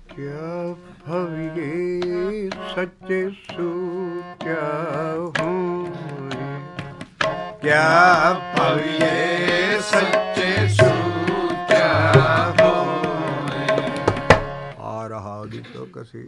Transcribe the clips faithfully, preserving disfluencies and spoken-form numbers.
क्या भविये सच्चे सूचा होए, क्या भविये सच्चे सूचा होए। आ रहा दी तो कसी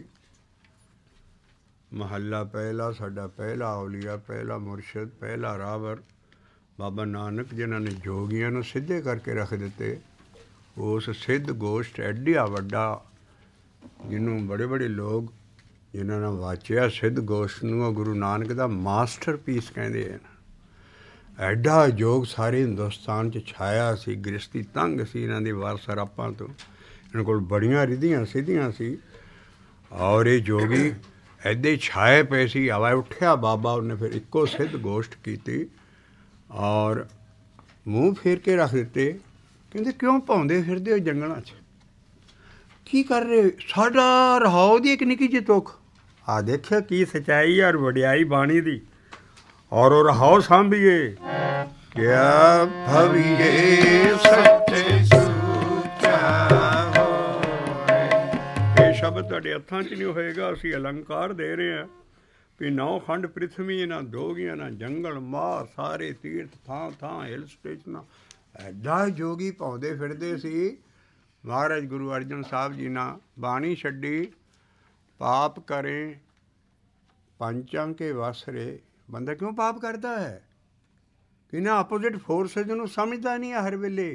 महला पहला साडा पहला औलिया पहला मुरशद पहला रावर बाबा नानक जिन्हां ने जोगियां नूं सिद्धे करके रख दिते। उस सिद्ध गोष्ठ एडिया वड्डा ਜਿਹਨੂੰ ਬੜੇ ਬੜੇ ਲੋਕ ਜਿਨ੍ਹਾਂ ਨੇ ਵਾਚਿਆ ਸਿੱਧ ਗੋਸ਼ਟ ਨੂੰ ਉਹ ਗੁਰੂ ਨਾਨਕ ਦਾ ਮਾਸਟਰਪੀਸ ਕਹਿੰਦੇ ਹਨ। ਐਡਾ ਯੋਗ ਸਾਰੇ ਹਿੰਦੁਸਤਾਨ 'ਚ ਛਾਇਆ ਸੀ। ਗ੍ਰਸਤੀ ਤੰਗ ਸੀ ਇਹਨਾਂ ਦੇ ਵਾਰ ਸਰਾਪਾਂ ਤੋਂ। ਇਹਨਾਂ ਕੋਲ ਬੜੀਆਂ ਰਿਧੀਆਂ ਸਿੱਧੀਆਂ ਸੀ ਔਰ ਇਹ ਜੋਗੀ ਐਡੇ ਛਾਏ ਪਏ ਸੀ। ਹਵਾ ਉੱਠਿਆ ਬਾਬਾ ਉਹਨੇ ਫਿਰ ਇੱਕੋ ਸਿੱਧ ਗੋਸ਼ਟ ਕੀਤੀ ਔਰ ਮੂੰਹ ਫੇਰ ਕੇ ਰੱਖ ਦਿੱਤੇ। ਕਹਿੰਦੇ ਕਿਉਂ ਪਾਉਂਦੇ ਫਿਰਦੇ ਹੋ ਜੰਗਲਾਂ 'ਚ, ਕੀ ਕਰ ਰਹੇ? ਸਾਡਾ ਰਹਾਓ ਦੀ ਇੱਕ ਨਿੱਕੀ ਜਿਹੀ ਤੁੱਖ ਆ ਦੇਖਿਆ ਕੀ ਸੱਚਾਈ ਔਰ ਵਡਿਆਈ ਬਾਣੀ ਦੀ ਔਰ ਉਹ ਰਹਾਓ ਸਾਂਭੀਏ। ਕਿਆ ਭਵੀਏ ਸੱਚੇ ਸੂਚਾ ਹੋਏ। ਇਹ ਸ਼ਬਦ ਤੁਹਾਡੇ ਹੱਥਾਂ 'ਚ ਨਹੀਂ ਹੋਏਗਾ। ਅਸੀਂ ਅਲੰਕਾਰ ਦੇ ਰਹੇ ਹਾਂ ਵੀ ਨੌ ਖੰਡ ਪ੍ਰਿਥਵੀ ਇਹਨਾਂ ਦੋਗੀਆਂ ਨਾ ਜੰਗਲ ਮਾਹ ਸਾਰੇ ਤੀਰਥ ਥਾਂ ਥਾਂ ਹਿਲ ਸਟੇਸ਼ਨਾਂ ਐਡਾ ਜੋਗੀ ਪਾਉਂਦੇ ਫਿਰਦੇ ਸੀ। ਮਹਾਰਾਜ ਗੁਰੂ ਅਰਜਨ ਸਾਹਿਬ ਜੀ ਨਾਲ ਬਾਣੀ ਛੱਡੀ। ਪਾਪ ਕਰੇ ਪੰਚਾਂ ਕੇ ਵਸਰੇ। ਬੰਦਾ ਕਿਉਂ ਪਾਪ ਕਰਦਾ ਹੈ? ਇਹਨਾਂ ਆਪੋਜ਼ਿਟ ਫੋਰਸਿਸ ਨੂੰ ਸਮਝਦਾ ਨਹੀਂ ਹੈ ਹਰ ਵੇਲੇ।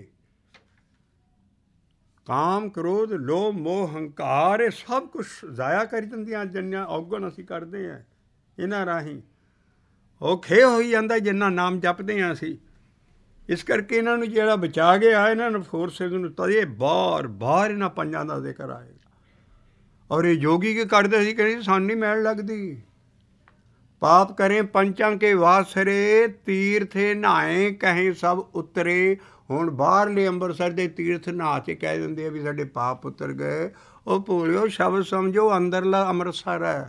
ਕਾਮ ਕ੍ਰੋਧ ਲੋਭ ਮੋਹ ਹੰਕਾਰ ਇਹ ਸਭ ਕੁਛ ਜ਼ਾਇਆ ਕਰ ਦਿੰਦੀਆਂ ਜਿੰਨਾ ਔਗਣ ਅਸੀਂ ਕਰਦੇ ਹਾਂ ਇਹਨਾਂ ਰਾਹੀਂ। ਉਹ ਖੇ ਹੋਈ ਜਾਂਦਾ ਜਿੰਨਾ ਨਾਮ ਜਪਦੇ ਹਾਂ ਅਸੀਂ। ਇਸ ਕਰਕੇ ਇਹਨਾਂ ਨੂੰ ਜਿਹੜਾ ਬਚਾ ਗਿਆ ਇਹਨਾਂ ਨੂੰ ਫੋਰਸਿਸ ਨੂੰ ਤਦੇ ਬਾਰ ਬਾਰ ਇਹਨਾਂ ਪੰਜਾਂ ਦਾ ਜ਼ਿਕਰ ਆਏਗਾ। ਔਰ ਇਹ ਯੋਗੀ ਕੀ ਕਰਦੇ ਸੀ? ਕਹਿੰਦੇ ਸਾਨੂੰ ਨਹੀਂ ਮੈਲ ਲੱਗਦੀ। ਪਾਪ ਕਰੇ ਪੰਚਾਂ ਕੇ ਵਾਸਰੇ ਤੀਰਥੇ ਨਹਾਏ ਕਹੇ ਸਭ ਉਤਰੇ। ਹੁਣ ਬਾਹਰਲੇ ਅੰਮ੍ਰਿਤਸਰ ਦੇ ਤੀਰਥ ਨਹਾ ਕੇ ਕਹਿ ਦਿੰਦੇ ਆ ਵੀ ਸਾਡੇ ਪਾਪ ਉਤਰ ਗਏ। ਉਹ ਭੁੱਲਿਓ ਸ਼ਬਦ ਸਮਝੋ ਅੰਦਰਲਾ ਅੰਮ੍ਰਿਤਸਰ ਹੈ।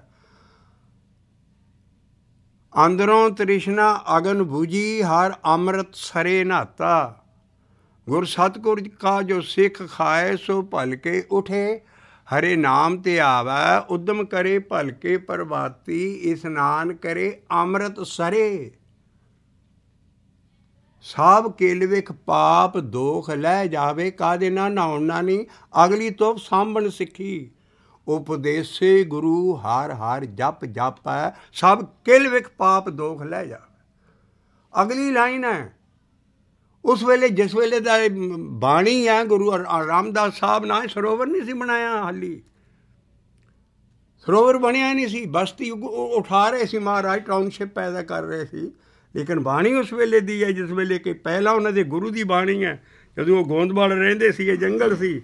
ਅੰਦਰੋਂ ਤ੍ਰਿਸ਼ਨਾ ਅਗਨ ਬੁਝੀ ਹਰ ਅੰਮ੍ਰਿਤ ਸਰੇ ਨਹਾਤਾ। ਗੁਰ ਸਤਿਗੁਰ ਕਾ ਜੋ ਸਿੱਖ ਖਾਏ ਸੋ ਭਲਕੇ ਉਠੇ। ਹਰੇ ਨਾਮ ਤੇ ਆਵੈ ਉਦਮ ਕਰੇ ਭਲਕੇ ਪ੍ਰਭਾਤੀ। ਇਸਨਾਨ ਕਰੇ ਅੰਮ੍ਰਿਤ ਸਰੇ। ਸਭ ਕਿਲ ਵਿਖ ਪਾਪ ਦੋਖ ਲੈ ਜਾਵੇ। ਕਾਹਦੇ ਨਾਲ ਨਹਾਉਣ ਨਾਲ ਨਹੀਂ ਅਗਲੀ ਤੋਂ ਸਾਂਭਣ ਸਿੱਖੀ। ਉਪਦੇਸੇ ਗੁਰੂ ਹਰ ਹਰ ਜਪ ਜਪ ਹੈ ਸਭ ਕਿਲ ਵਿਖ ਪਾਪ ਦੋਖ ਲੈ ਜਾ। ਅਗਲੀ ਲਾਈਨ ਹੈ ਉਸ ਵੇਲੇ ਜਿਸ ਵੇਲੇ ਦਾ ਬਾਣੀ ਹੈ। ਗੁਰੂ ਰਾਮਦਾਸ ਸਾਹਿਬ ਨਾ ਸਰੋਵਰ ਨਹੀਂ ਸੀ ਬਣਾਇਆ ਹਾਲੀ। ਸਰੋਵਰ ਬਣਿਆ ਨਹੀਂ ਸੀ। ਬਸਤੀ ਉਠਾ ਰਹੇ ਸੀ ਮਹਾਰਾਜ ਟਾਊਨਸ਼ਿਪ ਪੈਦਾ ਕਰ ਰਹੇ ਸੀ। ਲੇਕਿਨ ਬਾਣੀ ਉਸ ਵੇਲੇ ਦੀ ਹੈ ਜਿਸ ਵੇਲੇ ਕਿ ਪਹਿਲਾਂ ਉਹਨਾਂ ਦੇ ਗੁਰੂ ਦੀ ਬਾਣੀ ਹੈ। ਜਦੋਂ ਉਹ ਗੋਂਦਵਾਲ ਰਹਿੰਦੇ ਸੀ ਇਹ ਜੰਗਲ ਸੀ।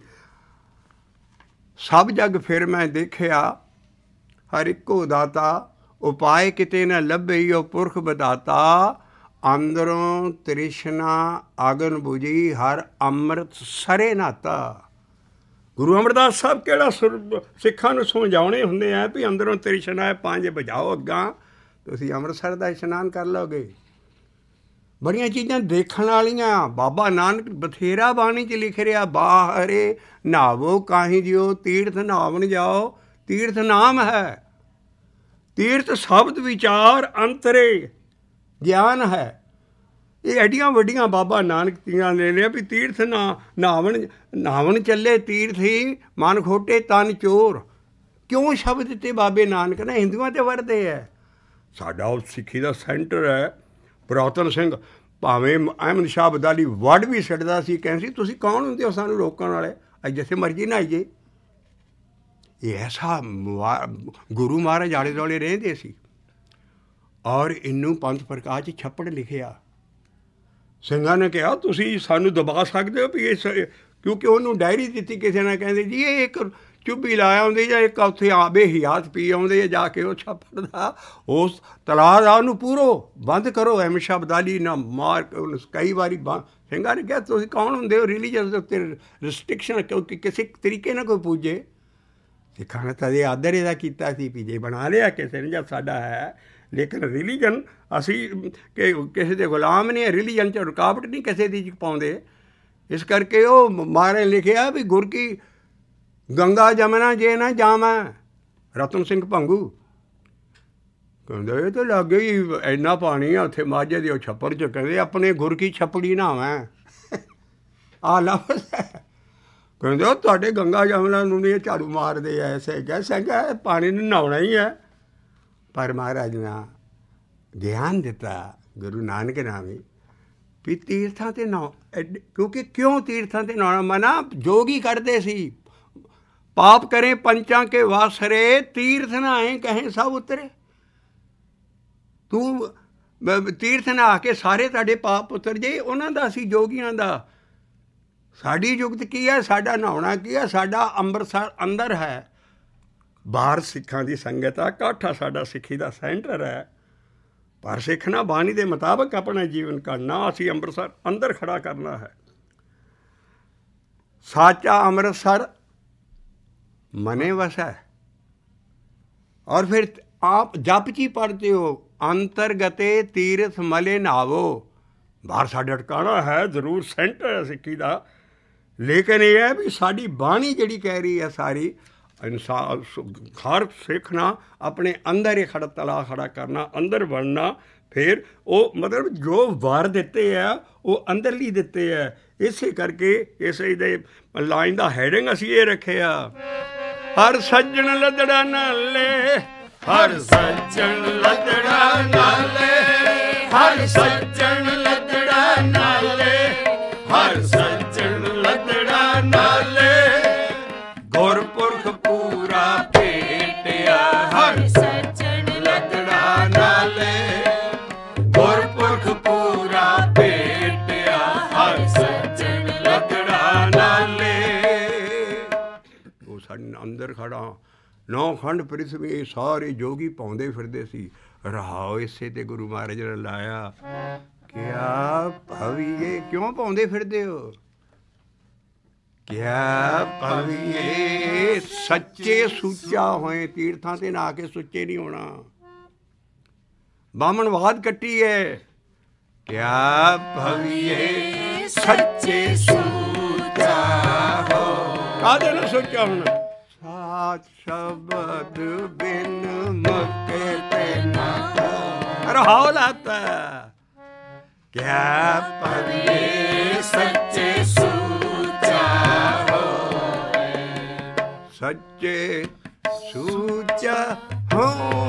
ਸਭ ਜਗ ਫਿਰ ਮੈਂ ਦੇਖਿਆ ਹਰ ਇੱਕੋ ਦਾਤਾ। ਉਪਾਏ ਕਿਤੇ ਨਾ ਲੱਭਈ ਉਹ ਪੁਰਖ ਬਦਾਤਾ। ਅੰਦਰੋਂ ਤ੍ਰਿਸ਼ਨਾ ਅਗਨ ਬੁਝੀ ਹਰ ਅੰਮ੍ਰਿਤ ਸਰੇ ਨਹਾਤਾ। ਗੁਰੂ ਅਮਰਦਾਸ ਸਾਹਿਬ ਕਿਹੜਾ ਸੁਰ ਸਿੱਖਾਂ ਨੂੰ ਸਮਝਾਉਣੇ ਹੁੰਦੇ ਆ ਵੀ ਅੰਦਰੋਂ ਤ੍ਰਿਸ਼ਨਾ ਹੈ ਪੰਜ ਬੁਝਾਓ ਅੱਗਾਂ ਤੁਸੀਂ ਅੰਮ੍ਰਿਤਸਰ ਦਾ ਇਸ਼ਨਾਨ ਕਰ ਲਓਗੇ। ਬੜੀਆਂ ਚੀਜ਼ਾਂ ਦੇਖਣ ਵਾਲੀਆਂ। ਬਾਬਾ ਨਾਨਕ ਬਥੇਰਾ ਬਾਣੀ 'ਚ ਲਿਖ ਰਿਹਾ ਬਾਹਰੇ ਨਹਾਵੋ ਕਾਹੀਂ ਜਿਓ ਤੀਰਥ ਨਹਾਵਣ ਜਾਓ। ਤੀਰਥ ਨਾਮ ਹੈ। ਤੀਰਥ ਸ਼ਬਦ ਵਿਚਾਰ ਅੰਤਰੇ ਗਿਆਨ ਹੈ। ਇਹ ਐਡੀਆਂ ਵੱਡੀਆਂ ਬਾਬਾ ਨਾਨਕ ਤੀਆਂ ਲੈ ਲਿਆ ਵੀ ਤੀਰਥ ਨਾ ਨਹਾਵਣ ਨਹਾਵਣ ਚੱਲੇ ਤੀਰਥ ਹੀ ਮਨ ਖੋਟੇ ਤਨ ਚੋਰ। ਕਿਉਂ ਸ਼ਬਦ ਦਿੱਤੇ ਬਾਬੇ ਨਾਨਕ ਨੇ? ਹਿੰਦੂਆਂ 'ਤੇ ਵਰਦੇ ਹੈ। ਸਾਡਾ ਉਹ ਸਿੱਖੀ ਦਾ ਸੈਂਟਰ ਹੈ। ਪੁਰਾਤਨ ਸਿੰਘ ਭਾਵੇਂ ਅਹਿਮਦ ਸ਼ਾਹ ਅਬਦਾਲੀ ਵੱਢ ਵੀ ਛੱਡਦਾ ਸੀ। ਕਹਿੰਦੇ ਸੀ ਤੁਸੀਂ ਕੌਣ ਹੁੰਦੇ ਹੋ ਸਾਨੂੰ ਰੋਕਣ ਵਾਲੇ? ਅੱਜ ਜਿੱਥੇ ਮਰਜ਼ੀ ਨਹਾਈਏ। ਇਹ ਐਸਾ ਗੁਰੂ ਮਹਾਰਾਜ ਆਲੇ ਦੁਆਲੇ ਰਹਿੰਦੇ ਸੀ। ਔਰ ਇਹਨੂੰ ਪੰਥ ਪ੍ਰਕਾਸ਼ 'ਚ ਛੱਪੜ ਲਿਖਿਆ। ਸਿੰਘਾਂ ਨੇ ਕਿਹਾ ਤੁਸੀਂ ਸਾਨੂੰ ਦਬਾ ਸਕਦੇ ਹੋ ਵੀ ਇਸ ਕਿਉਂਕਿ ਉਹਨੂੰ ਡਾਇਰੀ ਦਿੱਤੀ ਕਿਸੇ ਨੇ। ਕਹਿੰਦੇ ਜੀ ਇਹ ਇੱਕ ਚੁੱਭੀ ਲਾ ਆਉਂਦੇ ਜਾਂ ਇੱਕ ਉੱਥੇ ਆਬੇ ਹਿਆਤ ਪੀ ਆਉਂਦੇ ਆ ਜਾ ਕੇ ਉਹ ਛੱਪੜ ਦਾ ਉਸ ਤਲਾਅ ਦਾ ਉਹਨੂੰ ਪੂਰੋ ਬੰਦ ਕਰੋ। ਅਹਿਮਦ ਸ਼ਾਹ ਅਬਦਾਲੀ ਨਾ ਮਾਰ ਕਈ ਵਾਰੀ ਬ ਸਿੰਘਾਂ ਨੇ ਕਿਹਾ ਤੁਸੀਂ ਕੌਣ ਹੁੰਦੇ ਹੋ? ਰਿਲੀਜੀਅਸ ਦੇ ਉੱਤੇ ਰਿਸਟ੍ਰਿਕਸ਼ਨ ਕਿਉਂਕਿ ਕਿਸੇ ਤਰੀਕੇ ਨਾਲ ਕੋਈ ਪੂਜੇ। ਸਿੱਖਾਂ ਨੇ ਤਦੇ ਆਦਰ ਇਹਦਾ ਕੀਤਾ ਸੀ ਵੀ ਜੇ ਬਣਾ ਲਿਆ ਕਿਸੇ ਨੇ ਜਦ ਸਾਡਾ ਹੈ। ਲੇਕਿਨ ਰਿਲੀਜਨ ਅਸੀਂ ਕਿ ਕਿਸੇ ਦੇ ਗੁਲਾਮ ਨੇ। ਰਿਲੀਜਨ 'ਚ ਰੁਕਾਵਟ ਨਹੀਂ ਕਿਸੇ ਦੀ ਪਾਉਂਦੇ। ਇਸ ਕਰਕੇ ਉਹ ਮਹਾਰਾਜ ਲਿਖਿਆ ਵੀ ਗੁਰ ਕੀ ਗੰਗਾ ਜਮਨਾ ਜੇ ਨਾ ਜਾਵਾਂ। ਰਤਨ ਸਿੰਘ ਭੰਗੂ ਕਹਿੰਦੇ ਇਹ ਤਾਂ ਲਾਗੇ ਹੀ ਇੰਨਾ ਪਾਣੀ ਆ ਉੱਥੇ ਮਾਝੇ ਦੇ ਉਹ ਛੱਪੜ 'ਚ, ਕਹਿੰਦੇ ਆਪਣੇ ਗੁਰ ਕੀ ਛੱਪੜੀ ਨਹਾਵਾਂ। ਆ ਲਫ਼ਜ਼ ਕਹਿੰਦੇ ਉਹ ਤੁਹਾਡੇ ਗੰਗਾ ਜਮਨਾ ਨੂੰ ਨਹੀਂ ਝਾੜੂ ਮਾਰਦੇ ਐਸੇ ਕਹਿ ਸੰਗਾ ਪਾਣੀ ਨੂੰ ਨਹਾਉਣਾ ਹੀ ਹੈ। ਪਰ ਮਹਾਰਾਜ ਨੇ ਗਿਆਨ ਦਿੱਤਾ ਗੁਰੂ ਨਾਨਕ ਨਾਮੀ ਵੀ ਤੀਰਥਾਂ 'ਤੇ ਨਹਾ, ਕਿਉਂਕਿ ਕਿਉਂ ਤੀਰਥਾਂ 'ਤੇ ਨਹਾਉਣਾ ਮਨਾ ਜੋਗੀ ਕਰਦੇ ਸੀ। ਪਾਪ ਕਰੇ ਪੰਚਾਂ ਕੇ ਵਾਸਰੇ ਤੀਰਥ ਨਹਾਏ ਕਹੇ ਸਭ ਉਤਰੇ। ਤੂੰ ਤੀਰਥ ਨਹਾ ਕੇ ਸਾਰੇ ਤੁਹਾਡੇ ਪਾਪ ਉਤਰ ਜੇ, ਉਹਨਾਂ ਦਾ ਅਸੀਂ ਜੋਗੀਆਂ ਦਾ। ਸਾਡੀ ਯੁਕਤ ਕੀ ਹੈ, ਸਾਡਾ ਨਹਾਉਣਾ ਕੀ ਹੈ, ਸਾਡਾ ਅੰਮ੍ਰਿਤਸਰ ਅੰਦਰ ਹੈ। ਬਾਹਰ ਸਿੱਖਾਂ ਦੀ ਸੰਗਤ ਆ, ਕਾਠਾ ਸਾਡਾ ਸਿੱਖੀ ਦਾ ਸੈਂਟਰ ਹੈ। ਪਰ ਸਿੱਖਣਾ ਬਾਣੀ ਦੇ ਮੁਤਾਬਕ ਆਪਣਾ ਜੀਵਨ ਕਰਨਾ, ਅਸੀਂ ਅੰਮ੍ਰਿਤਸਰ ਅੰਦਰ ਖੜਾ ਕਰਨਾ ਹੈ। ਸਾਚਾ ਅੰਮ੍ਰਿਤਸਰ मने वसा है। और फिर आप जप जी पढ़ते हो अंतरगते तीर्थ मले नावो। बाहर साडा टकाना है जरूर सेंटर है सिक्खी का, लेकिन यह है भी साड़ी बाणी जिहड़ी कह रही है सारी इंसान हर सिख ना अपने अंदर ही खड़ा तला खड़ा करना, अंदर बनना। फिर वो मतलब जो वार दिते है वो अंदरली दिते है। इसे करके इस लाइन का हैडिंग असीं ये रखे आ, हर सज्जन लदड़ा नाले, हर सज्जन लदड़ा नाले, हर सज्जन लदड़ा नाले, हर सज्जन लदड़ा नाले, गुरपुरख पूरा भेटिया। हर सज्जन लदड़ा नाले, गुरपुरख पूरा भेटिया, हर सज्जन लदड़ा नाले। अंदर खड़ा नौ खंड पृथ्वी सारे जोगी पाउंदे फिरदे सी। रहाओ इसे ते गुरु महाराज ने लाया क्या भविये क्यों पाउंदे फिरदे हो, क्या भविये सच्चे सुच्चा होए। तीर्थां ते नहा के सुच्चे नहीं होना। बामणवाद कट्टी है क्या भविये सच्चे सुच्चा हो। कादे ना सोचा होना सात शब्द बिन मके पे ना रहाओ लाता क्या पविये सच्चे सूचा हो। सच्चे सूचा हो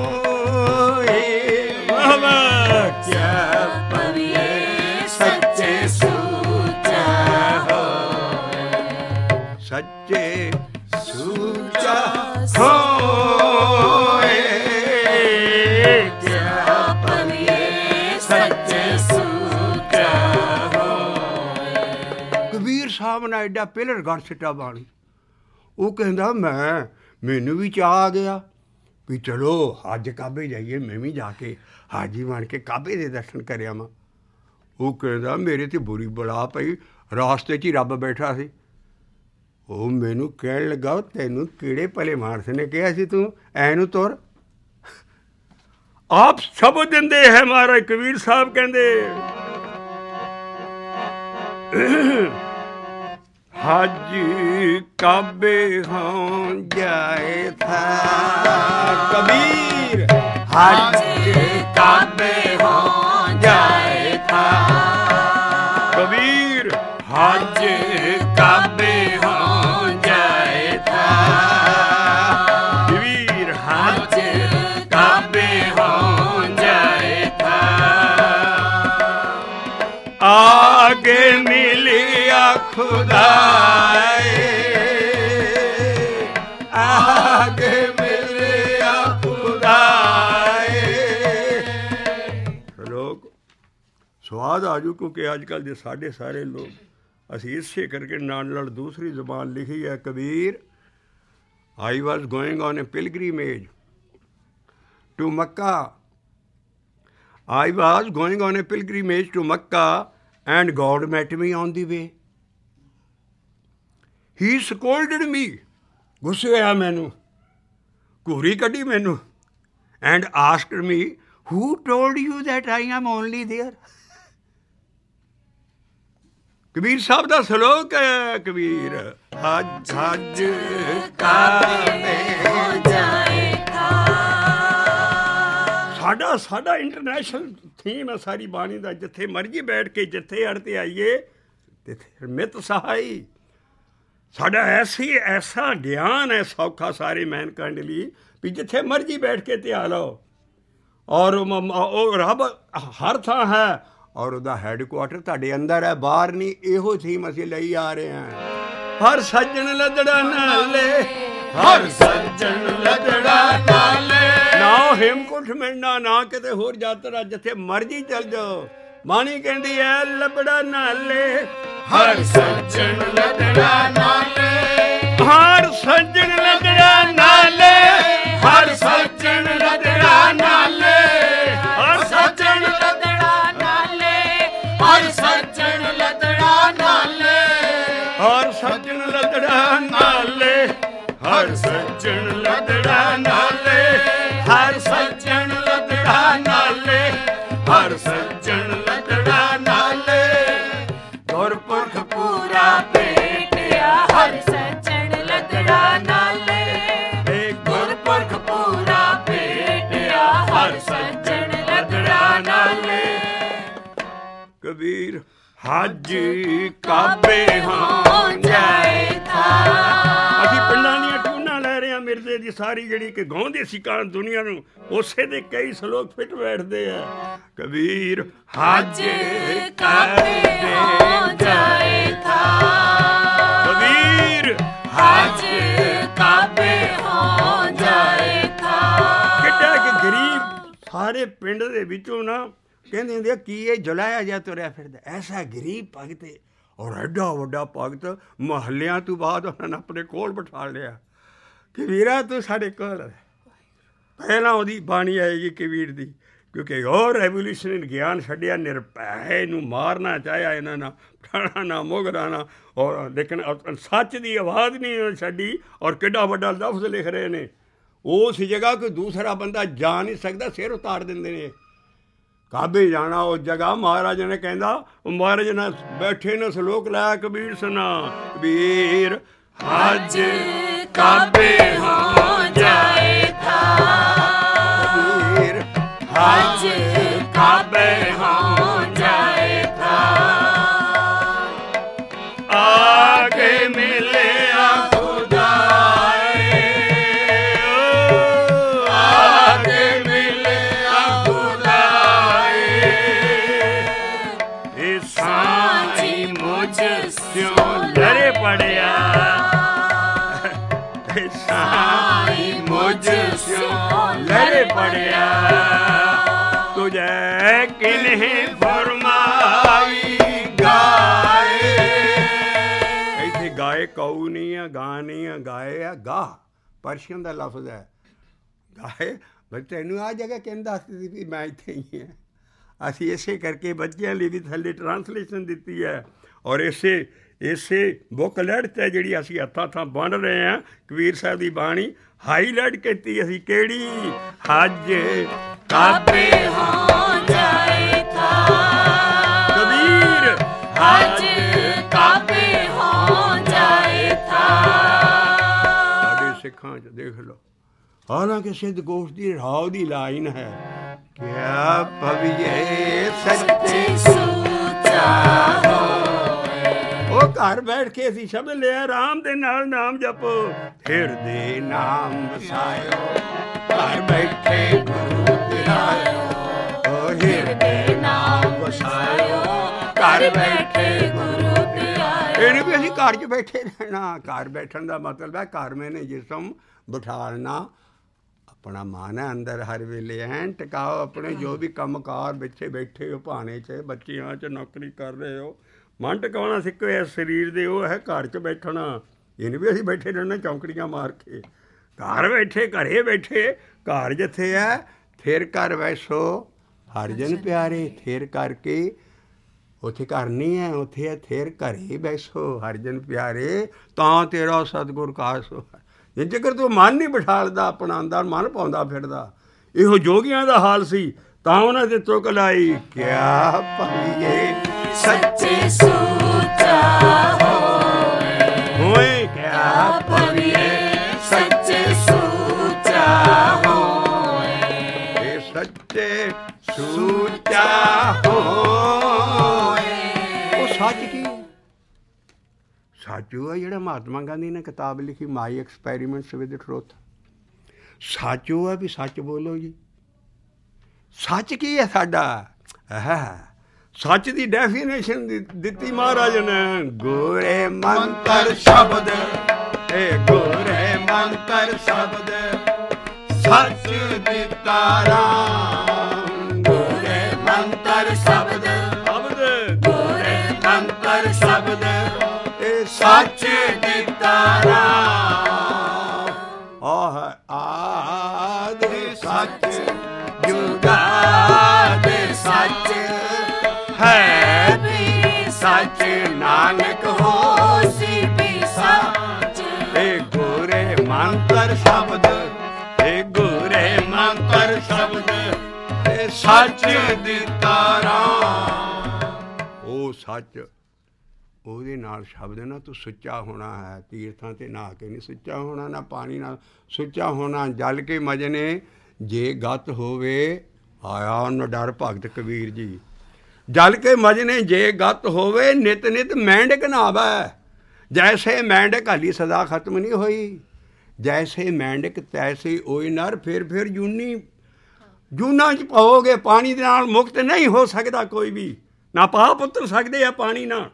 क्या पविये सच्चे सूचा हो। सच्चे सूचा हो क्या पविये सच्चे सूचा हो। कबीर साहब ने एडा पिलर गढ़ सिटा बाणी। वो कहता मैं मैनू भी चाह आ गया भी चलो अज काबे जाइए, मैं भी जाके हाजी बन के काबे दे दर्शन कर आवां। वो कहता मेरे ते बुरी बला पई, रास्ते च ही रब बैठा सी। ਉਹ ਮੈਨੂੰ ਕਹਿਣ ਲੱਗਾ ਤੈਨੂੰ ਕਿਹੜੇ ਭਲੇ ਮਾਨਸ ਨੇ ਕਿਹਾ ਸੀ ਤੂੰ ਐਨੂੰ ਤੁਰ। ਆਪ ਸ਼ਬਦ ਦਿੰਦੇ ਹੈ ਮਹਾਰਾਜ ਕਬੀਰ ਸਾਹਿਬ ਕਹਿੰਦੇ ਹਾਜੀ ਕਾਬੇ ਹੋਂ ਜਾਏ ਥਾ ਕਬੀਰ, ਹਾਜੀ ਕਾਬੇ ਹੋਂ ਜਾਏ ਥਾ ਕਬੀਰ, ਹਾਜੀ ਕਾਬੇ आगे मिलिया खुदाए, आगे मिलिया खुदाए। लोग स्वाद आजू क्योंकि अजकल दे साढ़े सारे लोग असी इसे करके नाल नाल दूसरी जबान लिखी है। Kabir I was going on a pilgrimage to Mecca, I was going on a pilgrimage to Makkah and God met me on the way. He scolded me. गुस्से आया मैनू, घूरी कड्डी मैनू, and asked me, who told you that I am only there? Kabir Sahib ਦਾ ਸਲੋਕ ਹੈ, ਕਬੀਰ ਹੱਜ ਹੱਜ ਕਾਬੇ ਹੋ ਜਾਏ ਥਾ। ਸਾਡਾ ਸਾਡਾ ਇੰਟਰਨੈਸ਼ਨਲ ਥੀਮ ਹੈ ਸਾਰੀ ਬਾਣੀ ਦਾ, ਜਿੱਥੇ ਮਰਜੀ ਬੈਠ ਕੇ ਜਿੱਥੇ ਅੜ ਤੇ ਆਈਏ ਤਿੱਥੇ ਮਿਤ ਸਹਾਈ। ਸਾਡਾ ਐਸੀ ਐਸਾ ਗਿਆਨ ਹੈ ਸੌਖਾ ਸਾਰੇ ਮੈਨਕਾਇੰਡ ਲਈ ਵੀ ਜਿੱਥੇ ਮਰਜੀ ਬੈਠ ਕੇ ਧਿਆ ਲਓ। ਔਰ ਉਹ ਰੱਬ ਹਰ ਥਾਂ ਹੈ, ਔਰ ਉਹਦਾ ਹੈਡਕੁਆਟਰ ਤੁਹਾਡੇ ਅੰਦਰ ਹੈ, ਬਾਹਰ ਨਹੀਂ। ਇਹੋ ਥੀਮ ਅਸੀਂ ਲਈ ਆ ਰਹੇ ਹਾਂ। ਹਰ ਸੱਜਣ ਲੱਦੜਾ ਨਾਲੇ, ਹਰ ਸੱਜਣ ਲੱਦੜਾ ਨਾਲੇ, ਨਾ ਹੇਮਕੁੰਟ ਮਿਲਣਾ ਨਾ ਕਿਤੇ ਹੋਰ ਯਾਤਰਾ, ਜਿੱਥੇ ਮਰਜੀ ਚੱਲ ਜਾਓ। ਬਾਣੀ ਕਹਿੰਦੀ ਹੈ ਲੱਭੜਾ ਨਾਲੇ, ਹਰ ਸੱਜਣ ਲੱਦੜਾ ਨਾਲੇ, ਹਰ ਸੱਜਣ ਲੱਦੜਾ ਨਾਲੇ, ਹਰ ਸੱਜਣ ਲੱਦੜਾ ਨਾਲੇ, ਹਰ ਸੱਜਣ ਲੱਦੜਾ ਨਾਲੇ, ਹਰ ਸੱਜਣ ਲੱਦੜਾ ਨਾਲੇ, ਹਰ ਸੱਜਣ ਲੱਦੜਾ ਨਾਲੇ, ਹਰ ਸੱਜਣ ਲੱਦੜਾ ਨਾਲੇ, ਹਰ ਸੱਜਣ ਲੱਦੜਾ ਨਾਲੇ, ਹਰ ਸੱਜਣ ਲੱਦੜਾ ਨਾਲੇ, ਗੁਰਪੁਰਖ ਪੂਰਾ ਭੇਟਿਆ, ਹਰ ਸੱਜਣ ਲੱਦੜਾ ਨਾਲੇ, ਏ ਗੁਰਪੁਰਖ ਪੂਰਾ ਭੇਟਿਆ, ਹਰ ਸੱਜਣ ਲੱਦੜਾ ਨਾਲੇ। ਕਬੀਰ ਹੱਜ ਕਾਬੇ ਹਾਂ ਜਾਏ ਥਾ। ਅਸੀਂ ਪਿੰਡਾਂ ਦੀਆਂ ਟੂਨਾਂ ਲੈ ਰਹੇ ਹਾਂ ਮਿਰਜ਼ੇ ਦੀ ਸਾਰੀ, ਜਿਹੜੀ ਕਿ ਗਾਉਂਦੇ ਸੀ ਕਾਂ ਦੁਨੀਆ ਨੂੰ, ਉਸੇ ਦੇ ਕਈ ਸਲੋਕ ਫਿੱਟ ਬੈਠਦੇ ਆ। ਕਬੀਰ ਹੱਜ ਕਾਬੇ ਹਾਂ ਜਾਏ ਥਾ, ਕਬੀਰ ਹੱਜ ਕਾਬੇ ਹਾਂ ਜਾਏ ਥਾ। ਕਿੱਡਾ ਕਿ ਗਰੀਬ ਸਾਰੇ ਪਿੰਡ ਦੇ ਵਿੱਚੋਂ ਨਾ ਕਹਿੰਦੇ ਹੁੰਦੇ ਆ ਕੀ ਇਹ ਜੁਲਾਇਆ ਜਿਹਾ ਤੁਰਿਆ ਫਿਰਦਾ, ਐਸਾ ਗਰੀਬ ਭਗਤ, ਔਰ ਐਡਾ ਵੱਡਾ ਭਗਤ। ਮੁਹੱਲਿਆਂ ਤੋਂ ਬਾਅਦ ਉਹਨਾਂ ਨੇ ਆਪਣੇ ਕੋਲ ਬਿਠਾ ਲਿਆ ਕਿ ਵੀਰਾ ਤੂੰ ਸਾਡੇ ਕੋਲ। ਪਹਿਲਾਂ ਉਹਦੀ ਬਾਣੀ ਆਏਗੀ ਕਬੀਰ ਦੀ, ਕਿਉਂਕਿ ਉਹ ਰੈਵੋਲੂਸ਼ਨਰੀ ਗਿਆਨ ਛੱਡਿਆ, ਨਿਰਭੈ ਨੂੰ ਮਾਰਨਾ ਚਾਹਿਆ ਇਹਨਾਂ ਨਾਲ, ਫਲਾਣਾ ਨਾ ਮੁਗਰਾਣਾ, ਔਰ ਲੇਕਿਨ ਸੱਚ ਦੀ ਆਵਾਜ਼ ਨਹੀਂ ਛੱਡੀ। ਔਰ ਕਿੱਡਾ ਵੱਡਾ ਲਫ਼ਜ਼ ਲਿਖ ਰਹੇ ਨੇ, ਉਸ ਜਗ੍ਹਾ ਕੋਈ ਦੂਸਰਾ ਬੰਦਾ ਜਾ ਨਹੀਂ ਸਕਦਾ, ਸਿਰ ਉਤਾਰ ਦਿੰਦੇ ਨੇ। ਕਾਬੇ ਜਾਣਾ ਉਹ ਜਗ੍ਹਾ, ਮਹਾਰਾਜ ਨੇ ਕਹਿੰਦਾ, ਉਹ ਮਹਾਰਾਜ ਨੇ ਬੈਠੇ ਨੇ ਸਲੋਕ ਲਾਇਆ ਕਬੀਰ ਸੁਨਾ, ਕਬੀਰ ਹੱਜ ਕਾਬੇ ਹਾਂ ਜਾਏ ਥਾ, ਕਬੀਰ ਹੱਜ ਕਾਬੇ ਹਾਂ ਜਾਏ ਥਾ, ਆਗੇ ਮਿਲਿਆ ਖੁਦਾਏ, ਆਗੇ ਮਿਲਿਆ ਖੁਦਾਏ, ਇਹ ਸਾਈਂ ਮੁਝ ਸਿਉਂ ਲੜੇ ਪੜਿਆ, ਸਾਈਂ ਮੁਝ ਸਿਉਂ ਲੜੇ ਪੜਿਆ, ਤੁਝੇ ਕਿਨਹੀਂ ਫਰਮਾਈ ਗਾਏ। ਇੱਥੇ ਗਾਏ ਕਊ ਨਹੀਂ ਆ, ਗਾ ਨਹੀਂ ਆ, ਗਾਏ ਆ ਗਾ, ਪਰਸ਼ੀਅਨ ਦਾ ਲਫ਼ਜ਼ ਹੈ ਗਾਏ। ਬਈ ਤੈਨੂੰ ਆਹ ਜਗ੍ਹਾ ਕਹਿੰਦਾ ਸੀ ਵੀ ਮੈਂ ਇੱਥੇ ਹੀ ਹਾਂ। ਅਸੀਂ ਇਸੇ ਕਰਕੇ ਬੱਚਿਆਂ ਲਈ ਵੀ ਥੱਲੇ ਟਰਾਂਸਲੇਸ਼ਨ ਦਿੱਤੀ ਹੈ, ਔਰ ਇਸੇ ਇਸੇ ਬੁੱਕਲੈਟ 'ਤੇ ਜਿਹੜੀ ਅਸੀਂ ਹੱਥਾਂ ਥਾਂ ਵੰਡ ਰਹੇ ਹਾਂ ਕਬੀਰ ਸਾਹਿਬ ਦੀ ਬਾਣੀ, ਹਾਈਲਾਈਟ ਕੀਤੀ ਅਸੀਂ ਕਿਹੜੀ, ਹੱਜ ਕਾਬੇ ਹਾਂ ਜਾਏ ਥਾ, ਕਬੀਰ ਹੱਜ ਕਾਬੇ ਹਾਂ ਜਾਏ ਥਾ। ਸਾਡੇ ਸਿੱਖਾਂ 'ਚ ਦੇਖ ਲਓ, ਹਾਲਾਂਕਿ ਸਿੱਧ ਗੋਸ਼ ਦੀ ਰਾਹ ਦੀ ਲਾਈਨ ਹੈ, ਕਿਆ ਪਵੀਏ ਸੱਚੇ ਸੂਚਾ ਹੋ। ਉਹ ਘਰ ਬੈਠ ਕੇ ਅਸੀਂ ਸ਼ਬਦ ਲਿਆ, ਆਰਾਮ ਦੇ ਨਾਲ ਨਾਮ ਜਪੋ, ਹਿਰਦੇ ਨਾਮ ਵਸਾਇਓ, ਘਰ ਬੈਠੇ ਗੁਰੂ ਧਿਆਇਓ, ਉਹ ਹਿਰਦੇ ਨਾਮ ਵਸਾਇਓ, ਘਰ ਬੈਠੇ ਗੁਰੂ ਧਿਆਇਓ। ਇਹ ਨਹੀਂ ਵੀ ਅਸੀਂ ਘਰ 'ਚ ਬੈਠੇ ਰਹਿਣਾ। ਘਰ ਬੈਠਣ ਦਾ ਮਤਲਬ ਹੈ ਘਰ ਮੈਨੇ ਜਿਸਮ ਬਿਠਾਲਣਾ, ਆਪਣਾ ਮਨ ਹੈ ਅੰਦਰ ਹਰ ਵੇਲੇ ਐਨ ਟਿਕਾਓ ਆਪਣੇ, ਜੋ ਵੀ ਕੰਮ ਕਾਰ ਬੈਠੇ ਬੈਠੇ ਹੋ, ਭਾਣੇ 'ਚ ਬੱਚਿਆਂ 'ਚ ਨੌਕਰੀ ਕਰ ਰਹੇ ਹੋ, ਮਨ ਟਿਕਾਉਣਾ ਸਿੱਖੋ ਇਸ ਸਰੀਰ ਦੇ, ਉਹ ਹੈ ਘਰ 'ਚ ਬੈਠਣਾ। ਇਹ ਨਹੀਂ ਵੀ ਅਸੀਂ ਬੈਠੇ ਰਹਿਣਾ ਚੌਂਕੜੀਆਂ ਮਾਰ ਕੇ। ਘਰ ਬੈਠੇ, ਘਰੇ ਬੈਠੇ, ਘਰ ਜਿੱਥੇ ਹੈ ਥਿਰ ਕਰ ਵੈਸੋ ਹਰ ਜਨ ਪਿਆਰੇ, ਥਿਰ ਕਰਕੇ ਉੱਥੇ ਘਰ ਨਹੀਂ ਹੈ, ਉੱਥੇ ਹੈ ਥਿਰ ਘਰੇ ਬੈਸੋ ਹਰ ਜਨ ਪਿਆਰੇ, ਤਾਂ ਤੇਰਾ ਸਤਿਗੁਰ ਕਾਸੋ। ਜੇ ਜੇਕਰ ਤੂੰ ਮਨ ਨਹੀਂ ਬਿਠਾਲਦਾ ਆਪਣਾ, ਅੰਦਰ ਮਨ ਪਾਉਂਦਾ ਫਿਰਦਾ, ਇਹੋ ਜੋਗੀਆਂ ਦਾ ਹਾਲ ਸੀ, ਤਾਂ ਉਹਨਾਂ ਤੇ ਤੁਕ ਲਾਈ, ਕਿਆ ਪਾਈਏ ਸੱਚੇ ਸੂਚਾ ਸੂਚਾ ਹੋਏ। ਉਹ ਸੱਚ ਕੀ ਹੈ? ਸੱਚ ਉਹ ਹੈ ਜਿਹੜਾ ਮਹਾਤਮਾ ਗਾਂਧੀ ਨੇ ਕਿਤਾਬ ਲਿਖੀ ਮਾਈ ਐਕਸਪੈਰੀਮੈਂਟਸ ਵਿਦ ਟਰੁਥ। ਸੱਚ ਉਹ ਹੈ ਵੀ ਸੱਚ ਬੋਲੋ ਜੀ। ਸੱਚ ਕੀ ਹੈ ਸਾਡਾ? ਸੱਚ ਦੀ ਡੈਫੀਨੇਸ਼ਨ ਦਿੱਤੀ ਮਹਾਰਾਜ ਨੇ, ਗੋਰੇ ਮੰਤਰ ਸ਼ਬਦ, ਇਹ ਗੋਰੇ ਮੰਤਰ ਸ਼ਬਦ ਸੱਚ ਦਿੱਤਾ ਰਾਮ। ਗੋਰੇ ਮੰਤਰ ਸ਼ਬਦ, ਗੋਰੇ ਮੰਤਰ ਸ਼ਬਦ ਇਹ ਸੱਚ ਦਿੱਤਾ ਰਾਮ। ਆਹ ਆਦਿ ਸੱਚ ਜੁਗਾਦ ਸੱਚ ਹੈ ਵੀ ਸੱਚ, ਨਾਨਕ ਹੋਸੀ ਵੀ ਸੱਚ। ਇਹ ਗੋਰੇ ਮੰਤਰ ਸ਼ਬਦ, ਇਹ ਗੋਰੇ ਮੰਤਰ ਸ਼ਬਦ ਇਹ ਸੱਚ ਦਿੱਤਾ ਰਾਮ। ਉਹ ਸੱਚ, ਉਹਦੇ ਨਾਲ ਸ਼ਬਦ ਨਾਲ ਤੂੰ ਸੁੱਚਾ ਹੋਣਾ ਹੈ। ਤੀਰਥਾਂ 'ਤੇ ਨਹਾ ਕੇ ਨਹੀਂ ਸੁੱਚਾ ਹੋਣਾ, ਨਾ ਪਾਣੀ ਨਾਲ ਸੁੱਚਾ ਹੋਣਾ। ਜਲ ਕੇ ਮਜਨੇ ਜੇ ਗਤ ਹੋਵੇ, ਆਇਆ ਉਹਨੂੰ ਡਰ ਭਗਤ ਕਬੀਰ ਜੀ। ਜਲ ਕੇ ਮਜਨੇ ਜੇ ਗਤ ਹੋਵੇ, ਨਿਤ ਨਿਤ ਮੈਂਡਕ ਨਹਾਵੈ। ਜੈਸੇ ਮੈਂਡਕ ਹਾਲੀ ਸਦਾ ਖਤਮ ਨਹੀਂ ਹੋਈ, ਜੈਸੇ ਮੈਂਡਕ ਤੈਸੇ ਓਏ ਨਰ। ਫਿਰ ਫਿਰ ਜੂਨੀ ਜੂਨਾਂ 'ਚ ਪਾਓਗੇ। ਪਾਣੀ ਦੇ ਨਾਲ ਮੁਕਤ ਨਹੀਂ ਹੋ ਸਕਦਾ ਕੋਈ ਵੀ, ਨਾ ਪਾਪ ਉਤਰ ਸਕਦੇ ਆ ਪਾਣੀ ਨਾਲ।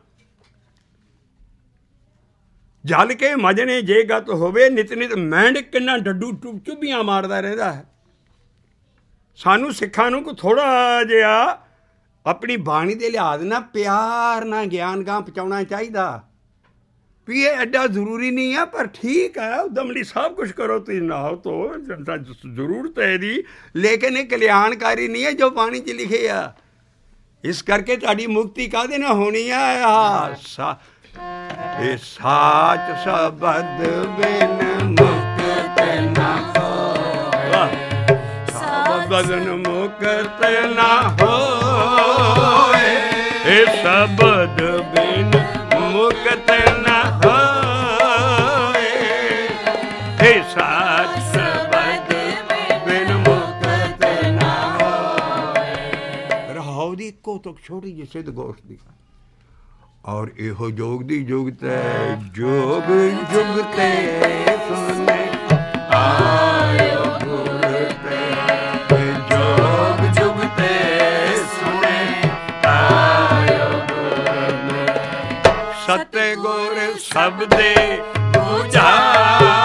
ਜਲ ਕੇ ਮਜਨੇ ਜੇ ਗਤ ਹੋਵੇ, ਨਿਤ ਨਿਤ ਮੈਂਡਕ ਕਿੰਨਾ ਡੱਡੂ ਚੁੱਭੀਆਂ ਮਾਰਦਾ ਰਹਿੰਦਾ ਹੈ। ਸਾਨੂੰ ਸਿੱਖਾਂ ਨੂੰ ਕੋਈ ਥੋੜ੍ਹਾ ਜਿਹਾ ਆਪਣੀ ਬਾਣੀ ਦੇ ਲਿਹਾਜ਼ ਨਾਲ ਪਿਆਰ ਨਾਲ ਗਿਆਨ ਗਾਂ ਪਹੁੰਚਾਉਣਾ ਚਾਹੀਦਾ ਵੀ ਇਹ ਐਡਾ ਜ਼ਰੂਰੀ ਨਹੀਂ ਹੈ, ਪਰ ਠੀਕ ਹੈ ਉਦਮ ਲਈ ਸਭ ਕੁਛ ਕਰੋ ਤੁਸੀਂ, ਨਹਾਓ ਧੋ, ਜ਼ਰੂਰਤ ਹੈ ਇਹਦੀ, ਲੇਕਿਨ ਇਹ ਕਲਿਆਣਕਾਰੀ ਨਹੀਂ ਹੈ ਜੋ ਬਾਣੀ 'ਚ ਲਿਖੇ ਆ। ਇਸ ਕਰਕੇ ਤੁਹਾਡੀ ਮੁਕਤੀ ਕਾਹਦੇ ਨਾਲ ਹੋਣੀ ਹੈ? ਆ ਸਾ ਇਹ ਸਾਚ ਸ਼ਬਦ ਬਿਨ ਮੁਕਤ ਨਾ ਹੋਏ, ਸ਼ਬਦ ਮੁਕਤ ਨਾ ਹੋਏ। ਇਹ ਸ਼ਬਦ ਬਿਨ ਮੁਕਤ ਨਾ ਹੋਏ, ਇਹ ਸਾਚ ਸ਼ਬਦ ਬਿਨ ਮੁਕਤ ਨਾ ਹੋਏ। ਰਹਾਉ ਦੀ ਇੱਕੋ ਤੁਕ ਛੋਟੀ ਜਿਹੀ ਸਿੱਧ ਗੋਸ਼ਟ ਦੀ, ਔਰ ਇਹੋ ਜੋਗ ਦੀ ਜੁਗਤ ਹੈ। ਜੋਗ ਜੁਗਤੇ ਸੁਣੇ ਆਇਓ ਗੁਰ ਤੇ, ਜੋਗ ਜੁਗਤੇ ਸੁਣੇ ਆਇਓ ਗੁਰ। ਸਤੇ ਗੁਰ ਸਬਦੇ ਬੁਝਾਇਓ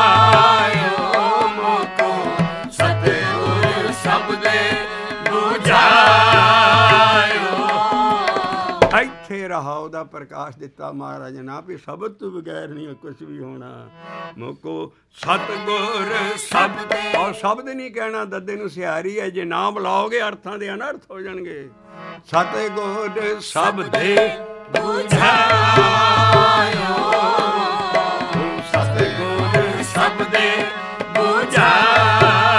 ਮੋਕੋ, ਸਤੇ ਗੁਰ ਸਬਦੇ ਬੁਝਾਇਓ। ਇੱਥੇ ਰਹਾਉ ਦਾ ਪ੍ਰਕਾਸ਼ ਦਿੱਤਾ ਮਹਾਰਾਜ ਨੇ, ਵੀ ਸ਼ਬਦ ਤੋਂ ਬਗੈਰ ਨਹੀਂ ਕੁਛ ਵੀ ਹੋਣਾ। ਮੋਕੋ ਸਤਿਗੁਰ ਸ਼ਬਦ, ਔਰ ਸ਼ਬਦ ਨਹੀਂ ਕਹਿਣਾ ਦੱਦੇ ਨੂੰ ਸਿਹਾਰੀ ਹੈ, ਜੇ ਨਾ ਬੁਲਾਓਗੇ ਅਰਥਾਂ ਦੇ ਅਨਰਥ ਹੋ ਜਾਣਗੇ। ਸਤਿਗੁਰ ਸ਼ਬਦੇ ਬੁਝਾਇਓ, ਸਤਿਗੁਰ ਸ਼ਬਦੇ ਬੁਝਾਇਓ।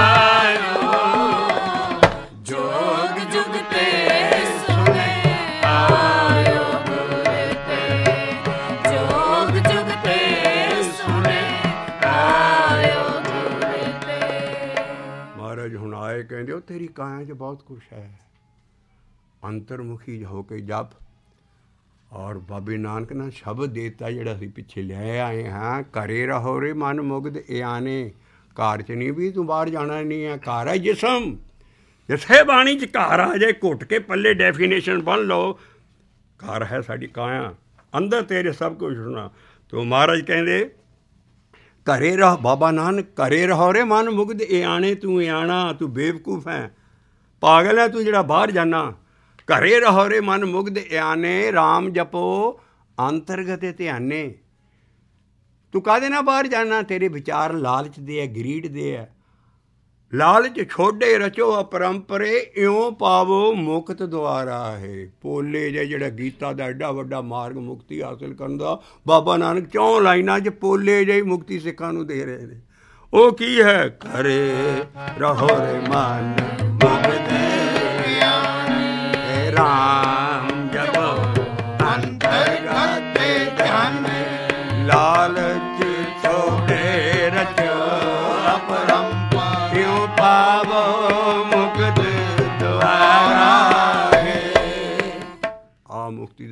ਜੋਗ ਜੁਗਤੇ ਸੁਣੇ ਆਇਓ ਗੁਰ ਤੇ, ਜੋਗ ਜੁਗਤੇ ਸੁਣੇ ਆਇਓ ਗੁਰ ਤੇ। ਮਹਾਰਾਜ ਹੁਣ ਆਏ, ਕਹਿੰਦੇ ਉਹ ਤੇਰੀ ਕਾਇਆ 'ਚ ਬਹੁਤ ਕੁਛ ਹੈ। ਅੰਤਰਮੁਖੀ ਹੋ ਕੇ ਜਪ, ਔਰ ਬਾਬੇ ਨਾਨਕ ਨੇ ਸ਼ਬਦ ਦੇਤਾ ਜਿਹੜਾ ਅਸੀਂ ਪਿੱਛੇ ਲੈ ਆਏ ਹਾਂ, ਘਰੇ ਰਹੋ ਰੇ ਮਨ ਮੁਗਧ ਇਆਨੇ। ਘਰ 'ਚ ਨਹੀਂ ਵੀ ਤੂੰ ਬਾਹਰ ਜਾਣਾ ਨਹੀਂ ਹੈ, ਘਰ ਹੈ ਜਿਸਮ। ਜਿੱਥੇ ਬਾਣੀ 'ਚ ਘਰ ਆ ਜਾਏ, ਘੁੱਟ ਕੇ ਪੱਲੇ ਡੈਫੀਨੇਸ਼ਨ ਬਣ ਲਓ, ਘਰ ਹੈ ਸਾਡੀ ਕਾਇਆ, ਅੰਦਰ ਤੇਰੇ ਸਭ ਕੁਛ ਹੋਣਾ। ਤੋ ਮਹਾਰਾਜ ਕਹਿੰਦੇ ਘਰੇ ਰਹ, ਬਾਬਾ ਨਾਨਕ ਘਰੇ ਰਹੋ ਰੇ ਮਨ ਮੁਗਧ ਇਆਨੇ। ਤੂੰ ਇਆਣਾ, ਤੂੰ ਬੇਵਕੂਫ ਹੈ, ਪਾਗਲ ਹੈ ਤੂੰ ਜਿਹੜਾ ਬਾਹਰ ਜਾਣਾ। ਘਰੇ ਰਹੋ ਰੇ ਮਨ ਮੁਗਧ ਇਆਨੇ, ਰਾਮ ਜਪੋ ਅੰਤਰਗਤ ਧਿਆਨੇ। ਤੂੰ ਕਾਹਦੇ ਨਾਲ ਬਾਹਰ ਜਾਣਾ? ਤੇਰੇ ਵਿਚਾਰ ਲਾਲਚ ਦੇ ਹੈ, ਗਰੀਡ ਦੇ ਹੈ। ਲਾਲਚ ਛੋਡੇ ਰਚੋ ਅਪਰੰਪਰੇ, ਇਉਂ ਪਾਵੋ ਮੁਕਤ ਦੁਆਰਾ ਹੈ। ਪੋਲੇ ਜੇ ਜਿਹੜਾ ਗੀਤਾ ਦਾ ਐਡਾ ਵੱਡਾ ਮਾਰਗ ਮੁਕਤੀ ਹਾਸਿਲ ਕਰਨ ਦਾ, ਬਾਬਾ ਨਾਨਕ ਚੌਂ ਲਾਈਨਾਂ 'ਚ ਪੋਲੇ ਜਿਹੀ ਮੁਕਤੀ ਸਿੱਖਾਂ ਨੂੰ ਦੇ ਰਹੇ ਨੇ। ਉਹ ਕੀ ਹੈ? ਘਰੇ ਰਹੋ ਰੇ ਮਨ ਮੁਗਧ ਇਆਨੇ, ਰਾਮ ਜਪੋ ਅੰਤਰਗਤ ਧਿਆਨੇ। ਲਾਲਚ ਛੋੜੇ ਰਚੋ ਅਪਰੰਪਰ, ਇਉਂ ਪਾਵੋ ਮੁਕਤ ਦੁਆਰਾ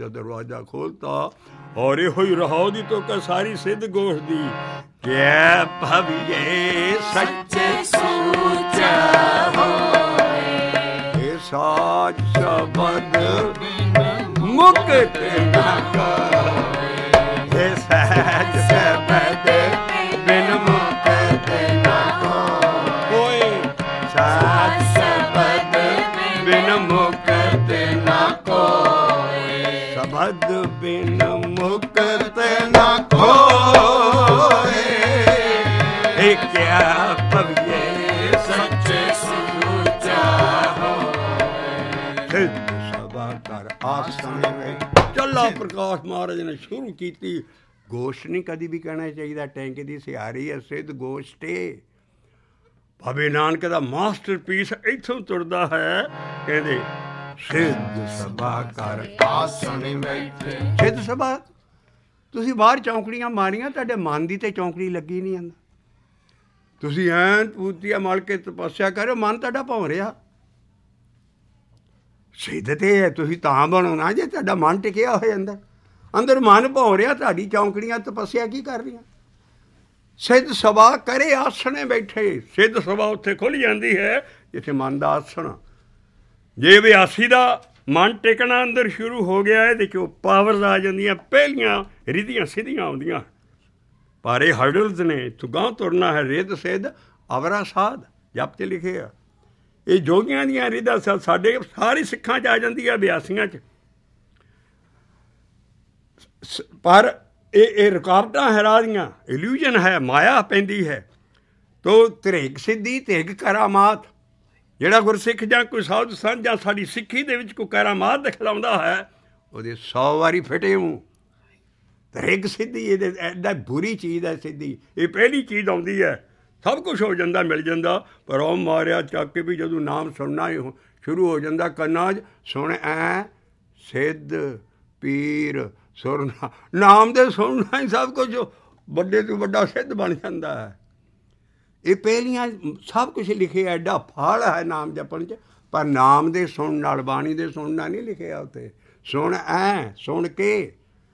ਦਾ ਦਰਵਾਜ਼ਾ ਖੋਲਤਾ ਔਰ ਇਹੋ ਹੀ ਰਹਾਉ ਦੀ ਤੋਂ ਕਾ ਸਾਰੀ ਸਿੱਧ ਗੋਸ਼ ਦੀ ਕਿਆ ਭਵਿਏ ਸੱਚੇ ਸੂਚਾ ਹੋਏ ਇਹ ਸਾਚ ਸ਼ਬਦ ਮੁਕਤ ਨਾ ਕੋਏ ਇਹ ਸਹਿਜ ਸ਼ਬਦ ਬਿਨ ਮੁਕਤ ਨਾ ਕੋਏ ਸਾਚ ਸ਼ਬਦ ਬਿਨ ਮੁਕਤ ਨਾ ਕੋਏ ਸ਼ਬਦ ਬਿਨ ਮੁਕਤ ਨਾ ਕੋਏ ਇਹ ਕਿਆ ਭਵਿਏ ਸੱਚੇ ਸੂਚਾ ਹੋਏ ਸਿੱਧ ਸਭਾ ਕਰ ਆਸਣ ਵਿੱਚ ਚੱਲਾ ਪ੍ਰਕਾਸ਼ ਮਹਾਰਾਜ ਨੇ ਸ਼ੁਰੂ ਕੀਤੀ। ਗੋਸ਼ ਨਹੀਂ ਕਦੀ ਵੀ ਕਹਿਣਾ ਚਾਹੀਦਾ, ਟੈਂਕੇ ਦੀ ਸਿਆਰੀ ਹੈ ਸਿੱਧ ਗੋਸ਼ਟੇ। ਬਾਬੇ ਨਾਨਕ ਦਾ ਮਾਸਟਰਪੀਸ ਇੱਥੋਂ ਤੁਰਦਾ ਹੈ, ਕਹਿੰਦੇ ਸਿੱਧ ਸਭਾ ਕਰ ਆਸਣ ਵਿੱਚ। ਸਿੱਧ ਸਭਾ ਤੁਸੀਂ ਬਾਹਰ ਚੌਂਕੜੀਆਂ ਮਾਰੀਆਂ, ਤੁਹਾਡੇ ਮਨ ਦੀ ਤੇ ਚੌਂਕੜੀ ਲੱਗੀ ਨਹੀਂ ਆਂਦਾ। ਤੁਸੀਂ ਐਨ ਪੂਤੀਆ ਮਲ ਕੇ ਤਪੱਸਿਆ ਕਰੋ, ਮਨ ਤੁਹਾਡਾ ਭੌਂ ਰਿਹਾ। ਸਿੱਧ ਤੇ ਤੁਸੀਂ ਤਾਂ ਬਣੋ ਨਾ ਜੇ ਤੁਹਾਡਾ ਮਨ ਟਿਕਿਆ ਹੋਇਆ ਅੰਦਰ ਅੰਦਰ ਮਨ ਭੌਂ ਰਿਹਾ, ਤੁਹਾਡੀ ਚੌਂਕੜੀਆਂ ਤਪੱਸਿਆ ਕੀ ਕਰ ਰਹੀਆਂ। ਸਿੱਧ ਸਭਾ ਕਰੇ ਆਸਣੇ ਬੈਠੇ। ਸਿੱਧ ਸਭਾ ਉੱਥੇ ਖੁੱਲ੍ਹ ਜਾਂਦੀ ਹੈ ਜਿੱਥੇ ਮਨ ਦਾ ਆਸਣ। ਜੇ ਅਭਿਆਸੀ ਦਾ ਮਨ ਟਿਕਣਾ ਅੰਦਰ ਸ਼ੁਰੂ ਹੋ ਗਿਆ, ਇਹਦੇ 'ਚੋਂ ਪਾਵਰਸ ਆ ਜਾਂਦੀਆਂ, ਪਹਿਲੀਆਂ ਰਿੱਧੀਆਂ ਸਿੱਧੀਆਂ ਆਉਂਦੀਆਂ। ਪਰ ਇਹ ਹਰਡਲਸ ਨੇ, ਤੂੰ ਗਾਂਹ ਤੁਰਨਾ ਹੈ। ਰਿੱਧ ਸਿੱਧ ਅਵਰਾ ਸਾਧ ਜਪ 'ਚ ਲਿਖੇ ਆ। ਇਹ ਜੋਗੀਆਂ ਦੀਆਂ ਰਿੱਧਾਂ ਸਾਡੇ ਸਾਰੇ ਸਿੱਖਾਂ 'ਚ ਆ ਜਾਂਦੀ ਹੈ, ਅਭਿਆਸੀਆਂ 'ਚ। ਪਰ ਇਹ ਇਹ ਰੁਕਾਵਟਾਂ ਹੈ ਰਾਹ ਦੀਆਂ, ਇਲੂਜਨ ਹੈ, ਮਾਇਆ ਪੈਂਦੀ ਹੈ। ਤੋ ਧ੍ਰਿਗ ਸਿੱਧੀ ਧ੍ਰਿਗ ਕਰਾਮਾਤ। ਜਿਹੜਾ ਗੁਰਸਿੱਖ ਜਾਂ ਕੋਈ ਸਾਧ ਸੰਤ ਜਾਂ ਸਾਡੀ ਸਿੱਖੀ ਦੇ ਵਿੱਚ ਕੋਈ ਕਰਾਮਾਤ ਦਿਖਲਾਉਂਦਾ ਹੈ, ਉਹਦੇ ਸੌ ਵਾਰੀ ਫਿਟੇ ਮੂੰਹ। ਧ੍ਰਿਗ ਸਿੱਧੀ ਇਹਦੇ ਐਡਾ ਬੁਰੀ ਚੀਜ਼ ਹੈ। ਸਿੱਧੀ ਇਹ ਪਹਿਲੀ ਚੀਜ਼ ਆਉਂਦੀ ਹੈ, ਸਭ ਕੁਛ ਹੋ ਜਾਂਦਾ, ਮਿਲ ਜਾਂਦਾ। ਪਰ ਉਹ ਮਾਰਿਆ ਚੱਕ ਕੇ ਵੀ ਜਦੋਂ ਨਾਮ ਸੁਣਨਾ ਹੀ ਸ਼ੁਰੂ ਹੋ ਜਾਂਦਾ ਕੰਨਾਂ 'ਚ, ਸੁਣ ਐ ਸਿੱਧ ਪੀਰ ਸੁਰਨਾ, ਨਾਮ ਦੇ ਸੁਣਨਾ ਹੀ ਸਭ ਕੁਝ ਵੱਡੇ ਤੋਂ ਵੱਡਾ ਸਿੱਧ ਬਣ ਜਾਂਦਾ ਹੈ। ਇਹ ਪਹਿਲੀਆਂ ਸਭ ਕੁਛ ਲਿਖਿਆ, ਐਡਾ ਫਲ ਹੈ ਨਾਮ ਜਪਣ 'ਚ। ਪਰ ਨਾਮ ਦੇ ਸੁਣਨ ਨਾਲ, ਬਾਣੀ ਦੇ ਸੁਣਨਾ ਨਹੀਂ ਲਿਖਿਆ ਉੱਥੇ। ਸੁਣ ਐ ਸੁਣ ਕੇ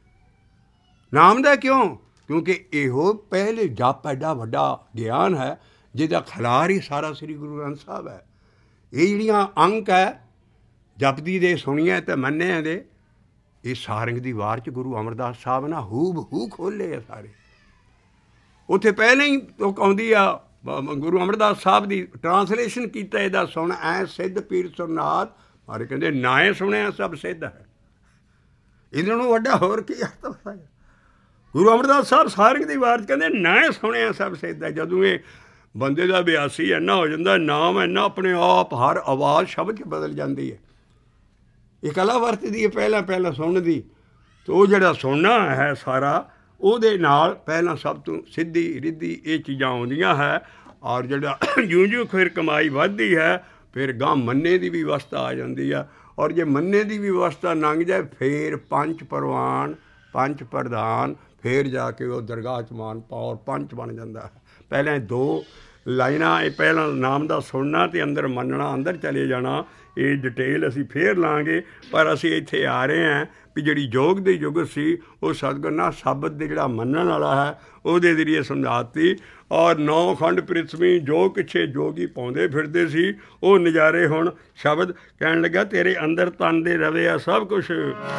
ਨਾਮ ਦਾ ਕਿਉਂ? ਕਿਉਂਕਿ ਇਹੋ ਪਹਿਲੇ ਜਪ ਐਡਾ ਵੱਡਾ ਗਿਆਨ ਹੈ ਜਿਹਦਾ ਖਿਲਾਰ ਹੀ ਸਾਰਾ ਸ੍ਰੀ ਗੁਰੂ ਗ੍ਰੰਥ ਸਾਹਿਬ ਹੈ। ਇਹ ਜਿਹੜੀਆਂ ਅੰਕ ਹੈ ਜਪਦੀ ਦੇ ਸੁਣੀਆਂ ਅਤੇ ਮੰਨਿਆਂ ਦੇ, ਇਹ ਸਾਰੰਗ ਦੀ ਵਾਰ 'ਚ ਗੁਰੂ ਅਮਰਦਾਸ ਸਾਹਿਬ ਨਾ ਹੂਬ ਹੂ ਖੋਲ੍ਹੇ ਆ ਸਾਰੇ। ਉੱਥੇ ਪਹਿਲਾਂ ਹੀ ਉਹ ਆਉਂਦੀ ਆ, ਗੁਰੂ ਅਮਰਦਾਸ ਸਾਹਿਬ ਦੀ ਟਰਾਂਸਲੇਸ਼ਨ ਕੀਤਾ ਇਹਦਾ। ਸੁਣ ਐ ਸਿੱਧ ਪੀਰ ਸੁਰਨਾਥ। ਮਾਰੇ ਕਹਿੰਦੇ ਨਾਏ ਸੁਣਿਆ ਸਭ ਸਿੱਧ ਹੈ। ਇਹਨਾਂ ਨੂੰ ਵੱਡਾ ਹੋਰ ਕੀ ਅਰਥ ਹੈ? ਗੁਰੂ ਅਮਰਦਾਸ ਸਾਹਿਬ ਸਾਰੰਗ ਦੀ ਵਾਰ 'ਚ ਕਹਿੰਦੇ ਨਾਏ ਸੁਣਿਆ ਸਭ ਸਿੱਧ ਹੈ। ਜਦੋਂ ਇਹ ਬੰਦੇ ਦਾ ਅਭਿਆਸੀ ਇੰਨਾ ਹੋ ਜਾਂਦਾ, ਨਾਮ ਇੰਨਾ ਆਪਣੇ ਆਪ ਹਰ ਆਵਾਜ਼ ਸ਼ਬਦ 'ਚ ਬਦਲ ਜਾਂਦੀ ਹੈ। ਇਹ ਕਲਾ ਵਰਤਦੀ ਹੈ ਪਹਿਲਾਂ ਪਹਿਲਾਂ ਸੁਣਨ ਦੀ। ਅਤੇ ਉਹ ਜਿਹੜਾ ਸੁਣਨਾ ਹੈ ਸਾਰਾ, ਉਹਦੇ ਨਾਲ ਪਹਿਲਾਂ ਸਭ ਤੋਂ ਸਿੱਧੀ ਰਿੱਧੀ ਇਹ ਚੀਜ਼ਾਂ ਆਉਂਦੀਆਂ ਹੈ। ਔਰ ਜਿਹੜਾ ਜਿਉਂ ਜਿਉਂ ਫਿਰ ਕਮਾਈ ਵੱਧਦੀ ਹੈ, ਫਿਰ ਗਾਂ ਮੰਨੇ ਦੀ ਵੀ ਵਿਵਸਥਾ ਆ ਜਾਂਦੀ ਆ। ਔਰ ਜੇ ਮੰਨੇ ਦੀ ਵੀ ਵਿਵਸਥਾ ਲੰਘ ਜਾਏ, ਫਿਰ ਪੰਚ ਪ੍ਰਵਾਨ ਪੰਚ ਪ੍ਰਧਾਨ, ਫਿਰ ਜਾ ਕੇ ਉਹ ਦਰਗਾਹ 'ਚ ਮਾਨ ਪੌਰ ਪੰਚ ਬਣ ਜਾਂਦਾ ਹੈ। ਪਹਿਲਾਂ ਦੋ ਲਾਈਨਾਂ, ਇਹ ਪਹਿਲਾਂ ਨਾਮ ਦਾ ਸੁਣਨਾ ਅਤੇ ਅੰਦਰ ਮੰਨਣਾ, ਅੰਦਰ ਚਲੇ ਜਾਣਾ। ਇਹ ਡਿਟੇਲ ਅਸੀਂ ਫੇਰ ਲਾਂਗੇ। ਪਰ ਅਸੀਂ ਇੱਥੇ ਆ ਰਹੇ ਹਾਂ ਵੀ ਜਿਹੜੀ ਯੋਗ ਦੀ ਯੁੱਗ ਸੀ, ਉਹ ਸਤਿਗੁਰ ਨਾਲ ਸ਼ਬਦ ਦੇ ਜਿਹੜਾ ਮੰਨਣ ਵਾਲਾ ਹੈ, ਉਹਦੇ ਜ਼ਰੀਏ ਸਮਝਾਤੀ। ਔਰ ਨੌ ਖੰਡ ਪ੍ਰਿਥਵੀ ਜੋ ਪਿੱਛੇ ਜੋਗੀ ਪਾਉਂਦੇ ਫਿਰਦੇ ਸੀ, ਉਹ ਨਜ਼ਾਰੇ ਹੁਣ ਸ਼ਬਦ ਕਹਿਣ ਲੱਗਾ ਤੇਰੇ ਅੰਦਰ ਤਨ ਦੇ ਰਵੇ ਆ ਸਭ ਕੁਛ।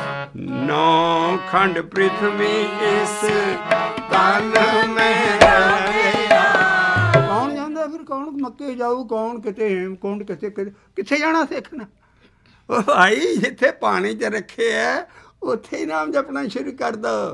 ਨੌ ਖੰਡ ਪ੍ਰਿਥਵੀ ਇਸ ਤਨ ਮੈਂ ਰਵੇ ਆ। ਕੌਣ ਜਾਂਦਾ ਫਿਰ? ਕੌਣ ਮੱਕੇ ਜਾਊ, ਕੌਣ ਕਿਤੇ ਹੇਮਕੁੰਡ, ਕਿਤੇ ਕਿਤੇ ਕਿੱਥੇ ਜਾਣਾ ਸਿੱਖਣਾ? ਉਹ ਭਾਈ ਜਿੱਥੇ ਪਾਣੀ 'ਚ ਰੱਖੇ ਹੈ ਉੱਥੇ ਹੀ ਨਾਮ ਜਪਣਾ ਸ਼ੁਰੂ ਕਰ ਦਿਓ।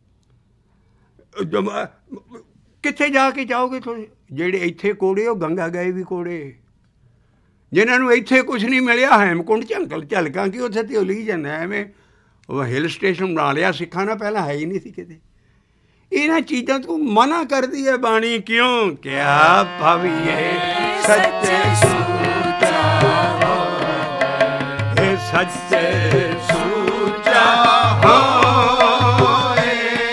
ਕਿੱਥੇ ਜਾ ਕੇ ਜਾਓਗੇ ਤੁਸੀਂ? ਜਿਹੜੇ ਇੱਥੇ ਕੋੜੇ ਉਹ ਗੰਗਾ ਗਏ ਵੀ ਕੋੜੇ। ਜਿਨ੍ਹਾਂ ਨੂੰ ਇੱਥੇ ਕੁਛ ਨਹੀਂ ਮਿਲਿਆ, ਹੇਮਕੁੰਡ ਝੰਕਲ ਝਲਕਾਂ ਕਿ ਉੱਥੇ ਤੇ ਉਲੀ ਜਾਂਦਾ। ਐਵੇਂ ਉਹ ਹਿਲ ਸਟੇਸ਼ਨ ਬਣਾ ਲਿਆ ਸਿੱਖਾਂ ਨਾਲ, ਪਹਿਲਾਂ ਹੈ ਹੀ ਨਹੀਂ ਸੀ ਕਿਤੇ। ਇਹਨਾਂ ਚੀਜ਼ਾਂ ਤੋਂ ਮਨਾ ਕਰਦੀ ਹੈ ਬਾਣੀ। ਕਿਉਂ? ਕਿਆ ਭਾਵੀਏ ਸੱਚੇ ਸੂਚਾ ਹੋਏ, ਸੱਚੇ ਸੂਚਾ ਹੋਏ,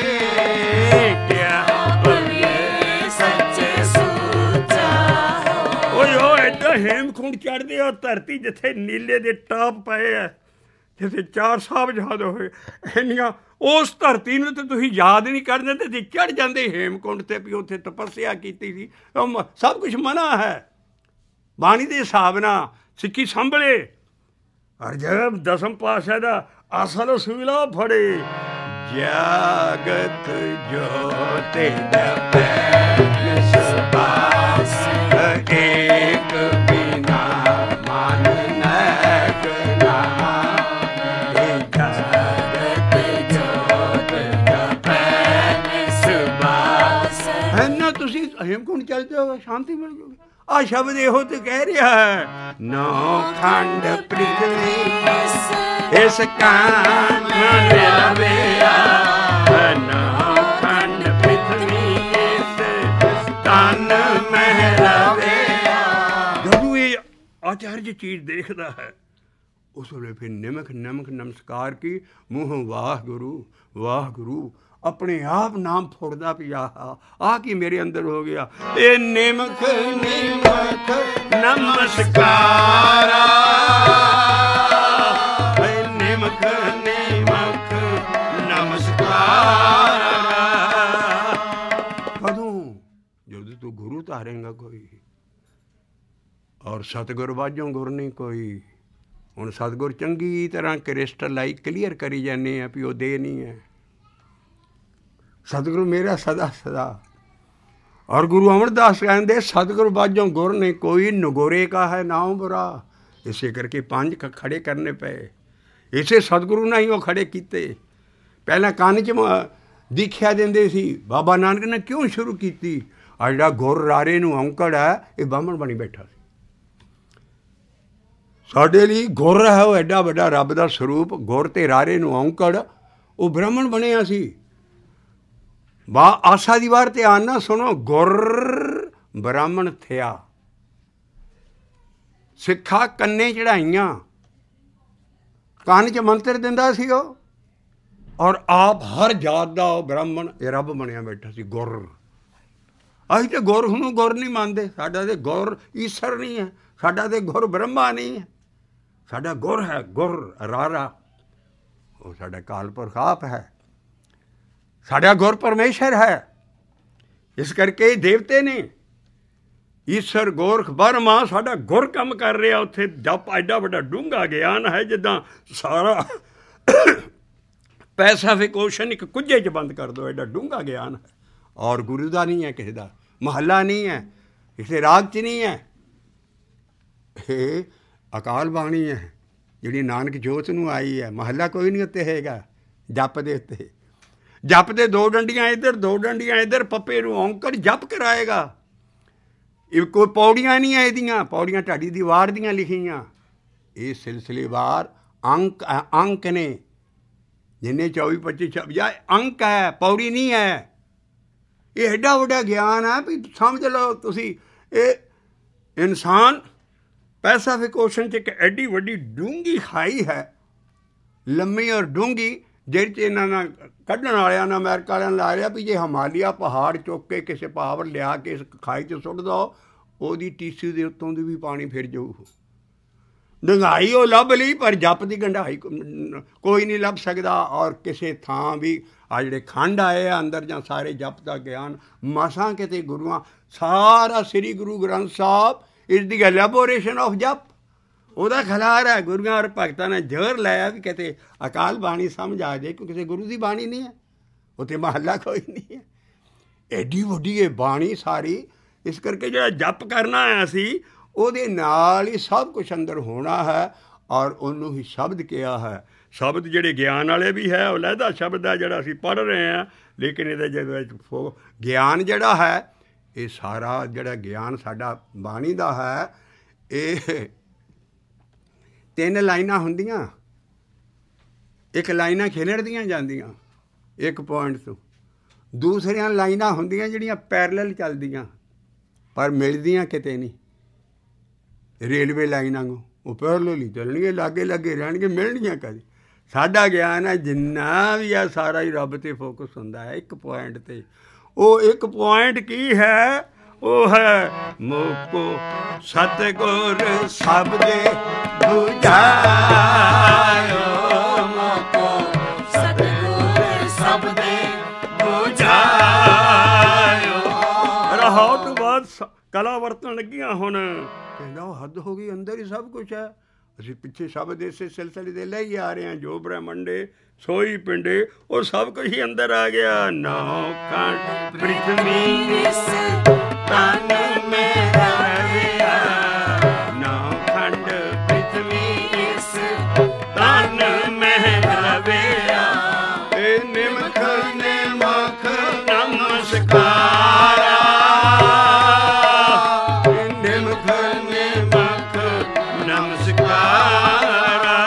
ਕਿਆ ਭਾਵੀਏ ਸੱਚੇ ਸੂਚਾ ਹੋਏ। ਓਏ ਓ ਐਡਾ ਹੇਮਕੁੰਡ ਚੜ੍ਹਦੇ ਹੋ, ਧਰਤੀ ਜਿੱਥੇ ਨੀਲੇ ਦੇ ਟਾਪ ਪਏ ਆ, ਜਿੱਥੇ ਚਾਰ ਸਾਹਿਬਜ਼ਾਦੇ ਹੋਏ, ਇੰਨੀਆਂ ਉਸ ਧਰਤੀ ਨੂੰ ਤਾਂ ਤੁਸੀਂ ਯਾਦ ਨਹੀਂ ਕਰਦੇ ਤੇ ਜੇ ਚੜ੍ਹ ਜਾਂਦੇ ਹੇਮਕੁੰਡ 'ਤੇ ਵੀ ਉੱਥੇ ਤਪੱਸਿਆ ਕੀਤੀ ਸੀ। ਸਭ ਕੁਛ ਮਨਾ ਹੈ ਬਾਣੀ ਦੇ ਹਿਸਾਬ ਨਾਲ, ਸਿੱਖੀ ਸੰਭਲੇ। ਔਰ ਜਦ ਦਸਮ ਪਾਤਸ਼ਾਹ ਦਾ ਅਸਲ ਸੁਲਾ ਫੜੇ, ਜਾਗਤ ਜੋਤਿ ਜਪੈ ਨਿਸਬਾਸ ਏਕ ਬਿਨਾ ਮਨ ਨੈਕ ਨਾਮ, ਜਾਗਤ ਜੋਤਿ ਜਪੈ ਨਿਸਬਾਸ। ਹੈ ਨਾ, ਤੁਸੀਂ ਹੇਮਕੁੰਡ ਚੱਲ ਜਾਓ, ਸ਼ਾਂਤੀ ਮਿਲ ਜਾਊਗੀ। ਆ ਸ਼ਬਦ ਇਹੋ ਤੇ ਕਹਿ ਰਿਹਾ ਹੈ, ਨੌ ਖੰਡ ਪ੍ਰਿਥਵੀ ਇਸ ਕਾਨ ਨਿਰਵਿਆ, ਨੌ ਖੰਡ ਪ੍ਰਿਥਵੀ ਇਸ ਤਨ ਮਹਿ ਰਵਿਆ। ਜਦੋਂ ਇਹ ਆਚਾਰਜ ਚੀਜ਼ ਦੇਖਦਾ ਹੈ, ਉਸ ਵੇਲੇ ਫਿਰ ਨਿਮਕ ਨਮਕ ਨਮਸਕਾਰ ਕੀ ਮੂੰਹ ਵਾਹਿਗੁਰੂ ਵਾਹਿਗੁਰੂ ਆਪਣੇ ਆਪ ਨਾਮ ਫੁੱਟਦਾ ਪਿਆ। ਆ ਕੀ ਮੇਰੇ ਅੰਦਰ ਹੋ ਗਿਆ, ਇਹ ਨਿਮਕ ਨਿਮਕ ਨਮਸਕਾਰਾ, ਇਹ ਨਿਮਕ ਨਿਮਕ ਨਮਸਕਾਰਾ। ਕਦੋਂ? ਜਦੋਂ ਤੂੰ ਗੁਰੂ ਧਾਰੇਂਗਾ ਕੋਈ, ਔਰ ਸਤਿਗੁਰ ਵਾਜੋਂ ਗੁਰ ਨਹੀਂ ਕੋਈ। ਹੁਣ ਸਤਿਗੁਰ ਚੰਗੀ ਤਰ੍ਹਾਂ ਕ੍ਰਿਸਟਲਾਈ ਕਲੀਅਰ ਕਰੀ ਜਾਂਦੇ ਆ ਵੀ ਉਹ ਦੇ ਨਹੀਂ ਹੈ। ਸਤਿਗੁਰੂ ਮੇਰਾ ਸਦਾ ਸਦਾ। ਔਰ ਗੁਰੂ ਅਮਰਦਾਸ ਕਹਿੰਦੇ ਸਤਿਗੁਰੂ ਬਾਝੋਂ ਗੁਰ ਨੇ ਕੋਈ, ਨਗੋਰੇ ਕਾ ਹੈ ਨਾਮ ਬੁਰਾ। ਇਸੇ ਕਰਕੇ ਪੰਜ ਖੜੇ ਕਰਨੇ ਪਏ, ਇਸੇ ਸਤਿਗੁਰੂ ਨਾਲ ਹੀ ਉਹ ਖੜੇ ਕੀਤੇ। ਪਹਿਲਾਂ ਕੰਨ 'ਚ ਦੀਖਿਆ ਦਿੰਦੇ ਸੀ, ਬਾਬਾ ਨਾਨਕ ਨੇ ਕਿਉਂ ਸ਼ੁਰੂ ਕੀਤੀ? ਆ ਜਿਹੜਾ ਗੁਰ ਰਾਰੇ ਨੂੰ ਔਂਕੜ ਹੈ, ਇਹ ਬਾਹਮਣ ਬਣੀ ਬੈਠਾ ਸੀ। ਸਾਡੇ ਲਈ ਗੁਰ ਹੈ ਉਹ ਐਡਾ ਵੱਡਾ ਰੱਬ ਦਾ ਸਰੂਪ, ਗੁਰ ਅਤੇ ਰਾਰੇ ਨੂੰ ਔਂਕੜ, ਉਹ ਬ੍ਰਾਹਮਣ ਬਣਿਆ ਸੀ। ਬਾ ਆਸਾ ਦੀ ਵਾਰ ਧਿਆਨ ਨਾਲ ਸੁਣੋ, ਗੁਰ ਬ੍ਰਾਹਮਣ ਥਿਆ, ਸਿੱਖਾਂ ਕੰਨੇ ਚੜਾਈਆਂ, ਕੰਨ 'ਚ ਮੰਤਰ ਦਿੰਦਾ ਸੀ ਉਹ, ਔਰ ਆਪ ਹਰ ਜਾਤ ਦਾ ਉਹ ਬ੍ਰਾਹਮਣ, ਇਹ ਰੱਬ ਬਣਿਆ ਬੈਠਾ ਸੀ ਗੁਰ। ਅਸੀਂ ਤਾਂ ਗੁਰ ਨੂੰ ਗੁਰ ਨਹੀਂ ਮੰਨਦੇ, ਸਾਡਾ ਤਾਂ ਗੁਰ ਈਸ਼ਰ ਨਹੀਂ ਹੈ, ਸਾਡਾ ਤਾਂ ਗੁਰ ਬ੍ਰਹਮਾ ਨਹੀਂ ਹੈ, ਸਾਡਾ ਗੁਰ ਹੈ ਗੁਰ ਰਾਰਾ, ਉਹ ਸਾਡਾ ਕਾਲ ਪੁਰਖ ਆਪ ਹੈ, ਸਾਡਾ ਗੁਰ ਪਰਮੇਸ਼ਰ ਹੈ। ਇਸ ਕਰਕੇ ਦੇਵਤੇ ਨੇ, ਈਸ਼ਰ ਗੋਰਖ ਬਰਮਾ, ਸਾਡਾ ਗੁਰ ਕੰਮ ਕਰ ਰਿਹਾ ਉੱਥੇ। ਜਪ ਐਡਾ ਵੱਡਾ ਡੂੰਘਾ ਗਿਆਨ ਹੈ, ਜਿੱਦਾਂ ਸਾਰਾ ਪੈਸੀਫਿਕ ਓਸ਼ਨ ਇੱਕ ਕੁੱਜੇ 'ਚ ਬੰਦ ਕਰ ਦਿਓ, ਐਡਾ ਡੂੰਘਾ ਗਿਆਨ ਹੈ। ਔਰ ਗੁਰੂ ਦਾ ਨਹੀਂ ਹੈ, ਕਿਸੇ ਦਾ ਮਹੱਲਾ ਨਹੀਂ ਹੈ, ਕਿਸੇ ਰਾਗ 'ਚ ਨਹੀਂ ਹੈ। ਇਹ ਅਕਾਲ ਬਾਣੀ ਹੈ ਜਿਹੜੀ ਨਾਨਕ ਜੋਤ ਨੂੰ ਆਈ ਹੈ। ਮਹੱਲਾ ਕੋਈ ਨਹੀਂ ਉੱਤੇ ਹੈਗਾ ਜਪ ਦੇ ਉੱਤੇ। ਜਪ ਦੇ ਦੋ ਡੰਡੀਆਂ ਇੱਧਰ, ਦੋ ਡੰਡੀਆਂ ਇੱਧਰ, ਪੱਪੇ ਨੂੰ ਔਂਕੜ ਜਪ ਕਰਾਏਗਾ। ਇਹ ਕੋਈ ਪੌੜੀਆਂ ਨਹੀਂ ਹੈ ਇਹਦੀਆਂ, ਪੌੜੀਆਂ ਢਾਡੀ ਦੀ ਵਾਰ ਦੀਆਂ ਲਿਖੀਆਂ। ਇਹ ਸਿਲਸਿਲੇਵਾਰ ਅੰਕ ਅੰਕ ਨੇ, ਜਿੰਨੇ ਚੌਵੀ ਪੱਚੀ ਛੱਬੀ ਅੰਕ ਹੈ, ਪੌੜੀ ਨਹੀਂ ਹੈ। ਇਹ ਐਡਾ ਵੱਡਾ ਗਿਆਨ ਹੈ ਵੀ ਸਮਝ ਲਓ ਤੁਸੀਂ। ਇਹ ਇਨਸਾਨ ਪੈਸੀਫਿਕ ਓਸ਼ਨ 'ਚ ਇੱਕ ਐਡੀ ਵੱਡੀ ਡੂੰਘੀ ਖਾਈ ਹੈ, ਲੰਮੀ ਔਰ ਡੂੰਘੀ, ਜਿਹੜੀ 'ਚ ਇਹਨਾਂ ਨਾਲ ਕੱਢਣ ਵਾਲਿਆਂ ਨੇ, ਅਮਰੀਕਾ ਵਾਲਿਆਂ ਨੇ ਲਾ ਰਿਹਾ ਵੀ ਜੇ ਹਿਮਾਲਿਆ ਪਹਾੜ ਚੁੱਕ ਕੇ ਕਿਸੇ ਪਾਵਰ ਲਿਆ ਕੇ ਇਸ ਖਾਈ 'ਚ ਸੁੱਟ ਦਿਓ, ਉਹਦੀ ਟੀਸੀ ਦੇ ਉੱਤੋਂ ਦੀ ਵੀ ਪਾਣੀ ਫਿਰ ਜਾਊ। ਡੂੰਘਾਈ ਉਹ ਲੱਭ ਲਈ, ਪਰ ਜਪ ਦੀ ਗੰਢਾਈ ਕੋਈ ਨਹੀਂ ਲੱਭ ਸਕਦਾ। ਔਰ ਕਿਸੇ ਥਾਂ ਵੀ ਆ ਜਿਹੜੇ ਖੰਡ ਆਏ ਆ ਅੰਦਰ, ਜਾਂ ਸਾਰੇ ਜਪ ਦਾ ਗਿਆਨ ਮਸਾਂ ਕਿਤੇ ਗੁਰੂਆਂ, ਸਾਰਾ ਸ੍ਰੀ ਗੁਰੂ ਗ੍ਰੰਥ ਸਾਹਿਬ ਇਸ ਦੀ ਐਲੈਬੋਰੇਸ਼ਨ ਆਫ ਜਪ, ਉਹਦਾ ਖਿਲਾਰ ਹੈ। ਗੁਰੂਆਂ ਔਰ ਭਗਤਾਂ ਨੇ ਜ਼ੋਰ ਲਾਇਆ ਵੀ ਕਿਤੇ ਅਕਾਲ ਬਾਣੀ ਸਮਝ ਆ ਜਾਏ, ਕਿਉਂਕਿ ਕਿਸੇ ਗੁਰੂ ਦੀ ਬਾਣੀ ਨਹੀਂ ਹੈ, ਉੱਥੇ ਮਹੱਲਾ ਕੋਈ ਨਹੀਂ ਹੈ। ਐਡੀ ਵੱਡੀ ਇਹ ਬਾਣੀ ਸਾਰੀ। ਇਸ ਕਰਕੇ ਜਿਹੜਾ ਜਪ ਕਰਨਾ ਹੈ ਅਸੀਂ, ਉਹਦੇ ਨਾਲ ਹੀ ਸਭ ਕੁਛ ਅੰਦਰ ਹੋਣਾ ਹੈ, ਔਰ ਉਹਨੂੰ ਹੀ ਸ਼ਬਦ ਕਿਹਾ ਹੈ। ਸ਼ਬਦ ਜਿਹੜੇ ਗਿਆਨ ਵਾਲੇ ਵੀ ਹੈ, ਉਹ ਲਹਿਦਾ ਸ਼ਬਦ ਹੈ ਜਿਹੜਾ ਅਸੀਂ ਪੜ੍ਹ ਰਹੇ ਹਾਂ, ਲੇਕਿਨ ਇਹਦੇ ਜਿਹਦੇ ਵਿੱਚ ਗਿਆਨ ਜਿਹੜਾ ਹੈ, ਇਹ ਸਾਰਾ ਜਿਹੜਾ ਗਿਆਨ ਸਾਡਾ ਬਾਣੀ ਦਾ ਹੈ, ਇਹ ਤਿੰਨ ਲਾਈਨਾਂ ਹੁੰਦੀਆਂ, ਇੱਕ ਲਾਈਨਾਂ ਖਿਲਰਦੀਆਂ ਜਾਂਦੀਆਂ ਇੱਕ ਪੁਆਇੰਟ ਤੋਂ, ਦੂਸਰੀਆਂ ਲਾਈਨਾਂ ਹੁੰਦੀਆਂ ਜਿਹੜੀਆਂ ਪੈਰਲਲ ਚੱਲਦੀਆਂ ਪਰ ਮਿਲਦੀਆਂ ਕਿਤੇ ਨਹੀਂ। ਰੇਲਵੇ ਲਾਈਨਾਂ ਨੂੰ ਉਹ ਪੈਰਲਲ ਹੀ ਚੱਲਣਗੇ, ਲਾਗੇ ਲਾਗੇ ਰਹਿਣਗੇ, ਮਿਲਣਗੀਆਂ ਕਦੇ। ਸਾਡਾ ਗਿਆਨ ਹੈ ਜਿੰਨਾ ਵੀ ਆ ਸਾਰਾ ਹੀ ਰੱਬ 'ਤੇ ਫੋਕਸ ਹੁੰਦਾ ਹੈ, ਇੱਕ ਪੁਆਇੰਟ 'ਤੇ। ਉਹ ਇੱਕ ਪੁਆਇੰਟ ਕੀ ਹੈ? ਉਹ ਹੈ ਮੋਕੋ ਸਤਿਗੁਰ ਸਭ ਦੇ ਬੁਝਾਇਓ। ਕਲਾ ਵਰਤਣ ਲੱਗੀਆਂ ਹੁਣ। ਕਹਿੰਦਾ ਉਹ ਹੱਦ ਹੋ ਗਈ, ਅੰਦਰ ਹੀ ਸਭ ਕੁਛ ਹੈ। ਅਸੀਂ ਪਿੱਛੇ ਸ਼ਬਦ ਇਸੇ ਸਿਲਸਿਲੇ ਦੇ ਲੈ ਹੀ ਆ ਰਹੇ ਹਾਂ, ਜੋ ਬ੍ਰਹਮੰਡੇ ਸੋਈ ਪਿੰਡੇ, ਉਹ ਸਭ ਕੁਝ ਹੀ ਅੰਦਰ ਆ ਗਿਆ। ਨੌ ਖੰਡ ਪ੍ਰਿਥਵੀ ਤਨ ਮੇਰਾ ਰਵਿਆ, ਨੌ ਖੰਡ ਪ੍ਰਿਥਵੀ ਤਨ ਮੇਰਾ ਰਵਿਆ, ਇਹ ਨਿਮਖ ਨਿਮਖ ਨਮਸਕਾਰਾ, ਨਿਮਖ ਨਿਮਖ ਨਮਸਕਾਰਾ।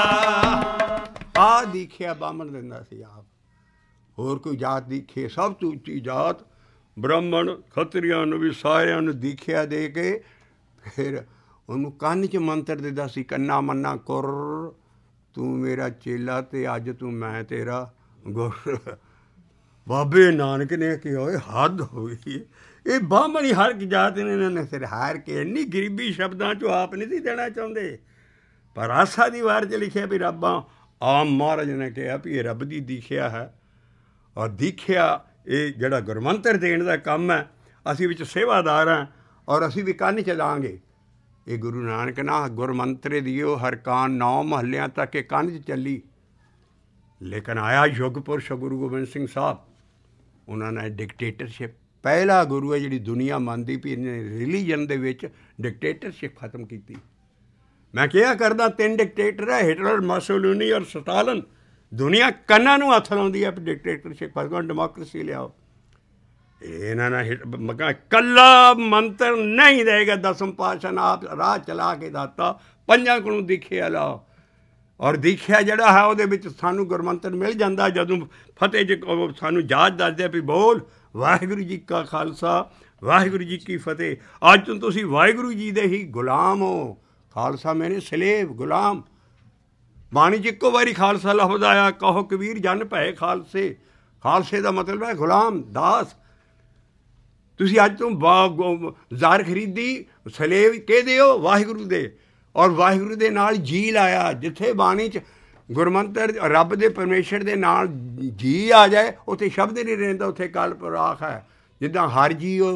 ਆ ਦੀਖਿਆ ਬਾਹਮਣ ਦਿੰਦਾ ਸੀ ਆਪ, ਹੋਰ ਕੋਈ ਜਾਤ ਦੀਖੇ ਸਭ ਤੋਂ ਉੱਚੀ ਜਾਤ ਬ੍ਰਾਹਮਣ ਖੱਤਰੀਆਂ ਨੂੰ ਵੀ ਸਾਰਿਆਂ ਨੂੰ ਦੀਖਿਆ ਦੇ ਕੇ ਫਿਰ ਉਹਨੂੰ ਕੰਨ 'ਚ ਮੰਤਰ ਦਿੰਦਾ ਸੀ, ਕੰਨਾ ਮੰਨਾ ਕੁਰ, ਤੂੰ ਮੇਰਾ ਚੇਲਾ ਤੇ ਅੱਜ ਤੂੰ ਮੈਂ ਤੇਰਾ ਗੁਰ। ਬਾਬੇ ਨਾਨਕ ਨੇ ਕਿਹਾ ਓਏ ਹੱਦ ਹੋ ਗਈ, ਇਹ ਬਾਹਮਣ ਹੀ ਹਰ ਜਾਤ ਨੇ ਇਹਨਾਂ ਨੇ ਸਿਰ ਹਾਰ ਕੇ ਇੰਨੀ ਗਰੀਬੀ ਸ਼ਬਦਾਂ 'ਚੋਂ ਆਪ ਨਹੀਂ ਸੀ ਦੇਣਾ ਚਾਹੁੰਦੇ। ਪਰ ਆਸਾ ਦੀ ਵਾਰ 'ਚ ਲਿਖਿਆ ਵੀ ਰੱਬਾਂ, ਆਮ ਮਹਾਰਾਜ ਨੇ ਕਿਹਾ ਵੀ ਇਹ ਰੱਬ ਦੀ ਦੀਖਿਆ ਹੈ। ਔਰ ਦੀਖਿਆ ਇਹ ਜਿਹੜਾ ਗੁਰਮੰਤਰ ਦੇਣ ਦਾ ਕੰਮ ਹੈ, ਅਸੀਂ ਵਿੱਚ ਸੇਵਾਦਾਰ ਹਾਂ ਔਰ ਅਸੀਂ ਵੀ ਕੰਨ ਚਲਾਂਗੇ। ਇਹ ਗੁਰੂ ਨਾਨਕ ਨਾ ਗੁਰਮੰਤਰੇ ਦਿਓ ਹਰ ਕਾਨ, ਨੌ ਮਹੱਲਿਆਂ ਤੱਕ ਇਹ ਕੰਨ 'ਚ ਚੱਲੀ। ਲੇਕਿਨ ਆਇਆ ਯੁੱਗ ਪੁਰਸ਼ ਗੁਰੂ ਗੋਬਿੰਦ ਸਿੰਘ ਸਾਹਿਬ, ਉਹਨਾਂ ਨੇ ਡਿਕਟੇਟਰਸ਼ਿਪ, ਪਹਿਲਾ ਗੁਰੂ ਹੈ ਜਿਹੜੀ ਦੁਨੀਆ ਮੰਨਦੀ ਵੀ ਇਹਨੇ ਰਿਲੀਜਨ ਦੇ ਵਿੱਚ ਡਿਕਟੇਟਰਸ਼ਿਪ ਖਤਮ ਕੀਤੀ। ਮੈਂ ਕਿਹਾ ਕਰਦਾ ਤਿੰਨ ਡਿਕਟੇਟਰ ਹੈ, ਹਿਟਲਰ, ਮਸੋਲਿਨੀ ਔਰ ਸਟਾਲਨ। ਦੁਨੀਆ ਕੰਨਾਂ ਨੂੰ ਹੱਥ ਲਾਉਂਦੀ ਹੈ ਵੀ ਡਿਕਟੇਟਰਸ਼ਿਪ ਖਤਮ, ਡੈਮੋਕਰੇਸੀ ਲਿਆਓ। ਇਹਨਾਂ ਨੇ ਮਗਾ ਇਕੱਲਾ ਮੰਤਰ ਨਹੀਂ ਦੇਗਾ, ਦਸਮ ਪਾਤਸ਼ਾਹ ਨੇ ਆਪ ਰਾਹ ਚਲਾ ਕੇ ਦਿੱਤਾ, ਪੰਜਾਂ ਕੋਲੋਂ ਦੀਖਿਆ ਲਾਓ। ਔਰ ਦੀਖਿਆ ਜਿਹੜਾ ਹੈ ਉਹਦੇ ਵਿੱਚ ਸਾਨੂੰ ਗੁਰਮੰਤਰ ਮਿਲ ਜਾਂਦਾ। ਜਦੋਂ ਫਤਿਹ ਜੀ ਸਾਨੂੰ ਜਾਚ ਦੱਸਦੇ ਵੀ ਬੋਲ ਵਾਹਿਗੁਰੂ ਜੀ ਕਾ ਖਾਲਸਾ ਵਾਹਿਗੁਰੂ ਜੀ ਕੀ ਫਤਿਹ, ਅੱਜ ਤੋਂ ਤੁਸੀਂ ਵਾਹਿਗੁਰੂ ਜੀ ਦੇ ਹੀ ਗੁਲਾਮ ਹੋ। ਖਾਲਸਾ ਮੈਨੇ ਸਲੇਵ ਗੁਲਾਮ। ਬਾਣੀ 'ਚ ਇੱਕੋ ਵਾਰੀ ਖਾਲਸਾ ਲਫ਼ਜ਼ ਆਇਆ, ਕਹੋ ਕਬੀਰ ਜਨ ਭਏ ਖਾਲਸੇ। ਖਾਲਸੇ ਦਾ ਮਤਲਬ ਹੈ ਗੁਲਾਮ, ਦਾਸ। ਤੁਸੀਂ ਅੱਜ ਤੋਂ ਬਾ ਜ਼ਾਰ ਖਰੀਦੀ, ਸਲੇਵ ਕਿਹਦੇ ਹੋ? ਵਾਹਿਗੁਰੂ ਦੇ। ਔਰ ਵਾਹਿਗੁਰੂ ਦੇ ਨਾਲ ਜੀ ਲਾਇਆ। ਜਿੱਥੇ ਬਾਣੀ 'ਚ ਗੁਰਮੰਤਰ ਰੱਬ ਦੇ ਪਰਮੇਸ਼ਰ ਦੇ ਨਾਲ ਜੀ ਆ ਜਾਏ, ਉੱਥੇ ਸ਼ਬਦ ਨਹੀਂ ਰਹਿੰਦਾ, ਉੱਥੇ ਕਲ ਪਰਾਖ ਹੈ। ਜਿੱਦਾਂ ਹਰ ਜੀਓ,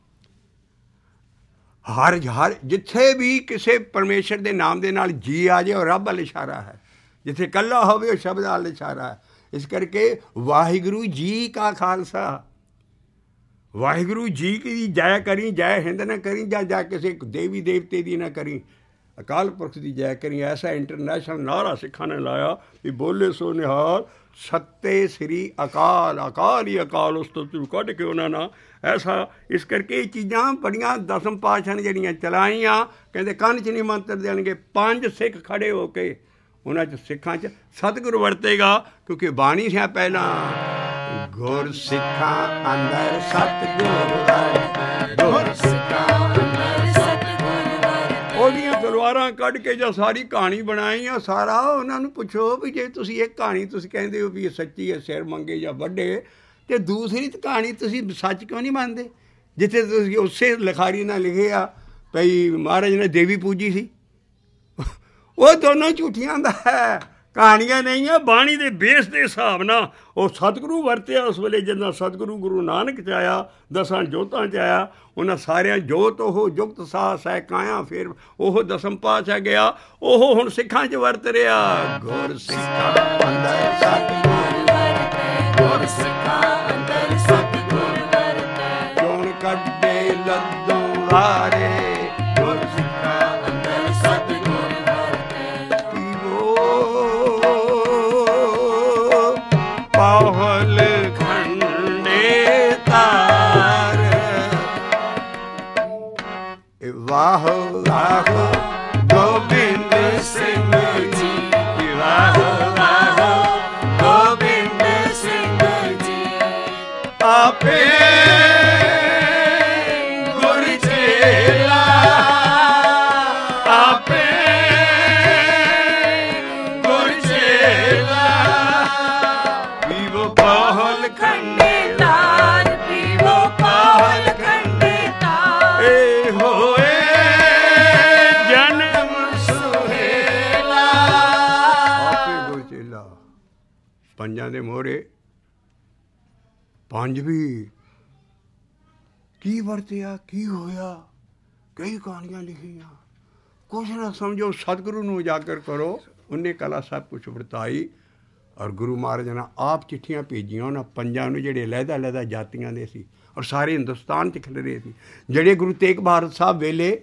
ਹਰ ਹਰ ਜਿੱਥੇ ਵੀ ਕਿਸੇ ਪਰਮੇਸ਼ਰ ਦੇ ਨਾਮ ਦੇ ਨਾਲ ਜੀ ਆ ਜਾਏ, ਉਹ ਰੱਬ ਵੱਲ ਇਸ਼ਾਰਾ ਹੈ। ਜਿੱਥੇ ਇਕੱਲਾ ਹੋਵੇ ਉਹ ਸ਼ਬਦ ਵੱਲ ਇਸ਼ਾਰਾ ਹੈ। ਇਸ ਕਰਕੇ ਵਾਹਿਗੁਰੂ ਜੀ ਕਾ ਖਾਲਸਾ, ਵਾਹਿਗੁਰੂ ਜੀ ਕੀ ਜੈ ਕਰੀ, ਜੈ ਹਿੰਦ ਨਾ ਕਰੀ, ਜਾਂ ਜਾਂ ਕਿਸੇ ਦੇਵੀ ਦੇਵਤੇ ਦੀ ਨਾ ਕਰੀ, ਅਕਾਲ ਪੁਰਖ ਦੀ ਜੈ ਕਰੀ। ਐਸਾ ਇੰਟਰਨੈਸ਼ਨਲ ਨਾਅਰਾ ਸਿੱਖਾਂ ਨੇ ਲਾਇਆ ਵੀ ਬੋਲੇ ਸੋ ਨਿਹਾਲ ਸੱਤੇ ਸ੍ਰੀ ਅਕਾਲ, ਅਕਾਲ ਹੀ ਅਕਾਲ, ਉਸ ਤੋਂ ਤੂੰ ਕੱਢ ਕੇ ਉਹਨਾਂ ਨਾਲ ਐਸਾ। ਇਸ ਕਰਕੇ ਇਹ ਚੀਜ਼ਾਂ ਬੜੀਆਂ ਦਸਮ ਪਾਤਸ਼ਾਹ ਨੇ ਜਿਹੜੀਆਂ ਚਲਾਈਆਂ, ਕਹਿੰਦੇ ਕੰਨ 'ਚ ਨਹੀਂ ਮੰਤਰ ਦੇਣਗੇ। ਪੰਜ ਸਿੱਖ ਖੜੇ ਹੋ ਕੇ ਉਹਨਾਂ 'ਚ ਸਿੱਖਾਂ 'ਚ ਸਤਿਗੁਰੂ ਵਰਤੇਗਾ, ਕਿਉਂਕਿ ਬਾਣੀ ਸੀ ਪਹਿਲਾਂ ਗੁਰ ਸਿੱਖਾਂ ਅੰਦਰ ਸਤਿਗੁਰ ਵਰਤੈ, ਗੁਰ ਸਿੱਖਾਂ ਅੰਦਰ ਸਤਿਗੁਰ ਵਰਤੈ। ਉਹਦੀਆਂ ਤਲਵਾਰਾਂ ਕੱਢ ਕੇ ਜੋ ਸਾਰੀ ਕਹਾਣੀ ਬਣਾਈ ਆ, ਸਾਰਾ ਉਹਨਾਂ ਨੂੰ ਪੁੱਛੋ ਵੀ ਜੇ ਤੁਸੀਂ ਇਹ ਕਹਾਣੀ ਤੁਸੀਂ ਕਹਿੰਦੇ ਹੋ ਵੀ ਇਹ ਸੱਚੀ ਹੈ, ਸਿਰ ਮੰਗੇ ਜਾਂ ਵੱਡੇ, ਅਤੇ ਦੂਸਰੀ ਕਹਾਣੀ ਤੁਸੀਂ ਸੱਚ ਕਿਉਂ ਨਹੀਂ ਮੰਨਦੇ? ਜਿੱਥੇ ਤੁਸੀਂ ਉਸੇ ਲਿਖਾਰੀ ਨਾਲ ਲਿਖਿਆ ਭਈ ਮਹਾਰਾਜ ਨੇ ਦੇਵੀ ਪੂਜੀ ਸੀ, ਉਹ ਦੋਨੋਂ ਝੂਠੀਆਂ ਦਾ ਹੈ, ਕਹਾਣੀਆਂ ਨਹੀਂ ਆ। ਬਾਣੀ ਦੇ ਬੇਸ ਦੇ ਹਿਸਾਬ ਨਾਲ ਉਹ ਸਤਿਗੁਰੂ ਵਰਤਿਆ ਉਸ ਵੇਲੇ, ਜਦੋਂ ਸਤਿਗੁਰੂ ਗੁਰੂ ਨਾਨਕ 'ਚ ਆਇਆ, ਦਸਾਂ ਜੋਤਾਂ 'ਚ ਆਇਆ। ਉਹਨਾਂ ਸਾਰਿਆਂ ਜੋਤ ਉਹ ਜੁਗਤ ਸਾਹ ਸਹਿ ਕਾਇਆ, ਫਿਰ ਉਹ ਦਸਮ ਪਾਤਸ਼ਾਹ ਗਿਆ, ਉਹ ਹੁਣ ਸਿੱਖਾਂ 'ਚ ਵਰਤ ਰਿਹਾ। ਗੁਰ ਸਿੱਖਾਂ ਅੰਦਰ ਸਤਿਗੁਰ ਵਰਤੈ, ਗੁਰ ਸਿੱਖਾਂ ਅੰਦਰ ਸਤਿਗੁਰ ਵਰਤੈ, ਚੋਣ ਕੱਢੇ ਲੱਦੋਂ ਹਾਰੇ, ਗੁਰ ਸਿੱਖਾਂ ਅੰਦਰ ਸਤਿਗੁਰ ਵਰਤੈ। ਪੀਵੋ ਪਾਹਲ ਖੰਡੇ ਤਾਰ, ਵਾਹ ਵਾਹ ਗੋਬਿੰਦ ਸਿੰਘ ਜੀ, ਵਾਹ ਵਾਹ ਗੋਬਿੰਦ ਸਿੰਘ ਜੀ, ਆਪੇ ਗੁਰ ਚੇਲਾ, ਆਪੇ ਗੁਰ ਚੇਲਾ। ਪੀਵੋ ਪਾਹਲ ਖੰਡੇ ਤਾਰ, ਪੀਵੋ ਪਾਹਲ ਖੰਡੇ ਤਾਰ, ਏ ਹੋਏ ਜਨਮ ਸੁਹੇਲਾ। ਆਪੇ ਗੁਰ ਚੇਲਾ। ਪੰਜਾਂ ਦੇ ਮੋਹਰੇ ਪੰਜ ਵੀ ਕੀ ਵਰਤਿਆ, ਕੀ ਹੋਇਆ? ਕਈ ਕਹਾਣੀਆਂ ਲਿਖੀਆਂ। ਕੁਛ ਨਾ ਸਮਝੋ, ਸਤਿਗੁਰੂ ਨੂੰ ਉਜਾਗਰ ਕਰੋ। ਉਹਨੇ ਕਲਾ ਸਭ ਕੁਛ ਵਰਤਾਈ। ਔਰ ਗੁਰੂ ਮਹਾਰਾਜ ਨੇ ਆਪ ਚਿੱਠੀਆਂ ਭੇਜੀਆਂ ਉਹਨਾਂ ਪੰਜਾਂ ਨੂੰ ਜਿਹੜੇ ਅਲੱਗ ਅਲੱਗ ਜਾਤੀਆਂ ਦੇ ਸੀ ਔਰ ਸਾਰੇ ਹਿੰਦੁਸਤਾਨ 'ਚ ਖਿਲਰੇ ਸੀ, ਜਿਹੜੇ ਗੁਰੂ ਤੇਗ ਬਹਾਦਰ ਸਾਹਿਬ ਵੇਲੇ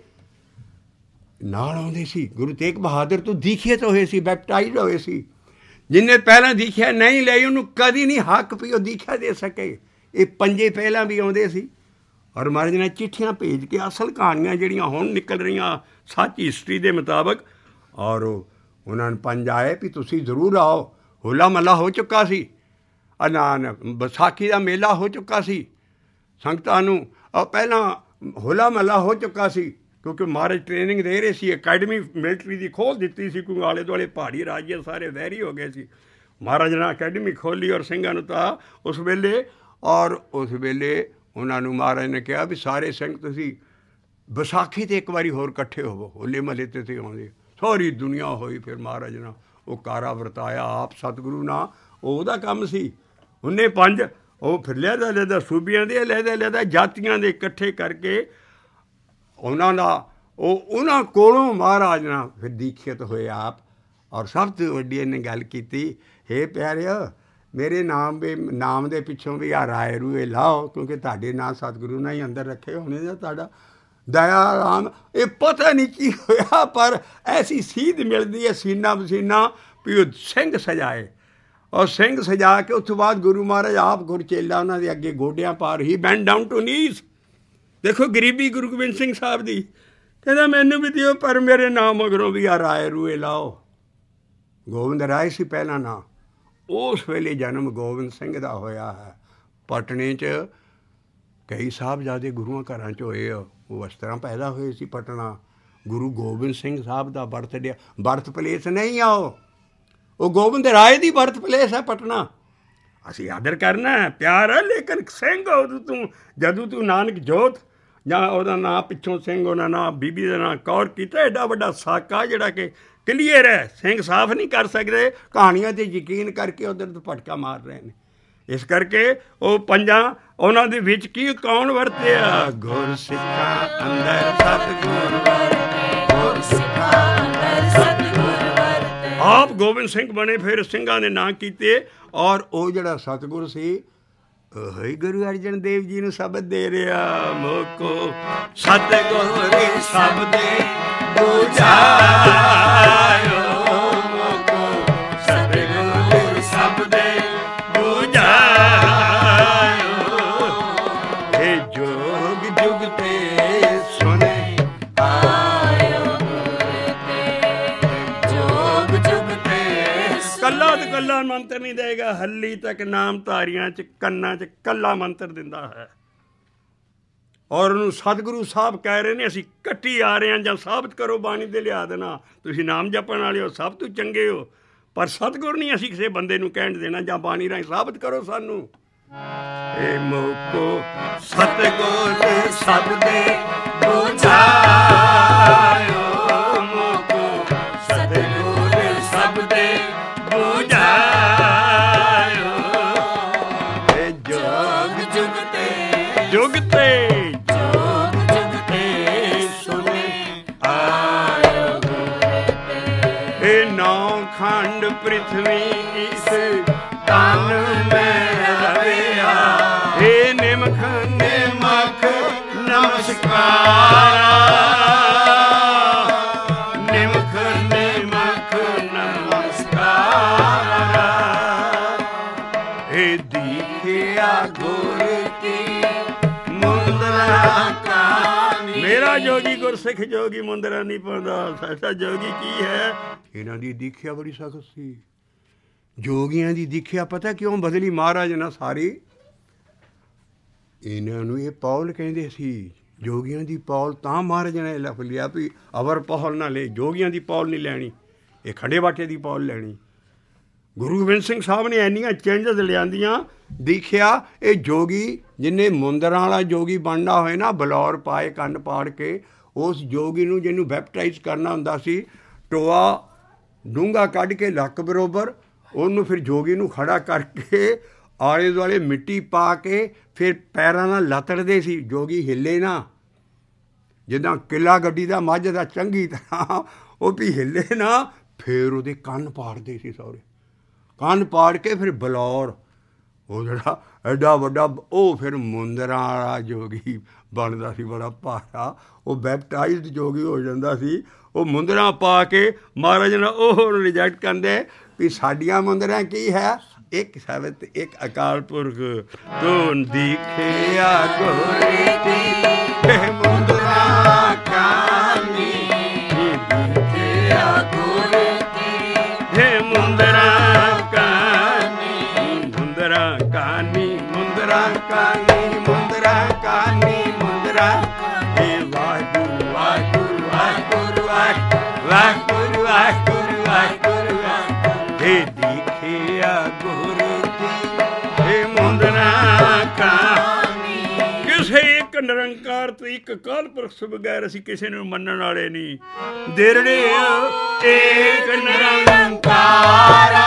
ਨਾਲ ਆਉਂਦੇ ਸੀ। ਗੁਰੂ ਤੇਗ ਬਹਾਦਰ ਤੋਂ ਦੀਖਿਤ ਹੋਏ ਸੀ, ਬੈਪਟਾਈਜ਼ ਹੋਏ ਸੀ। ਜਿਹਨੇ ਪਹਿਲਾਂ ਦੀਖਿਆ ਨਹੀਂ ਲਈ ਉਹਨੂੰ ਕਦੀ ਨਹੀਂ ਹੱਕ ਵੀ ਉਹ ਦੀਖਿਆ ਦੇ ਸਕੇ। ਇਹ ਪੰਜੇ ਪਹਿਲਾਂ ਵੀ ਆਉਂਦੇ ਸੀ ਔਰ ਮਹਾਰਾਜ ਨੇ ਚਿੱਠੀਆਂ ਭੇਜ ਕੇ ਅਸਲ ਕਹਾਣੀਆਂ ਜਿਹੜੀਆਂ ਹੁਣ ਨਿਕਲ ਰਹੀਆਂ ਸੱਚ ਹਿਸਟਰੀ ਦੇ ਮੁਤਾਬਕ, ਔਰ ਉਹਨਾਂ ਨੂੰ ਪੰਜ ਆਏ ਵੀ ਤੁਸੀਂ ਜ਼ਰੂਰ ਆਓ। ਹੋਲਾ ਮਹੱਲਾ ਹੋ ਚੁੱਕਾ ਸੀ, ਅਨਾਨ ਵਿਸਾਖੀ ਦਾ ਮੇਲਾ ਹੋ ਚੁੱਕਾ ਸੀ ਸੰਗਤਾਂ ਨੂੰ। ਔਰ ਪਹਿਲਾਂ ਹੋਲਾ ਮਹੱਲਾ ਹੋ ਚੁੱਕਾ ਸੀ ਕਿਉਂਕਿ ਮਹਾਰਾਜ ਟ੍ਰੇਨਿੰਗ ਦੇ ਰਹੇ ਸੀ। ਅਕੈਡਮੀ ਮਿਲਟਰੀ ਦੀ ਖੋਲ੍ਹ ਦਿੱਤੀ ਸੀ ਕਿਉਂਕਿ ਆਲੇ ਦੁਆਲੇ ਪਹਾੜੀ ਰਾਜੇ ਸਾਰੇ ਵੈਰੀ ਹੋ ਗਏ ਸੀ। ਮਹਾਰਾਜ ਨੇ ਅਕੈਡਮੀ ਖੋਲ੍ਹੀ ਔਰ ਸਿੰਘਾਂ ਨੂੰ ਤਾਂ ਉਸ ਵੇਲੇ, ਔਰ ਉਸ ਵੇਲੇ ਉਹਨਾਂ ਨੂੰ ਮਹਾਰਾਜ ਨੇ ਕਿਹਾ ਵੀ ਸਾਰੇ ਸਿੰਘ ਤੁਸੀਂ ਵਿਸਾਖੀ 'ਤੇ ਇੱਕ ਵਾਰੀ ਹੋਰ ਇਕੱਠੇ ਹੋਵੋ। ਹੋਲੇ ਮਹੱਲੇ 'ਤੇ ਤੇ ਆਉਂਦੇ ਸਾਰੀ ਦੁਨੀਆ ਹੋਈ। ਫਿਰ ਮਹਾਰਾਜ ਨੇ ਉਹ ਕਾਰਾ ਵਰਤਾਇਆ ਆਪ ਸਤਿਗੁਰੂ ਨਾਲ। ਉਹ ਉਹਦਾ ਕੰਮ ਸੀ। ਉਹਨੇ ਪੰਜ ਉਹ ਫਿਰ ਲਹਿਦਾ ਲਹਿਦਾ ਸੂਬਿਆਂ ਦੇ ਲਹਿਦਾ ਲਹਿਦਾ ਜਾਤੀਆਂ ਦੇ ਇਕੱਠੇ ਕਰਕੇ ਉਹਨਾਂ ਦਾ ਉਹ ਉਹਨਾਂ ਕੋਲੋਂ ਮਹਾਰਾਜ ਨਾਲ ਫਿਰ ਦੀਖਿਤ ਹੋਏ ਆਪ। ਔਰ ਸਭ ਤੋਂ ਵੱਡੀ ਇਹਨੇ ਗੱਲ ਕੀਤੀ, ਹੇ ਪਿਆਰਿਓ ਮੇਰੇ ਨਾਮ ਵੀ ਨਾਮ ਦੇ ਪਿੱਛੋਂ ਵੀ ਆ ਰਾਏ ਰੂਏ ਲਾਓ ਕਿਉਂਕਿ ਤੁਹਾਡੇ ਨਾਂ ਸਤਿਗੁਰੂ ਨੇ ਹੀ ਅੰਦਰ ਰੱਖੇ ਹੋਣੇ ਦਾ ਤੁਹਾਡਾ ਦਇਆ ਰਾਮ। ਇਹ ਪਤਾ ਨਹੀਂ ਕੀ ਹੋਇਆ ਪਰ ਐਸੀ ਸੀਧ ਮਿਲਦੀ ਹੈ ਸੀਨਾ ਪਸੀਨਾ ਵੀ ਉਹ ਸਿੰਘ ਸਜਾਏ। ਔਰ ਸਿੰਘ ਸਜਾ ਕੇ ਉਸ ਤੋਂ ਬਾਅਦ ਗੁਰੂ ਮਹਾਰਾਜ ਆਪ ਗੁਰਚੇਲਾ ਉਹਨਾਂ ਦੇ ਅੱਗੇ ਗੋਡਿਆਂ ਪਾਰ ਹੀ ਬੈਂਡ ਡਾਊਨ ਟੂ ਨੀਜ਼। ਦੇਖੋ ਗਰੀਬੀ ਗੁਰੂ ਗੋਬਿੰਦ ਸਿੰਘ ਸਾਹਿਬ ਦੀ, ਕਹਿੰਦਾ ਮੈਨੂੰ ਵੀ ਦਿਓ ਪਰ ਮੇਰੇ ਨਾਮ ਮਗਰੋਂ ਵੀ ਆ ਰਾਏ ਰੂਏ ਲਾਓ। ਗੋਬਿੰਦ ਰਾਏ ਸੀ ਪਹਿਲਾ ਨਾਂ। ਉਸ ਵੇਲੇ ਜਨਮ ਗੋਬਿੰਦ ਸਿੰਘ ਦਾ ਹੋਇਆ ਹੈ। ਪਟਨੇ 'ਚ ਕਈ ਸਾਹਿਬਜ਼ਾਦੇ ਗੁਰੂਆਂ ਘਰਾਂ 'ਚ ਹੋਏ ਆ, ਉਹ ਇਸ ਤਰ੍ਹਾਂ ਪੈਦਾ ਹੋਏ ਸੀ। ਪਟਨਾ ਗੁਰੂ ਗੋਬਿੰਦ ਸਿੰਘ ਸਾਹਿਬ ਦਾ ਬਰਥ ਡੇ ਬਰਥ ਪਲੇਸ ਨਹੀਂ ਆ, ਉਹ ਉਹ ਗੋਬਿੰਦ ਰਾਏ ਦੀ ਬਰਥ ਪਲੇਸ ਹੈ ਪਟਨਾ। ਅਸੀਂ ਆਦਰ ਕਰਨਾ ਹੈ, ਪਿਆਰ ਹੈ, ਲੇਕਿਨ ਸਿੰਘ ਉਦੋਂ ਤੂੰ ਜਦੋਂ ਤੂੰ ਨਾਨਕ ਜੋਤ ਜਾਂ ਉਹਦਾ ਨਾਂ ਪਿੱਛੋਂ ਸਿੰਘ ਉਹਨਾਂ ਨਾਂ ਬੀਬੀ ਦਾ ਨਾਂ ਕੌਰ ਕੀਤਾ, ਐਡਾ ਵੱਡਾ ਸਾਕਾ ਜਿਹੜਾ ਕਿ ਕਲੀਅਰ ਹੈ, ਸਿੰਘ ਸਾਫ਼ ਨਹੀਂ ਕਰ ਸਕਦੇ। ਕਹਾਣੀਆਂ 'ਤੇ ਯਕੀਨ ਕਰਕੇ ਉੱਧਰ ਤੋਂ ਭਟਕਾ ਮਾਰ ਰਹੇ ਨੇ। ਇਸ ਕਰਕੇ ਉਹ ਪੰਜਾਂ ਉਹਨਾਂ ਦੇ ਵਿੱਚ ਕੀ ਕੌਣ ਵਰਤਿਆ? ਗੁਰ ਸਿੱਖਾਂ ਅੰਦਰ ਸਤਿਗੁਰ ਵਰਤੇ, ਗੁਰ ਸਿੱਖਾਂ ਅੰਦਰ ਸਤਿਗੁਰ ਵਰਤੇ। ਆਪ ਗੋਬਿੰਦ ਸਿੰਘ ਬਣੇ, ਫਿਰ ਸਿੰਘਾਂ ਦੇ ਨਾਂ ਕੀਤੇ। ਔਰ ਉਹ ਜਿਹੜਾ ਸਤਿਗੁਰ ਸੀ ਉਹੀ ਗੁਰੂ ਅਰਜਨ ਦੇਵ ਜੀ ਨੂੰ ਸ਼ਬਦ ਦੇ ਰਿਹਾ, ਮੋਕੋ ਸਤਿਗੁਰ ਸ਼ਬਦ ਬੁਝਾਇਓ, ਮੋਕੋ ਸਤਿਗੁਰ ਸ਼ਬਦ ਕੱਲਾ ਮੰਤਰ ਨਹੀਂ ਦੇਗਾ, ਹੱਲੀ ਤੱਕ ਨਾਮ ਧਾਰੀਆਂ 'ਚ ਕੰਨਾਂ 'ਚ ਕੱਲਾ ਮੰਤਰ ਦਿੰਦਾ ਹੈ। ਔਰ ਉਹਨੂੰ ਸਤਿਗੁਰੂ ਸਾਹਿਬ ਕਹਿ ਰਹੇ ਨੇ ਅਸੀਂ ਕੱਟੀ ਆ ਰਹੇ ਹਾਂ, ਜਾਂ ਸਾਬਤ ਕਰੋ ਬਾਣੀ ਦੇ ਲਿਆ ਦੇਣਾ ਤੁਸੀਂ ਨਾਮ ਜਪਣ ਵਾਲੇ ਹੋ, ਸਭ ਤੋਂ ਚੰਗੇ ਹੋ। ਪਰ ਸਤਿਗੁਰ ਨਹੀਂ ਅਸੀਂ ਕਿਸੇ ਬੰਦੇ ਨੂੰ ਕਹਿਣ ਦੇਣਾ ਜਾਂ ਬਾਣੀ ਰਾਹੀਂ ਸਾਬਤ ਕਰੋ ਸਾਨੂੰ। ਏ ਮੋਕੋ ਸਤਿਗੁਰ ਸ਼ਬਦ ਬੁਝਾਇਓ, ਮੋਕੋ ਸਤਿਗੁਰ ਸ਼ਬਦ ਜੁਗ ਤੇ ਜੁਗ ਜੁਗ ਤੇ ਸੁਨੇ ਆਇਓ ਗੁਰ। ਇਹ ਨੌ ਖੰਡ ਪ੍ਰਿਥਵੀ ਇਸ ਤਨ ਮੈਂ ਰਵਿਆ, ਇਹ ਨਿਮਖ ਨਿਮਖ ਨਮਸਕਾਰਾ, ਨਿਮਖ ਨਿਮਖ ਨਮਸਕਾਰਾ। ਇਹ ਦੀਖਿਆ ਗੁਰ ਕੀ ਮੇਰਾ ਜੋਗੀ ਗੁਰਸਿੱਖ ਜੋਗੀ ਮੁੰਦਰਾ ਨਹੀਂ ਪਾਉਂਦਾ। ਸਾਡਾ ਜੋਗੀ ਕੀ ਹੈ? ਇਹਨਾਂ ਦੀ ਦੀਖਿਆ ਬੜੀ ਸਖਤ ਸੀ। ਜੋਗੀਆਂ ਦੀ ਦੀਖਿਆ ਪਤਾ ਕਿਉਂ ਬਦਲੀ ਮਹਾਰਾਜ ਨਾਲ ਸਾਰੀ? ਇਹਨਾਂ ਨੂੰ ਇਹ ਪੌਲ ਕਹਿੰਦੇ ਸੀ। ਜੋਗੀਆਂ ਦੀ ਪੌਲ ਤਾਂ ਮਹਾਰਾਜ ਨੇ ਲਿਖ ਲਿਆ ਵੀ ਅਵਰ ਪੌਲ ਨਾ ਲੈ, ਜੋਗੀਆਂ ਦੀ ਪੌਲ ਨਹੀਂ ਲੈਣੀ, ਇਹ ਖੰਡੇ ਬਾਟੇ ਦੀ ਪੌਲ ਲੈਣੀ। ਗੁਰੂ ਗੋਬਿੰਦ ਸਿੰਘ ਸਾਹਿਬ ਨੇ ਇੰਨੀਆਂ ਚੇਂਜਸ ਲਿਆਂਦੀਆਂ। ਦੇਖਿਆ ਇਹ ਜੋਗੀ ਜਿਹਨੇ ਮੁੰਦਰਾਂ ਵਾਲਾ ਜੋਗੀ ਬਣਨਾ ਹੋਏ ਨਾ, ਬਲੌਰ ਪਾਏ ਕੰਨ ਪਾੜ ਕੇ, ਉਸ ਜੋਗੀ ਨੂੰ ਜਿਹਨੂੰ ਬੈਪਟਾਈਜ਼ ਕਰਨਾ ਹੁੰਦਾ ਸੀ, ਟੋਆ ਡੂੰਘਾ ਕੱਢ ਕੇ ਲੱਕ ਬਰੋਬਰ ਉਹਨੂੰ ਫਿਰ ਜੋਗੀ ਨੂੰ ਖੜਾ ਕਰਕੇ ਆਲੇ ਦੁਆਲੇ ਮਿੱਟੀ ਪਾ ਕੇ ਫਿਰ ਪੈਰਾਂ ਨਾਲ ਲਤੜਦੇ ਸੀ, ਜੋਗੀ ਹਿੱਲੇ ਨਾ। ਜਿੱਦਾਂ ਕਿੱਲਾ ਗੱਡੀ ਦਾ ਮੱਝ ਦਾ ਚੰਗੀ ਤਰ੍ਹਾਂ ਉਹ ਵੀ ਹਿੱਲੇ ਨਾ, ਫਿਰ ਉਹਦੇ ਕੰਨ ਪਾੜਦੇ ਸੀ ਸਹੁਰੇ, ਕੰਨ ਪਾੜ ਕੇ ਫਿਰ ਬਲੌਰ ਉਹ ਜਿਹੜਾ ਐਡਾ ਵੱਡਾ ਉਹ ਫਿਰ ਮੁੰਦਰਾਂ ਵਾਲਾ ਜੋਗੀ ਬਣਦਾ ਸੀ, ਬੜਾ ਭਾਰਾ, ਉਹ ਬੈਪਟਾਈਜ਼ਡ ਜੋਗੀ ਹੋ ਜਾਂਦਾ ਸੀ। ਉਹ ਮੁੰਦਰਾਂ ਪਾ ਕੇ ਮਹਾਰਾਜ ਨੇ ਉਹ ਰਿਜੈਕਟ ਕਰਦੇ ਵੀ ਸਾਡੀਆਂ ਮੁੰਦਰਾਂ ਕੀ ਹੈ, ਇੱਕ ਸ਼ਬਦ ਇੱਕ ਅਕਾਲ ਪੁਰਖ ਤੂੰ ਦਿਖਿਆ ਗੋਰੇ ਦੀ ਮੁੰਦਰਾਂ ਕਾਨੀ, ਦਿਖਿਆ ਗੋਰੇ ਦੀ ਮੁੰਦਰਾਂ ਕਾਨੀ, ਮੁੰਦਰਾਂ ਕਾਨੀ, ਮੁੰਦਰਾਂ ਕਾਨੀ, ਮੁੰਦਰਾਂ ਕਾਨੀ, ਮੁੰਦਰਾਂ ਕਾਨੀ। ਵਾਹਿਗੁਰੂ ਵਾਹਿਗੁਰੂ ਵਾਹਿਗੁਰੂ ਵਾਹਿਗੁਰੂ ਵਾਹਿਗੁਰੂ ਵਾਹਿਗੁਰੂ ਵਾਹਿਗੁਰੂ ਦਿਖਿਆ ਗੁਰੂ ਦੀ ਮੁੰਦਰਾਂ ਕਾਨੀ। ਕਿਸੇ ਇੱਕ ਨਿਰੰਕਾਰ ਤੋਂ ਇੱਕ ਅਕਾਲ ਪੁਰਖ ਤੋਂ ਬਗੈਰ ਅਸੀਂ ਕਿਸੇ ਨੂੰ ਮੰਨਣ ਵਾਲੇ ਨਹੀਂ। ਦਿਰੜੇ ਏਕ ਨਿਰੰਕਾਰਾ,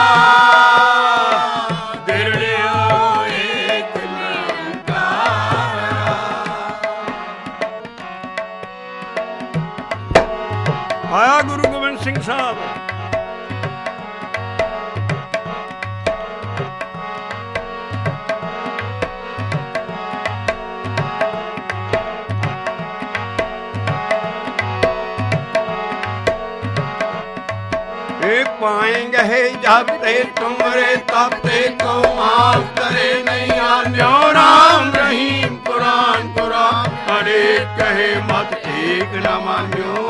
ਦਿਰੜੇ ਏਕ ਨਿਰੰਕਾਰਾ। ਆਇਆ ਗੁਰੂ ਗੋਬਿੰਦ ਸਿੰਘ ਸਾਹਿਬ। पाएंगे जब ते तुमरे तब ते को माफ करे नहीं आन्यो। राम रहीम कुरान कुरान अरे कहे मत एक न मान्यो।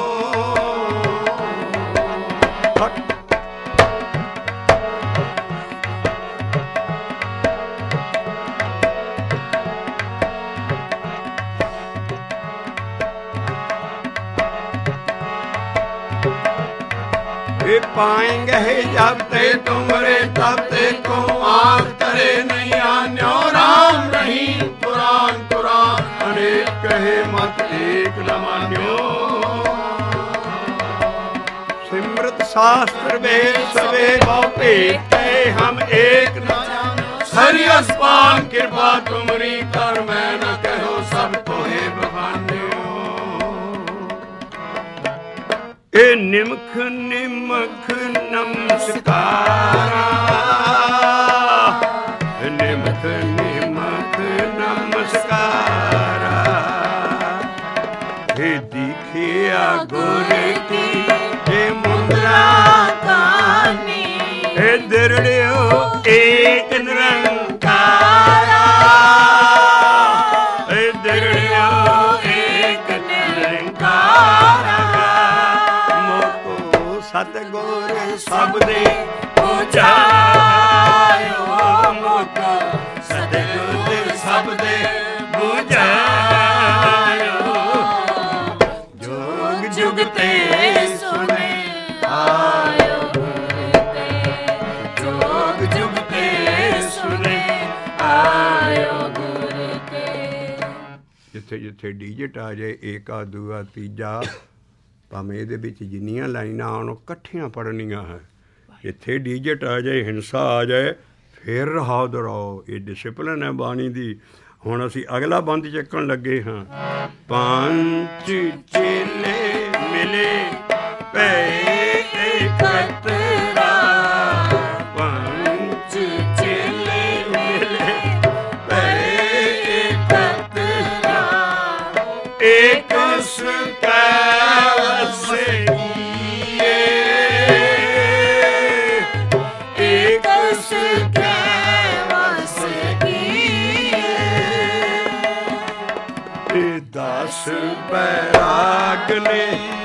पाएंगे जब ते तुमरे तब ते को माफ करे नहीं आन्यो। राम रहीम कुरान कुरान अनेक कहे मत एक न मान्यो। सिमरत शास्त्र वेद सवे बहु भेद कहे हम एक न जानो। हरि अस्पान कृपा तुमरी कर मैं न कहो सब तोहे बखान्यो। ए निमख निमख नमस्कारा, निमख निमख नमस्कारा। हे दिखिया गुर की हे मुद्रा कानी, हे दिरड़ियो एक निरंकारा। हे दिरड़ियो एक निरंकारा। सतगुर सब दे बुझायो मोको, सतगुर सब दे बुझायो। जुग जुग ते सुने आयो गुर ते, जुग जुग ते सुने आयो गुर ते। जिथे जिथे डिजिट आ जाए एका दूआ तीजा, ਭਾਵੇਂ ਇਹਦੇ ਵਿੱਚ ਜਿੰਨੀਆਂ ਲਾਈਨਾਂ ਆਉਣ ਉਹ ਇਕੱਠੀਆਂ ਪੜ੍ਹਨੀਆਂ ਹੈ। ਇੱਥੇ ਡੀਜਟ ਆ ਜਾਏ, ਹਿੰਸਾ ਆ ਜਾਏ, ਫਿਰ ਰਹਾਓ ਦੁਹਰਾਓ। ਇਹ ਡਿਸਿਪਲਿਨ ਹੈ ਬਾਣੀ ਦੀ। ਹੁਣ ਅਸੀਂ ਅਗਲਾ ਬੰਦ ਚੱਕਣ ਲੱਗੇ ਹਾਂ। ਪੰਜ ਚੇਲੇ ਮਿਲੇ ਪਏ ਇਕੱਤਰਾ, ਪੰਜ ਚੇਲੇ ਮਿਲੇ ਪਏ ਇਕੱਤਰਾ। ਇੱਕ ਸੁਕਾ दस बैराग ने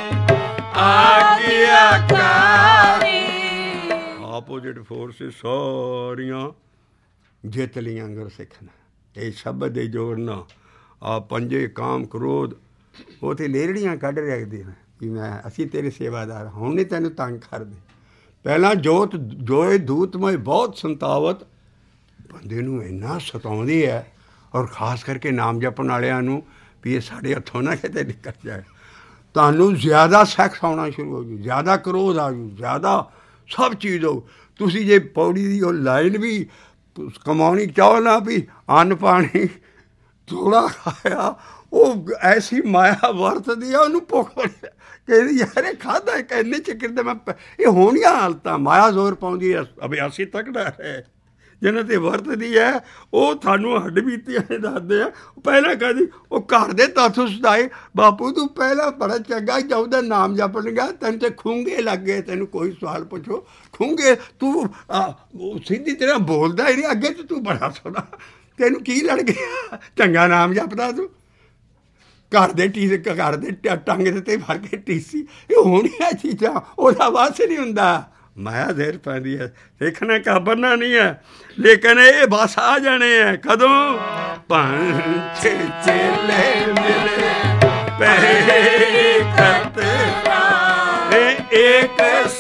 आज्ञाकारी। ऑपोजिट फोर्सेस सारियां जित लियां गुरसिख ने। ये शब्द दे जोड़ना आ पंजे काम क्रोध ਉਹ ਤਾਂ ਲੇਰੜੀਆਂ ਕੱਢ ਰੱਖਦੇ ਨੇ ਵੀ ਮੈਂ ਅਸੀਂ ਤੇਰੇ ਸੇਵਾਦਾਰ, ਹੁਣ ਨਹੀਂ ਤੈਨੂੰ ਤੰਗ ਕਰਦੇ। ਪਹਿਲਾਂ ਜੋਤ ਜੋਏ ਦੂਤਮय ਬਹੁਤ ਸੰਤਾਵਤ ਬੰਦੇ ਨੂੰ ਇੰਨਾ ਸਤਾਉਂਦੀ ਹੈ, ਔਰ ਖ਼ਾਸ ਕਰਕੇ ਨਾਮ ਜਪਣ ਵਾਲਿਆਂ ਨੂੰ ਵੀ ਇਹ ਸਾਡੇ ਹੱਥੋਂ ਨਾ ਕਿਤੇ ਨਿਕਲ ਜਾਏ। ਤੁਹਾਨੂੰ ਜ਼ਿਆਦਾ ਸੈਕਸ ਆਉਣਾ ਸ਼ੁਰੂ ਹੋ ਜੂ, ਜ਼ਿਆਦਾ ਕ੍ਰੋਧ ਆ ਜੂ, ਜ਼ਿਆਦਾ ਸਭ ਚੀਜ਼ ਹੋ। ਤੁਸੀਂ ਜੇ ਪੌੜੀ ਦੀ ਉਹ ਲਾਈਨ ਵੀ ਕਮਾਉਣੀ ਚਾਹੋ ਨਾ ਵੀ ਅੰਨ ਪਾਣੀ ਥੋੜ੍ਹਾ ਖਾਇਆ, ਉਹ ਐਸੀ ਮਾਇਆ ਵਰਤਦੀ ਆ, ਉਹਨੂੰ ਭੁੱਖ ਕਹਿੰਦੀ ਯਾਰ ਇਹ ਖਾਧਾ ਇੰਨੇ ਚਿਕਰ ਦੇ ਮੈਂ ਇਹ ਹੋਣੀਆਂ ਹਾਲਤਾਂ। ਮਾਇਆ ਜ਼ੋਰ ਪਾਉਂਦੀ ਹੈ, ਅਭਿਆਸੀ ਤਕੜਾ ਹੈ ਜਿਹਨਾਂ 'ਤੇ ਵਰਤਦੀ ਹੈ। ਉਹ ਤੁਹਾਨੂੰ ਹੱਡ ਬੀਤੀਆਂ ਦੱਸਦੇ ਆ। ਪਹਿਲਾਂ ਕਹਿੰਦੀ ਉਹ ਘਰ ਦੇ ਤਾਥੋਂ ਸੁਧਾਏ, ਬਾਪੂ ਤੂੰ ਪਹਿਲਾਂ ਬੜਾ ਚੰਗਾ ਉਹਦਾ ਨਾਮ ਜਪਣ ਗਿਆ, ਤੈਨੂੰ ਤੇ ਖੂੰਗੇ ਲੱਗ ਗਏ, ਤੈਨੂੰ ਕੋਈ ਸਵਾਲ ਪੁੱਛੋ ਖੂੰਗੇ, ਤੂੰ ਸਿੱਧੀ ਤਰ੍ਹਾਂ ਬੋਲਦਾ ਹੀ ਨਹੀਂ, ਅੱਗੇ ਤੇ ਤੂੰ ਬੜਾ ਸੋਹਣਾ, ਤੈਨੂੰ ਕੀ ਲੜ ਗਿਆ, ਚੰਗਾ ਨਾਮ ਜਪਦਾ ਤੂੰ। ਘਰ ਦੇ ਟੀਸੇ ਘਰ ਦੇ ਟੰਗ ਦੇ ਤੇ ਫੜ ਕੇ ਟੀਸੀ, ਇਹ ਹੋਣੀਆਂ ਚੀਜ਼ਾਂ, ਉਹਦਾ ਵਾਸ ਨਹੀਂ ਹੁੰਦਾ। ਮਾਇਆ ਦੇਰ ਪੈਂਦੀ ਹੈ, ਦੇਖਣਾ ਕਾਬਰਨਾ ਨਹੀਂ ਹੈ, ਲੇਕਿਨ ਇਹ ਬਸ ਆ ਜਾਣੇ ਹੈ। ਕਦੋਂ ਪੰਜ ਚੇਲੇ ਮਿਲੇ ਪਹਿਲੇ ਖਤਰਾ ਇੱਕ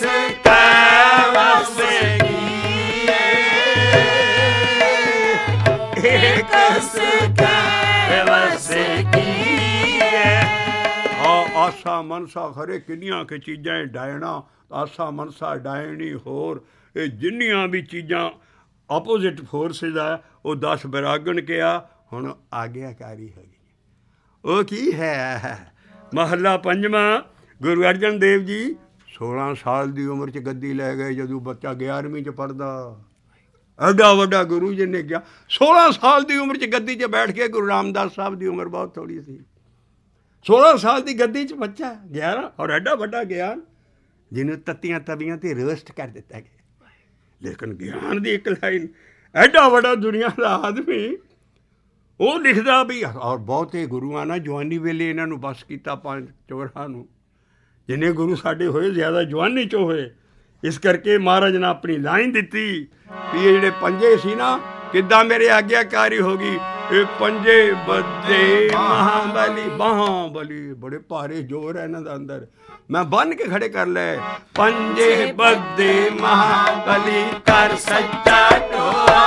ਸਕਾਵਸੇ ਇੱਕ ਸਕਾਵਸੇ ਆਸਾ ਮਨਸਾ ਖਰੇ ਕਿੰਨੀਆਂ ਕੁ ਚੀਜ਼ਾਂ ਡਾਇਣਾ, ਆਸਾ ਮਨਸਾ ਡਾਇਣੀ, ਹੋਰ ਇਹ ਜਿੰਨੀਆਂ ਵੀ ਚੀਜ਼ਾਂ ਆਪੋਜ਼ਿਟ ਫੋਰਸਿਸ ਆ, ਉਹ ਦਸ ਬਰਾਗਣ ਕਿਹਾ। ਹੁਣ ਆਗਿਆਕਾਰੀ ਹੈਗੀ, ਉਹ ਕੀ ਹੈ? ਮਹੱਲਾ ਪੰਜਵਾਂ। ਗੁਰੂ ਅਰਜਨ ਦੇਵ ਜੀ ਸੋਲਾਂ ਸਾਲ ਦੀ ਉਮਰ 'ਚ ਗੱਦੀ ਲੈ ਗਏ, ਜਦੋਂ ਬੱਚਾ ਗਿਆਰਵੀਂ 'ਚ ਪੜ੍ਹਦਾ। ਐਡਾ ਵੱਡਾ ਗੁਰੂ ਜੀ ਨੇ ਕਿਹਾ, ਸੋਲਾਂ ਸਾਲ ਦੀ ਉਮਰ 'ਚ ਗੱਦੀ 'ਚ ਬੈਠ ਕੇ। ਗੁਰੂ ਰਾਮਦਾਸ ਸਾਹਿਬ ਦੀ ਉਮਰ ਬਹੁਤ ਥੋੜ੍ਹੀ ਸੀ, ਸੋਲਾਂ ਸਾਲ ਦੀ ਗੱਦੀ 'ਚ ਬੱਚਾ, ਗਿਆਰਾਂ, ਔਰ ਐਡਾ ਵੱਡਾ ਗਿਆਨ ਜਿਹਨੂੰ ਤੱਤੀਆਂ ਤਵੀਆਂ 'ਤੇ ਰੋਸਟ ਕਰ ਦਿੱਤਾ ਗਿਆ। ਲੇਕਿਨ ਗਿਆਨ ਦੀ ਇੱਕ ਲਾਈਨ, ਐਡਾ ਵੱਡਾ ਦੁਨੀਆ ਦਾ ਆਦਮੀ, ਉਹ ਲਿਖਦਾ ਵੀ। ਔਰ ਬਹੁਤੇ ਗੁਰੂਆਂ ਨਾਲ ਜਵਾਨੀ ਵੇਲੇ ਇਹਨਾਂ ਨੂੰ ਬਸ ਕੀਤਾ, ਪੰਜ ਚੋਰਾਂ ਨੂੰ। ਜਿੰਨੇ ਗੁਰੂ ਸਾਡੇ ਹੋਏ ਜ਼ਿਆਦਾ ਜਵਾਨੀ 'ਚ ਹੋਏ। ਇਸ ਕਰਕੇ ਮਹਾਰਾਜ ਨੇ ਆਪਣੀ ਲਾਈਨ ਦਿੱਤੀ ਵੀ ਇਹ ਜਿਹੜੇ ਪੰਜੇ ਸੀ ਨਾ, ਕਿੱਦਾਂ ਮੇਰੇ ਆਗਿਆਕਾਰੀ ਹੋ ਗਈ। ਇਹ ਪੰਜੇ ਬੱਦੇ ਮਹਾਬਲੀ, ਮਹਾਬਲੀ ਬੜੇ ਭਾਰੇ ਜ਼ੋਰ ਹੈ ਇਹਨਾਂ ਦਾ ਅੰਦਰ। ਮੈਂ ਬੰਨ ਕੇ ਖੜੇ ਕਰ ਲੈ। ਪੰਜੇ ਬੱਦੇ ਮਹਾਬਲੀ ਕਰ ਸੱਚਾ ਟੋਆ,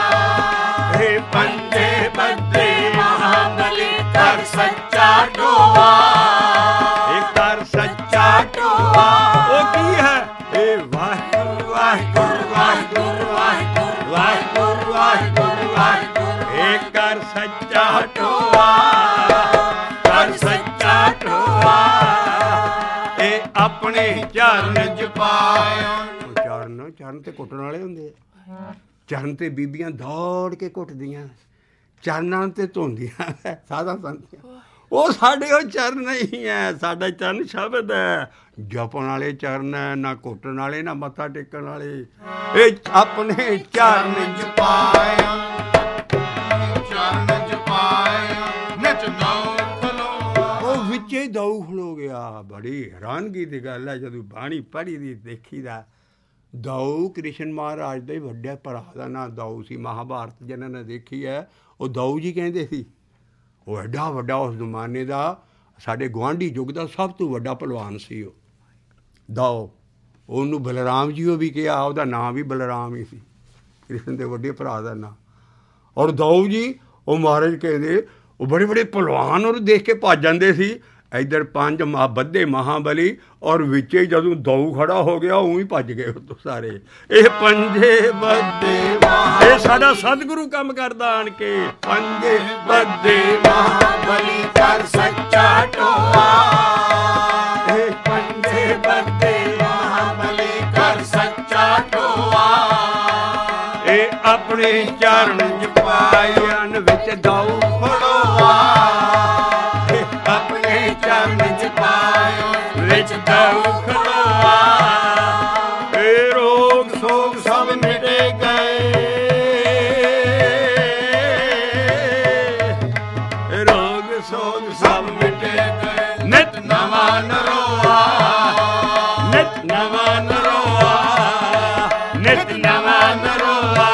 ਇਹ ਪੰਜੇ ਬੱਦੇ ਮਹਾਬਲੀ ਕਰ ਸੱਚਾ ਟੋਆ, ਇਹ ਕਰ ਸੱਚਾ ਟੋਆ। ਉਹ ਕੀ ਹੈ? ਇਹ ਵਾਹਿਗੁਰੂ ਵਾਹਿਗੁਰੂ ਵਾਹਿਗੁਰੂ ਵਾਹਿਗੁਰੂ ਵਾਹਿਗੁਰੂ ਵਾਹਿਗੁਰੂ ਵਾਹਿਗੁਰੂ, ਇਹ ਕਰ ਸੱਚਾ ਟੋਆ, ਕਰ ਸੱਚਾ ਟੋਆ। ਇਹ ਆਪਣੇ ਚਰਨ ਚ ਪਾਇਆ। ਚਰਨ ਚਰਨ ਤੇ ਕੁੱਟਣ ਵਾਲੇ ਹੁੰਦੇ ਆ, ਚਰਨ ਤੇ ਬੀਬੀਆਂ ਦੌੜ ਕੇ ਕੁੱਟਦੀਆਂ, ਚਰਨਾਂ ਤੇ ਧੋਂਦੀਆਂ ਸਾਧਾ ਸੰਤੀਆਂ। ਉਹ ਸਾਡੇ ਉਹ ਚਰਨ ਨਹੀਂ ਹੈ, ਸਾਡਾ ਚਰਨ ਸ਼ਬਦ ਹੈ। ਜਪਣ ਵਾਲੇ ਚਰਨ ਹੈ, ਨਾ ਕੁੱਟਣ ਵਾਲੇ, ਨਾ ਮੱਥਾ ਟੇਕਣ ਵਾਲੇ। ਇਹ ਆਪਣੇ ਚਰਨ ਚ ਪਾਇਆ, ਚਰਨ ਚ ਪਾਇਆ, ਨਚ ਦਉ ਖਲੋ। ਉਹ ਵਿੱਚੇ ਹੀ ਦਉ ਖਲੋ ਗਿਆ। ਬੜੀ ਹੈਰਾਨਗੀ ਦੀ ਗੱਲ ਹੈ ਜਦੋਂ ਬਾਣੀ ਪੜ੍ਹੀ ਦੀ ਦੇਖੀਦਾ। ਦਊ ਕ੍ਰਿਸ਼ਨ ਮਹਾਰਾਜ ਦੇ ਵੱਡੇ ਭਰਾ ਦਾ ਨਾਂ ਦਊ ਸੀ। ਮਹਾਭਾਰਤ ਜਿਹਨਾਂ ਨੇ ਦੇਖੀ ਹੈ, ਉਹ ਦਊ ਜੀ ਕਹਿੰਦੇ ਸੀ। ਉਹ ਐਡਾ ਵੱਡਾ ਉਸ ਜ਼ਮਾਨੇ ਦਾ, ਸਾਡੇ ਗੁਆਂਢੀ ਯੁੱਗ ਦਾ ਸਭ ਤੋਂ ਵੱਡਾ ਭਲਵਾਨ ਸੀ ਉਹ ਦਊ। ਉਹਨੂੰ ਬਲਰਾਮ ਜੀ ਉਹ ਵੀ ਕਿਹਾ, ਉਹਦਾ ਨਾਂ ਵੀ ਬਲਰਾਮ ਹੀ ਸੀ, ਕ੍ਰਿਸ਼ਨ ਦੇ ਵੱਡੇ ਭਰਾ ਦਾ ਨਾਂ। ਔਰ ਦਊ ਜੀ ਉਹ ਮਹਾਰਾਜ ਕਹਿੰਦੇ ਉਹ ਬੜੇ ਬੜੇ ਭਲਵਾਨ ਉਹਨੂੰ ਦੇਖ ਕੇ ਭੱਜ ਜਾਂਦੇ ਸੀ। ਇੱਧਰ ਪੰਜ ਮਹਾ ਬੱਧੇ ਮਹਾਬਲੀ, ਔਰ ਵਿੱਚ ਹੀ ਜਦੋਂ ਦਊ ਖੜਾ ਹੋ ਗਿਆ ਉਹ ਹੀ ਭੱਜ ਗਏ ਉੱਤੋਂ ਸਾਰੇ। ਇਹ ਪੰਜੇ ਬੱਧੇ, ਇਹ ਸਾਡਾ ਸਤਿਗੁਰੂ ਕੰਮ ਕਰਦਾ ਆਣ ਕੇ। ਪੰਜੇ ਬੱਧੇ ਮਹਾਬਲੀ ਕਰ ਸੱਚਾ ਟੋਆ, ਇਹ ਪੰਜੇ ਬੱਧੇ ਮਹਾਬਲੀ ਕਰ ਸੱਚਾ ਟੋਆ। ਇਹ ਆਪਣੇ ਚਰਨ ਚ ਪਾਇਨ ਵਿੱਚ ਦਊ ਖੜੋਆ, ਆਪਣੇ ਚਰਨ ਚ ਪਾਇਨ ਵਿੱਚ ਦਊ ਖੜੋਆ। ਇਹ ਰੋਗ ਸੋਗ ਸਭ ਮਿਟੇ ਗਏ, ਰੋਗ ਸੋਗ ਸਭ ਮਿਟੇ ਗਏ। ਨਿਤ ਨਵਾਂ ਨਰੋਆ, ਨਿਤ ਨਵਾਂ ਨਰੋਆ, ਨਿਤ ਨਵਾਂ ਨਰੋਆ।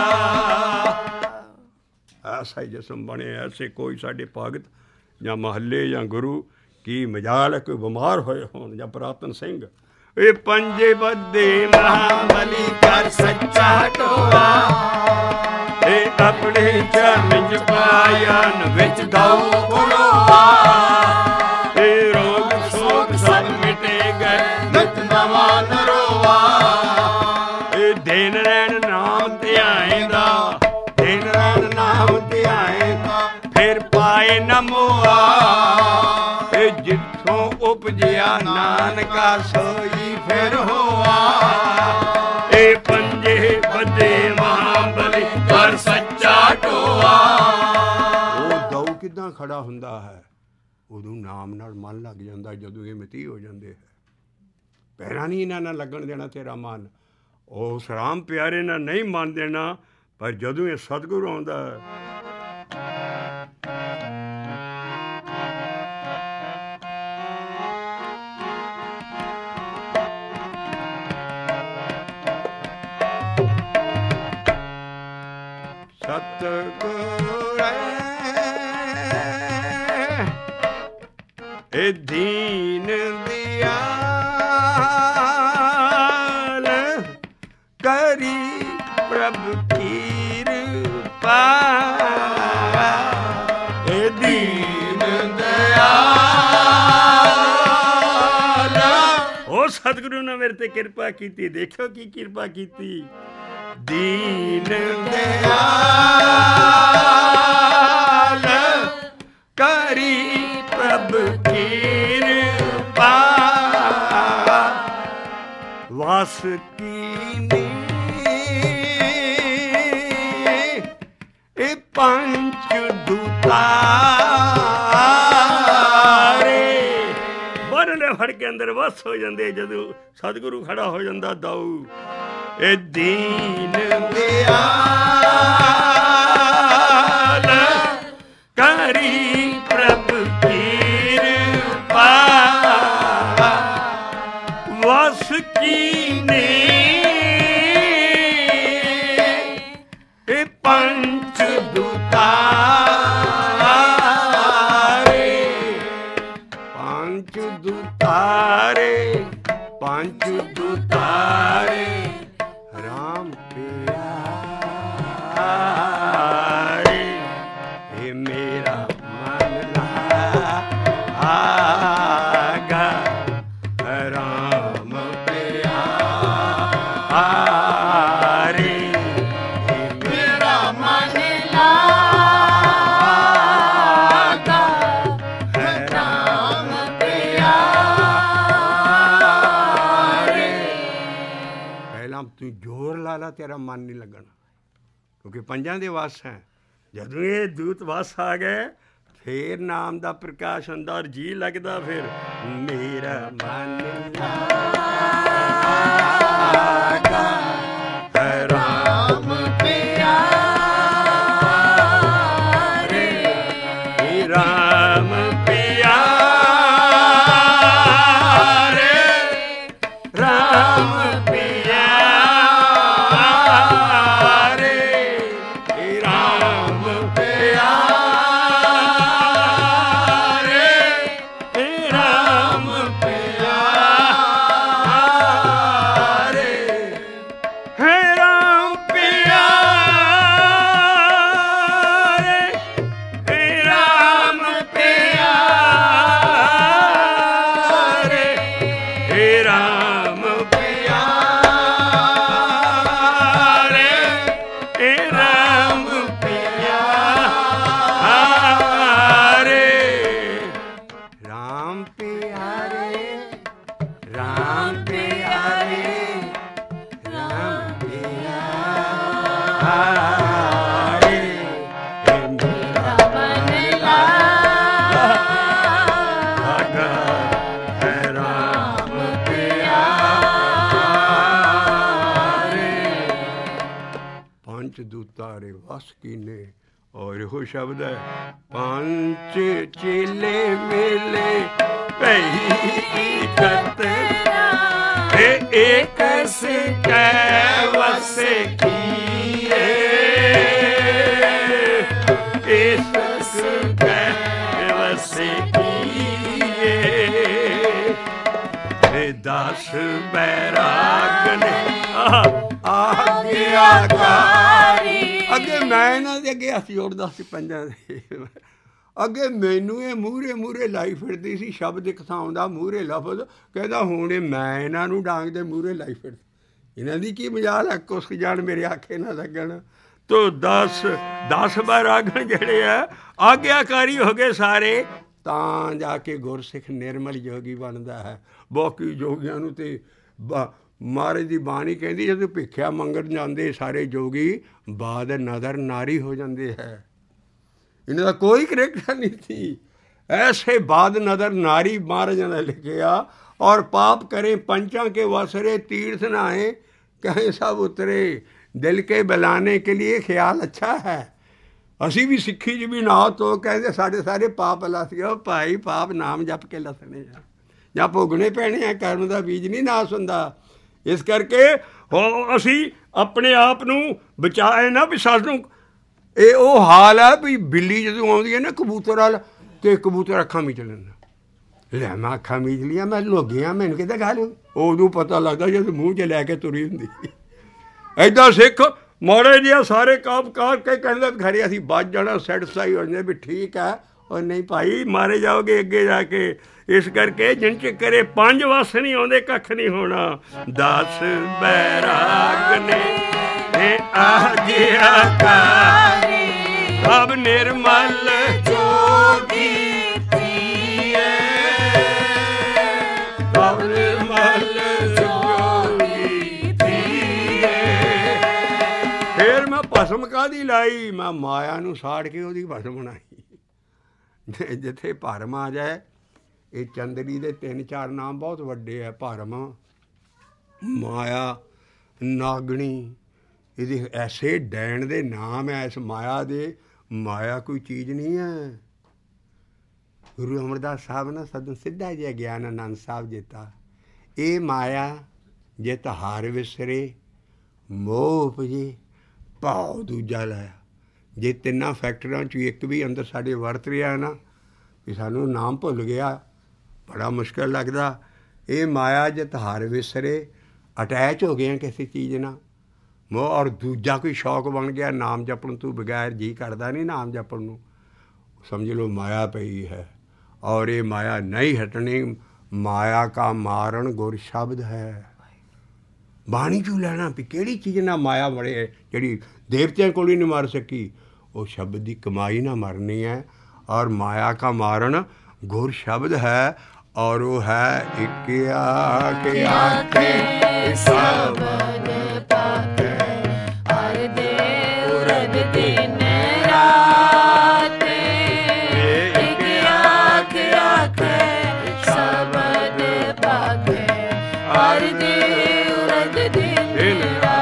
ਐਸਾ ਹੀ ਜਿਸਮ ਬਣੇ, ਐਸੇ ਕੋਈ ਸਾਡੇ ਭਗਤ ਜਾਂ ਮਹੱਲੇ ਜਾਂ ਗੁਰੂ ਕੀ ਮਜਾਲ ਹੈ ਕੋਈ ਬਿਮਾਰ ਹੋਏ ਹੋਣ ਜਾਂ ਪੁਰਾਤਨ ਸਿੰਘ। ਇਹ ਪੰਜੇ ਬੱਧੇ ਮਹਾਬਲੀ ਕਰ ਸੱਚਾ ਟੋਆ, ਇਹ ਆਪਣੇ ਚਰਨ ਚ ਪਾਇਨ ਵਿੱਚ ਦਊ ਖੜੋਆ। ਇਹ ਰੋਗ ਸੋਗ ਸਭ ਮਿਟੇ ਗਏ, ਨਿਤ ਨਵਾਂ ਨਰੋਆ। ਇਹ ਦਿਨ ਰਹਿਣ ਨਾਮ ਧਿਆਏਂਦਾ, ਦਿਨ ਰਹਿਣ ਨਾਮ ਧਿਆਏਂਦਾ, ਫਿਰ ਪਾਏ ਨਾ ਮੋਆ। ਉਪਜਿਆ ਨਾਨਕਾ ਸੋਈ ਫਿਰ ਹੋਆ। ਇਹ ਪੰਜੇ ਬੱਦੇ ਮਹਾਬਲੀ ਕਰ ਸੱਚਾ ਢੋਆ। ਉਹ ਦਉ ਕਿੱਦਾਂ ਖੜਾ ਹੁੰਦਾ ਹੈ? ਉਦੋਂ ਨਾਮ ਨਾਲ ਮਨ ਲੱਗ ਜਾਂਦਾ, ਜਦੋਂ ਇਹ ਮਿਤੀ ਹੋ ਜਾਂਦੇ ਹੈ। ਪਹਿਲਾਂ ਨਹੀਂ ਇਹਨਾਂ ਨਾਲ ਲੱਗਣ ਦੇਣਾ ਤੇਰਾ ਮਨ। ਉਸ ਰਾਮ ਪਿਆਰੇ ਨਾਲ ਨਹੀਂ ਮਨ ਦੇਣਾ, ਪਰ ਜਦੋਂ ਇਹ ਸਤਿਗੁਰੂ ਆਉਂਦਾ ਹੈ ਸਤਿਗੁਰ ਇਹ ਦੀਨ ਦਿਆਲ ਕਰੀ ਪ੍ਰਭ ਕਿਰਪਾ। ਇਹ ਦੀਨ ਦਿਆਲ ਉਹ ਸਤਿਗੁਰੂ ਨੇ ਮੇਰੇ ਤੇ ਕਿਰਪਾ ਕੀਤੀ। ਦੇਖਿਓ ਕੀ ਕਿਰਪਾ ਕੀਤੀ। ਦੀਨ ਦਿਆਲ ਕਰੀ ਪ੍ਰਭ ਕਿਰਪਾ। ਵਾਸ ਕੀਨੀ ਇਹ ਪੰਚ ਦੁਤਾਰੇ। ਬਾਹਰਲੇ ਫੜ ਕੇ ਅੰਦਰ ਵਸ ਹੋ ਜਾਂਦੇ ਜਦੋਂ ਸਤਿਗੁਰੂ ਖੜਾ ਹੋ ਜਾਂਦਾ ਦਾਊ। ਇਹ ਦੀਨ ਦਿਆਲ ਕਰੀ ਪ੍ਰਭ ਕਿਰਪਾ। ਵਸ ਕੀਨੇ ਇਹ ਪੰਚ ਦੁਤਾਰੇ। ਪੰਚ ਦੁਤਾਰੇ ਪੰਚ ਦੁਤਾਰੇ ਰਾਮ ਪਿਆਰੇ। ਇਹ ਮੇਰਾ ਮਨ ਲਾਗਾ ਰਾਮ ਪਿਆਰੇ। ਇਹ ਮੇਰਾ ਮਨ ਲਾਗਾ ਰਾਮ ਪਿਆਰੇ। ਪਹਿਲਾਂ ਤੂੰ ਜ਼ੋਰ ਲਾ ਲਾ, ਤੇਰਾ ਮਨ ਨਹੀਂ ਲੱਗਣਾ, ਕਿਉਂਕਿ ਪੰਜਾਂ ਦੇ ਵਸ ਹੈ। ਜਦੋਂ ਇਹ ਦੂਤ ਵਸ ਆ ਗਏ ਫੇਰ ਨਾਮ ਦਾ ਪ੍ਰਕਾਸ਼ ਅੰਦਰ ਜੀ ਲੱਗਦਾ। ਫਿਰ ਮੇਰਾ ਮਨ ਲਾਗਾ ਰਾਮ ਪਿਆਰੇ। ਰਾਮ ਪਿਆਰੇ ਰਾਮ ਪਿਆਰੇ। ਰਾਮ ਪਿਆਰੇ ਰਾਮ ਪਿਆਰੇ। ਹੈ ਰਾਮ ਪਿਆਰੇ ਰਾਮ ਪਿਆਰੇ। ਰਾਮ ਪਿਆਰੇ ਰਾਮ ਪਿਆਰੇ। ਰਾਮ ਪਿਆਰੇ ਰਾਮ ਪਿਆਰੇ ਰਾਮ ਪਿਆਰੇ। ਇਹ ਮੇਰਾ ਮਨ ਲਾਗਾ ਹੈ ਰਾਮ ਪਿਆਰੇ। ਪੰਜ ਦੂਤਾਰੇ ਵਸ ਕੀਨੇ। ਔਰ ਇਹੋ ਸ਼ਬਦ ਹੈ ਪੰਜ ਚੇਲੇ ਮੇਲੇ ਭਈ ਇਕਤ ਇਹ ਇੱਕ ਸਿਕੈ ਵਸੇ ਕੀਏ। ਇਸ ਸਿਕੈ ਵਸੇ ਕੀਏ। ਇਹ ਦਸ ਬੈਰਾਗ ਨੇ ਆਗਿਆਕਾਰੀ। ਅੱਗੇ ਮੈਂ ਇਹਨਾਂ ਦੇ ਅੱਗੇ ਹੱਥ ਜੋੜਦਾ ਸੀ ਪੰਜਾਂ ਦੇ। ਅੱਗੇ ਮੈਨੂੰ ਇਹ ਮੂਹਰੇ ਮੂਹਰੇ ਲਾਈ ਫਿਰਦੀ ਸੀ, ਸ਼ਬਦ ਇੱਕ ਥਾਂ ਆਉਂਦਾ ਮੂਹਰੇ ਲਫ਼ਜ਼ ਕਹਿੰਦਾ ਹੁਣ ਇਹ ਮੈਂ ਇਹਨਾਂ ਨੂੰ ਡਾਂਗ ਦੇ ਮੂਹਰੇ ਲਾਈ ਫਿਰਦੀ। ਇਹਨਾਂ ਦੀ ਕੀ ਮਜਾਲ ਹੈ? ਕੁਸ ਜਾਣ ਮੇਰੇ ਆਖੇ ਨਾ ਲੱਗਣ। ਤੋ ਦਸ ਦਸ ਬੈਰਾਗਣ ਜਿਹੜੇ ਆ ਆਗਿਆਕਾਰੀ ਹੋ ਗਏ ਸਾਰੇ। ਤਾਂ ਜਾ ਕੇ ਗੁਰਸਿੱਖ ਨਿਰਮਲ ਜੋਗੀ ਬਣਦਾ ਹੈ। ਬਾਕੀ ਜੋਗੀਆਂ ਨੂੰ ਤੇ ਮਹਾਰਾਜ ਦੀ ਬਾਣੀ ਕਹਿੰਦੀ ਜਦੋਂ ਭਿੱਖਿਆ ਮੰਗਣ ਜਾਂਦੇ ਸਾਰੇ ਜੋਗੀ ਬਾਦ ਨਦਰ ਨਾਰੀ ਹੋ ਜਾਂਦੇ ਹੈ। ਇਹਨਾਂ ਦਾ ਕੋਈ ਕਰੈਕਟਰ ਨਹੀਂ ਸੀ। ਐਸੇ ਬਾਦ ਨਦਰ ਨਾਰੀ ਮਹਾਰਾਜਾਂ ਨੇ ਲਿਖਿਆ। ਔਰ ਪਾਪ ਕਰੇ ਪੰਚਾਂ ਕੇ ਵਸਰੇ तीर्थ नहाए कहें सब उतरे दिल के बलाने के लिए ख्याल अच्छा है। ਅਸੀਂ ਵੀ ਸਿੱਖੀ 'ਚ ਵੀ ਨਾ ਤੋ ਕਹਿੰਦੇ ਸਾਡੇ ਸਾਰੇ ਪਾਪ ਲੱਥ ਗਏ। ਭਾਈ ਪਾਪ ਨਾਮ ਜਪ ਕੇ ਲੱਥਣੇ ਆ ਜਾਂ ਭੋਗਣੇ ਪੈਣੇ ਆ। ਕਰਮ ਦਾ ਬੀਜ ਨਹੀਂ ਨਾਸ ਹੁੰਦਾ। ਇਸ ਕਰਕੇ ਅਸੀਂ ਆਪਣੇ ਆਪ ਨੂੰ ਬਚਾਏ ਨਾ ਵੀ ਸਾਨੂੰ ਇਹ ਉਹ ਹਾਲ ਹੈ ਵੀ ਬਿੱਲੀ ਜਦੋਂ ਆਉਂਦੀ ਹੈ ਨਾ ਕਬੂਤਰ ਵਾਲ ਅਤੇ ਕਬੂਤਰ ਅੱਖਾਂ ਮੀਚ ਲੈਂਦਾ। ਲੈ ਮੈਂ ਅੱਖਾਂ ਮੀਚ ਲੀਆਂ ਮੈਂ ਲੁੱਕ ਗਿਆ ਮੈਨੂੰ ਕਿਤੇ ਗੱਲ ਉਦੋਂ ਪਤਾ ਲੱਗਦਾ ਜਦੋਂ ਮੂੰਹ 'ਚ ਲੈ ਕੇ ਤੁਰੀ ਹੁੰਦੀ। ਇੱਦਾਂ ਸਿੱਖ ਮਾੜੇ ਜਿਹਾ ਸਾਰੇ ਕੰਮ ਕਰ ਕੇ ਕਹਿੰਦੇ ਖਰੇ ਅਸੀਂ ਬਚ ਜਾਣਾ ਸੈਟਿਸਫਾਈ ਹੋ ਜਾਂਦੇ ਵੀ ਠੀਕ ਹੈ। ਉਹ ਨਹੀਂ ਭਾਈ ਮਾਰੇ ਜਾਓਗੇ ਅੱਗੇ ਜਾ ਕੇ। ਇਸ ਕਰਕੇ ਜਿਨ ਚ ਕਰੇ ਪੰਜ ਵਸ ਨਹੀਂ ਆਉਂਦੇ ਕੱਖ ਨਹੀਂ ਹੋਣਾ। ਦਸ ਬੈਰਾਗ ਨੇ ਆਗਿਆਕਾਰੀ ਸਭ ਨਿਰਮਲ ਜੋਗੀ ਥੀਏ। ਸਭ ਨਿਰਮਲ ਜੋਗੀ ਥੀਏ। ਫਿਰ ਮੈਂ ਭਸਮ ਕਾਹਦੀ ਲਾਈ? ਮੈਂ ਮਾਇਆ ਨੂੰ ਸਾੜ ਕੇ ਉਹਦੀ ਭਸਮ ਬਣਾਈ। ਜਿੱਥੇ ਭਰਮ ਆ ਜਾਏ। ਇਹ ਚੰਦਰੀ ਦੇ ਤਿੰਨ ਚਾਰ ਨਾਮ ਬਹੁਤ ਵੱਡੇ ਹੈ। ਭਰਮ, ਮਾਇਆ, ਨਾਗਣੀ। ਇਹਦੇ ਐਸੇ ਡੈਣ ਦੇ ਨਾਮ ਹੈ ਇਸ ਮਾਇਆ ਦੇ। ਮਾਇਆ ਕੋਈ ਚੀਜ਼ ਨਹੀਂ ਹੈ। ਗੁਰੂ ਅਮਰਦਾਸ ਸਾਹਿਬ ਨੇ ਸਾਨੂੰ ਸਿੱਧਾ ਜਿਹਾ ਗਿਆਨ ਆਨੰਦ ਸਾਹਿਬ ਦਿੱਤਾ। ਇਹ ਮਾਇਆ ਜਿਤ ਹਾਰ ਵਿਸਰੇ ਮੋਹ ਉਪਜੇ ਭਾਉ ਦੂਜਾ ਲਾਇਆ। ਜੇ ਤਿੰਨਾਂ ਫੈਕਟਰਾਂ 'ਚੋਂ ਇੱਕ ਵੀ ਅੰਦਰ ਸਾਡੇ ਵਰਤ ਰਿਹਾ ਨਾ ਵੀ ਸਾਨੂੰ ਨਾਮ ਭੁੱਲ ਗਿਆ ਬੜਾ ਮੁਸ਼ਕਿਲ ਲੱਗਦਾ। ਇਹ ਮਾਇਆ ਜਿਤ ਹਾਰ ਵਿਸਰੇ ਅਟੈਚ ਹੋ ਗਏ ਕਿਸੇ ਚੀਜ਼ ਨਾਲ ਮੋਹ। ਔਰ ਦੂਜਾ ਕੋਈ ਸ਼ੌਕ ਬਣ ਗਿਆ ਨਾਮ ਜਪਣ ਤੋਂ ਬਗੈਰ ਜੀ ਕਰਦਾ ਨਹੀਂ ਨਾਮ ਜਪਣ ਨੂੰ। ਸਮਝ ਲਓ ਮਾਇਆ ਪਈ ਹੈ। ਔਰ ਇਹ ਮਾਇਆ ਨਹੀਂ ਹਟਣੀ। ਮਾਇਆ ਕਾ ਮਾਰਨ ਗੁਰ ਸ਼ਬਦ ਹੈ। ਬਾਣੀ 'ਚੋਂ ਲੈਣਾ ਵੀ ਕਿਹੜੀ ਚੀਜ਼ ਨਾਲ ਮਾਇਆ ਮਰੇ ਜਿਹੜੀ ਦੇਵਤਿਆਂ ਕੋਲ ਹੀ ਨਹੀਂ ਮਰ ਸਕੀ। ਉਹ ਸ਼ਬਦ ਦੀ ਕਮਾਈ ਨਾ ਮਰਨੀ ਹੈ। ਔਰ ਮਾਇਆ ਕਾ ਮਾਰਨ ਗੁਰ ਸ਼ਬਦ ਹੈ। ਔਰ ਉਹ ਹੈ ਇੱਕ ਆਖੇ ਆਖੇ ਸ਼ਬਦ ਪਾਕੇ ਹਰ ਦੇ ਉਰਦ ਦਿਨ ਰਾਤ। ਇੱਕ ਆਖੇ ਆਖੇ ਸ਼ਬਦ ਪਾਕੇ ਹਰ ਦੇ ਉਰਦ ਦਿਨ ਰਾਤ।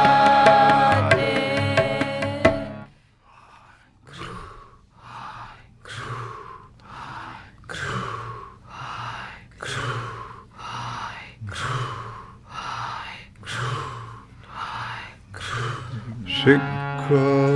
ਸਿੱਖ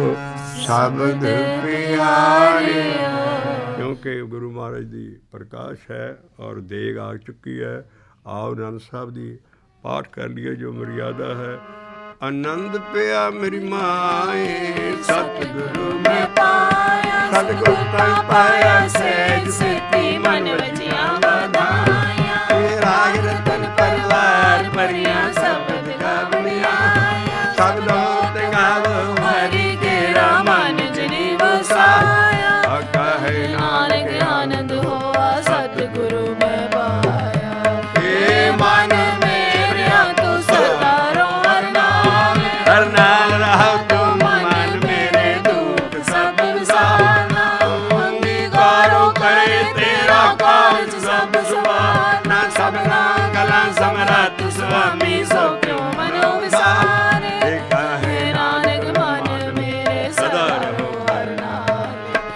ਸ਼ਬਦ ਪਿਆਰੇ। ਕਿਉਂਕਿ ਗੁਰੂ ਮਹਾਰਾਜ ਦੀ ਪ੍ਰਕਾਸ਼ ਹੈ ਔਰ ਦੇਗ ਆ ਚੁੱਕੀ ਹੈ। ਆਓ ਆਨੰਦ ਸਾਹਿਬ ਦੀ ਪਾਠ ਕਰ ਲਈਏ ਜੋ ਮਰਿਆਦਾ ਹੈ। ਆਨੰਦ ਪਿਆ ਮੇਰੀ ਮਾਏ ਸਤਿਗੁਰੂ ਮੈਂ ਪਾਇਆ। ਸਤਿਗੁਰੂ ਤਨ ਪਾਇਆ ਸਹਿਜ ਸਿੱਧੀ ਮਨ ਵਜਿਆ ਵਧਾਇਆ। ਰਾਗ ਰਤਨ ਪਰਵਾਰ ਭਰੀਆਂ ਸ਼ਬਦ ਗਾਵਣੀਆਂ। ਸ਼ਬਦਾਂ ਤੇ ਗਾਵੋ ਹਰੀ ਕੇਰਾ ਮਨ ਜਨੀ ਵਸਾਇਆ। ਕਹੇ ਨਾਨਕ ਆਨੰਦ ਹੋਆ ਸਤਿਗੁਰੂ ਮੈਂ ਪਾਇਆ। ਏ ਮਨ ਮੇਰਿਆ ਤੂੰ ਸਦਾ ਰੋ ਹਰ ਨਾਮ। ਹਰ ਨਾਲ ਰਹੋ ਤੂੰ ਮਨ ਮੇਰੇ ਦੁੱਖ ਸਭ ਵਿਸਾਰਨਾ। ਅੰਗੀਕਾਰੋ ਕਰੇ ਤੇਰਾ ਕਾਰਜ ਸਭ ਸੁਭਾਨਾ। ਸਭਨਾ ਕਲਾ ਸਮਰੱਥ ਸੁਆਮੀ ਸੋ ਕਿਉ ਮਨੋ ਵਿਸਾਰੇ। ਕਹੇ ਨਾਨਕ ਮਨ ਮੇਰੇ ਸਦਾ ਰਹੋ ਹਰ ਨਾਮ।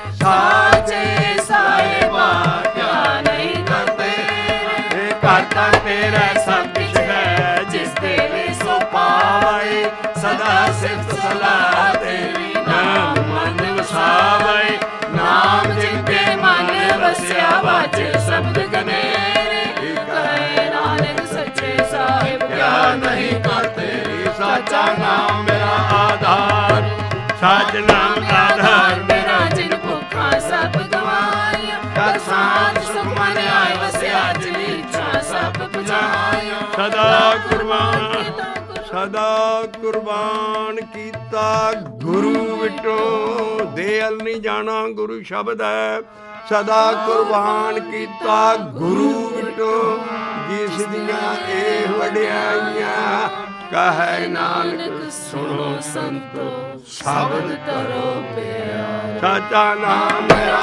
ਸਾਚੇ ਸਾਹਿਬਾ ਕਿਆ ਨਹੀਂ ਕਰਤੇ ਕਰਤਾ ਤੇਰਾ ਸਭ ਕੁਛ ਹੈ। ਜਿਸ ਤੇਰੇ ਸੋ ਪਾਵੇ ਸਦਾ ਸਿਫਤ ਸਲਾਹ ਤੇਰੀ ਨਾਮ ਮਨ ਵਸਾਵੇ। ਨਾਮ ਜਿਨ ਕੇ ਮਨ ਵਸਿਆ ਵਾਚੇ ਸ਼ਬਦ ਕਨੇਰੇ। ਕਹੇ ਨਾਨਕ ਸੱਚੇ ਸਾਹਿਬ ਕਿਆ ਨਹੀਂ ਕਰਤੇ। ਸਾਚਾ ਨਾਮ ਮੇਰਾ ਆਧਾਰ ਸਾਚ ਨਾਮ ਆਧਾਰ ਮੇਰਾ। ਜਿਨ ਭੁੱਖਾ ਸਭ ਗਵਾਇਆ ਤਦ ਸਾਧ ਸੁਖ ਮਨ ਆਇ ਵਸਿਆ। ਜਿਨ ਇੱਛਾ ਸਭ ਪੁਜਾਇਆ। ਸਦਾ ਕੁਰਬਾਨ ਸਦਾ ਕੁਰਬਾਨ ਕੀਤਾ ਗੁਰੂ ਵਿਟੋ। ਦੇਲ ਨਹੀਂ ਜਾਣਾ ਗੁਰੂ ਸ਼ਬਦ ਹੈ। ਸਦਾ ਕੁਰਬਾਨ ਕੀਤਾ ਗੁਰੂ ਵਿਟੋ, ਜਿਸ ਦੀਆਂ ਇਹ ਵਡਿਆਈਆਂ, ਕਹੈ ਨਾਨਕ ਸੁਣੋ ਸੰਤੋ ਸ਼ਬਦ ਕਰੋ ਪਿਆਰ। ਸਾਚਾ ਨਾਮ ਮੇਰਾ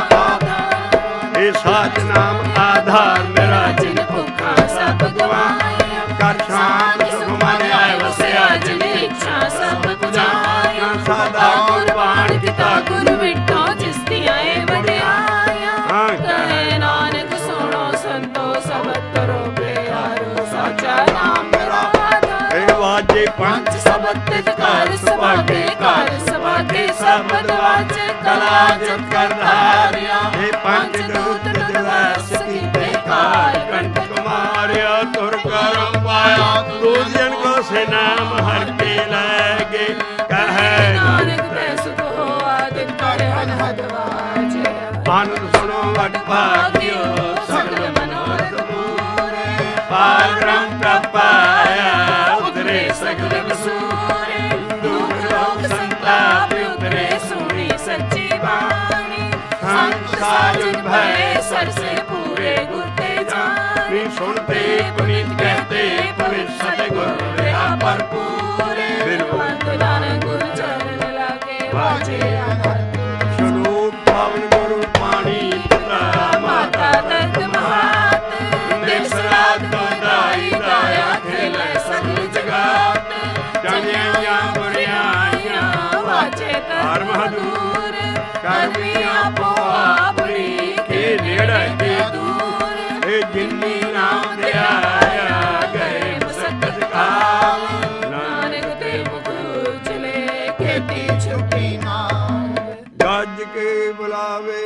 ਆਧਾਰ, ਇਹ ਸਾਚ ਨਾਮ ਆਧਾਰ ਮੇਰਾ, ਜਿਨ ਭੁੱਖਾ ਸਭ ਗਵਾਇਆ, ਕਰ ਸ਼ਾਮ ਸੁਖ ਮਨ ਆਏ ਵਸਿਆ, ਜਿਨ ਇੱਛਾ ਸਭ ਪੁਜਾਇਆ। ਸਦਾ ਕੁਰਬਾਨ ਕੀਤਾ ਗੁਰੂ ਵਿਟੋ, ਜਿਸ ਦੀਆਂ ਇਹ ਵਡਿਆਈਆਂ, ਕਹੈ ਨਾਨਕ ਸੁਣੋ ਸੰਤੋ ਸ਼ਬਦ ਕਰੋ ਪਿਆਰ। ਸਾਚਾ ਨਾਮ ਮੇਰਾ ਆਧਾਰ, ਇਹ ਵਾਜੇ ਪੰਜ ਸ਼ਬਦ ਤਿਤ ਘਰ ਸੁਭਾਗੇ, ਘਰ ਸੁਭਾਗੇ ਸ਼ਬਦ ਵਾਜੇ, ਕਲਾ ਜਿਤ ਕਰ ਧਾਰਿਆ। ਇਹ ਪੰਜ ਦੂਤ ਦਿਵਸ ਕੀਤੇ ਕਾਰ, ਕੰਟਕ ਮਾਰਿਆ ਤੁਰ ਕਰਮ ਪਾਇਆ। ਦੂਜਨ ਕੋ ਸੇ ਨਾਮ ਹਰ ਕੇ ਲਾਗੇ, ਕਹੈ ਨਾਨਕ ਤੈ ਸੁਖ ਹੋਆ, ਦਿਨ ਕਰ ਅਨਹਦ ਵਾਜੇ। ਆਨੰਦ ਸੁਣੋ ਵਡ ਭਾਗਿਓ, ਸਗਲ ਮਨੋਰਥ ਪੂਰੇ, ਪਾਰ ਬ੍ਰਹਮ ਪ੍ਰਭ ਪਾਇਆ, ਉਤਰੇ ਸਗਲ ਵਸੂਰੇ। ਦੁਖ ਰੋਗ ਸੰਤਾਪ ਉਤਰੇ, ਸੁਣੀ ਸੱਚੀ ਬਾਣੀ। ਸੰਤ ਸਾਜਨ ਭਏ ਸਰਸੇ ਪੂਰੇ, ਗੁਰ ਤੇ ਜਾਣੀ। ਸੁਣਤੇ ਪੁਨੀਤ ਕਹਤੇ, ਪਵਿੱਤ ਸਤਿਗੁਰ ਰਹਾ ਭਰਪੂਰੇ। ਬਿਰਵੰਤ ਨਾਨਕ ਗੁਰ ਚਰਨ ਲਾਗੇ, ਵਾਜੇ ਅਨਹਦ। ਸਰੂਪ ਪਾਵਨ ਗੁਰੂ ਪਾਣੀ ਪਿਤਾ, ਮਾਤਾ ਦਰਦ ਮਹਾਤ। ਨਿਜ ਸਰਾਧ ਤੋਂ ਦਾਈ ਦਾਇਆ, ਖੇਲੇ ਸਗਲ ਜਗਾਤ। ਚੰਗੀਆਂ ਬੁਰੀਆਈਆਂ ਵਾਜੇ ਧਰਮ ਹਦੂਰ, ਕਰਮੀ ਆਪੋ ਆਪਣੀ, ਕੇ ਨੇੜੇ ਕੇ ਦੂਰ। ਇਹ ਜਿਨੀ ਨਾਮ ਧਿਆਇਆ, ਗਏ ਮਸਕਤ ਕਾਲ। ਨਾਨਕ ਤੇ ਮੁਖ ਉਜਲੇ, ਖੇਤੀ ਛੁਟੀ ਨਾਮ। ਗੱਜ ਕੇ ਬੁਲਾਵੇ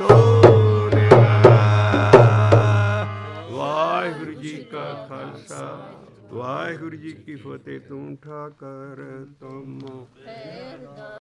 ਸੋਨਿਆ। ਵਾਹਿਗੁਰੂ ਜੀ ਕਾ ਖਾਲਸਾ, ਵਾਹਿਗੁਰੂ ਜੀ ਕੀ ਫਤਿਹ। ਤੂੰ ਠਾਕਰ ਤੁਮ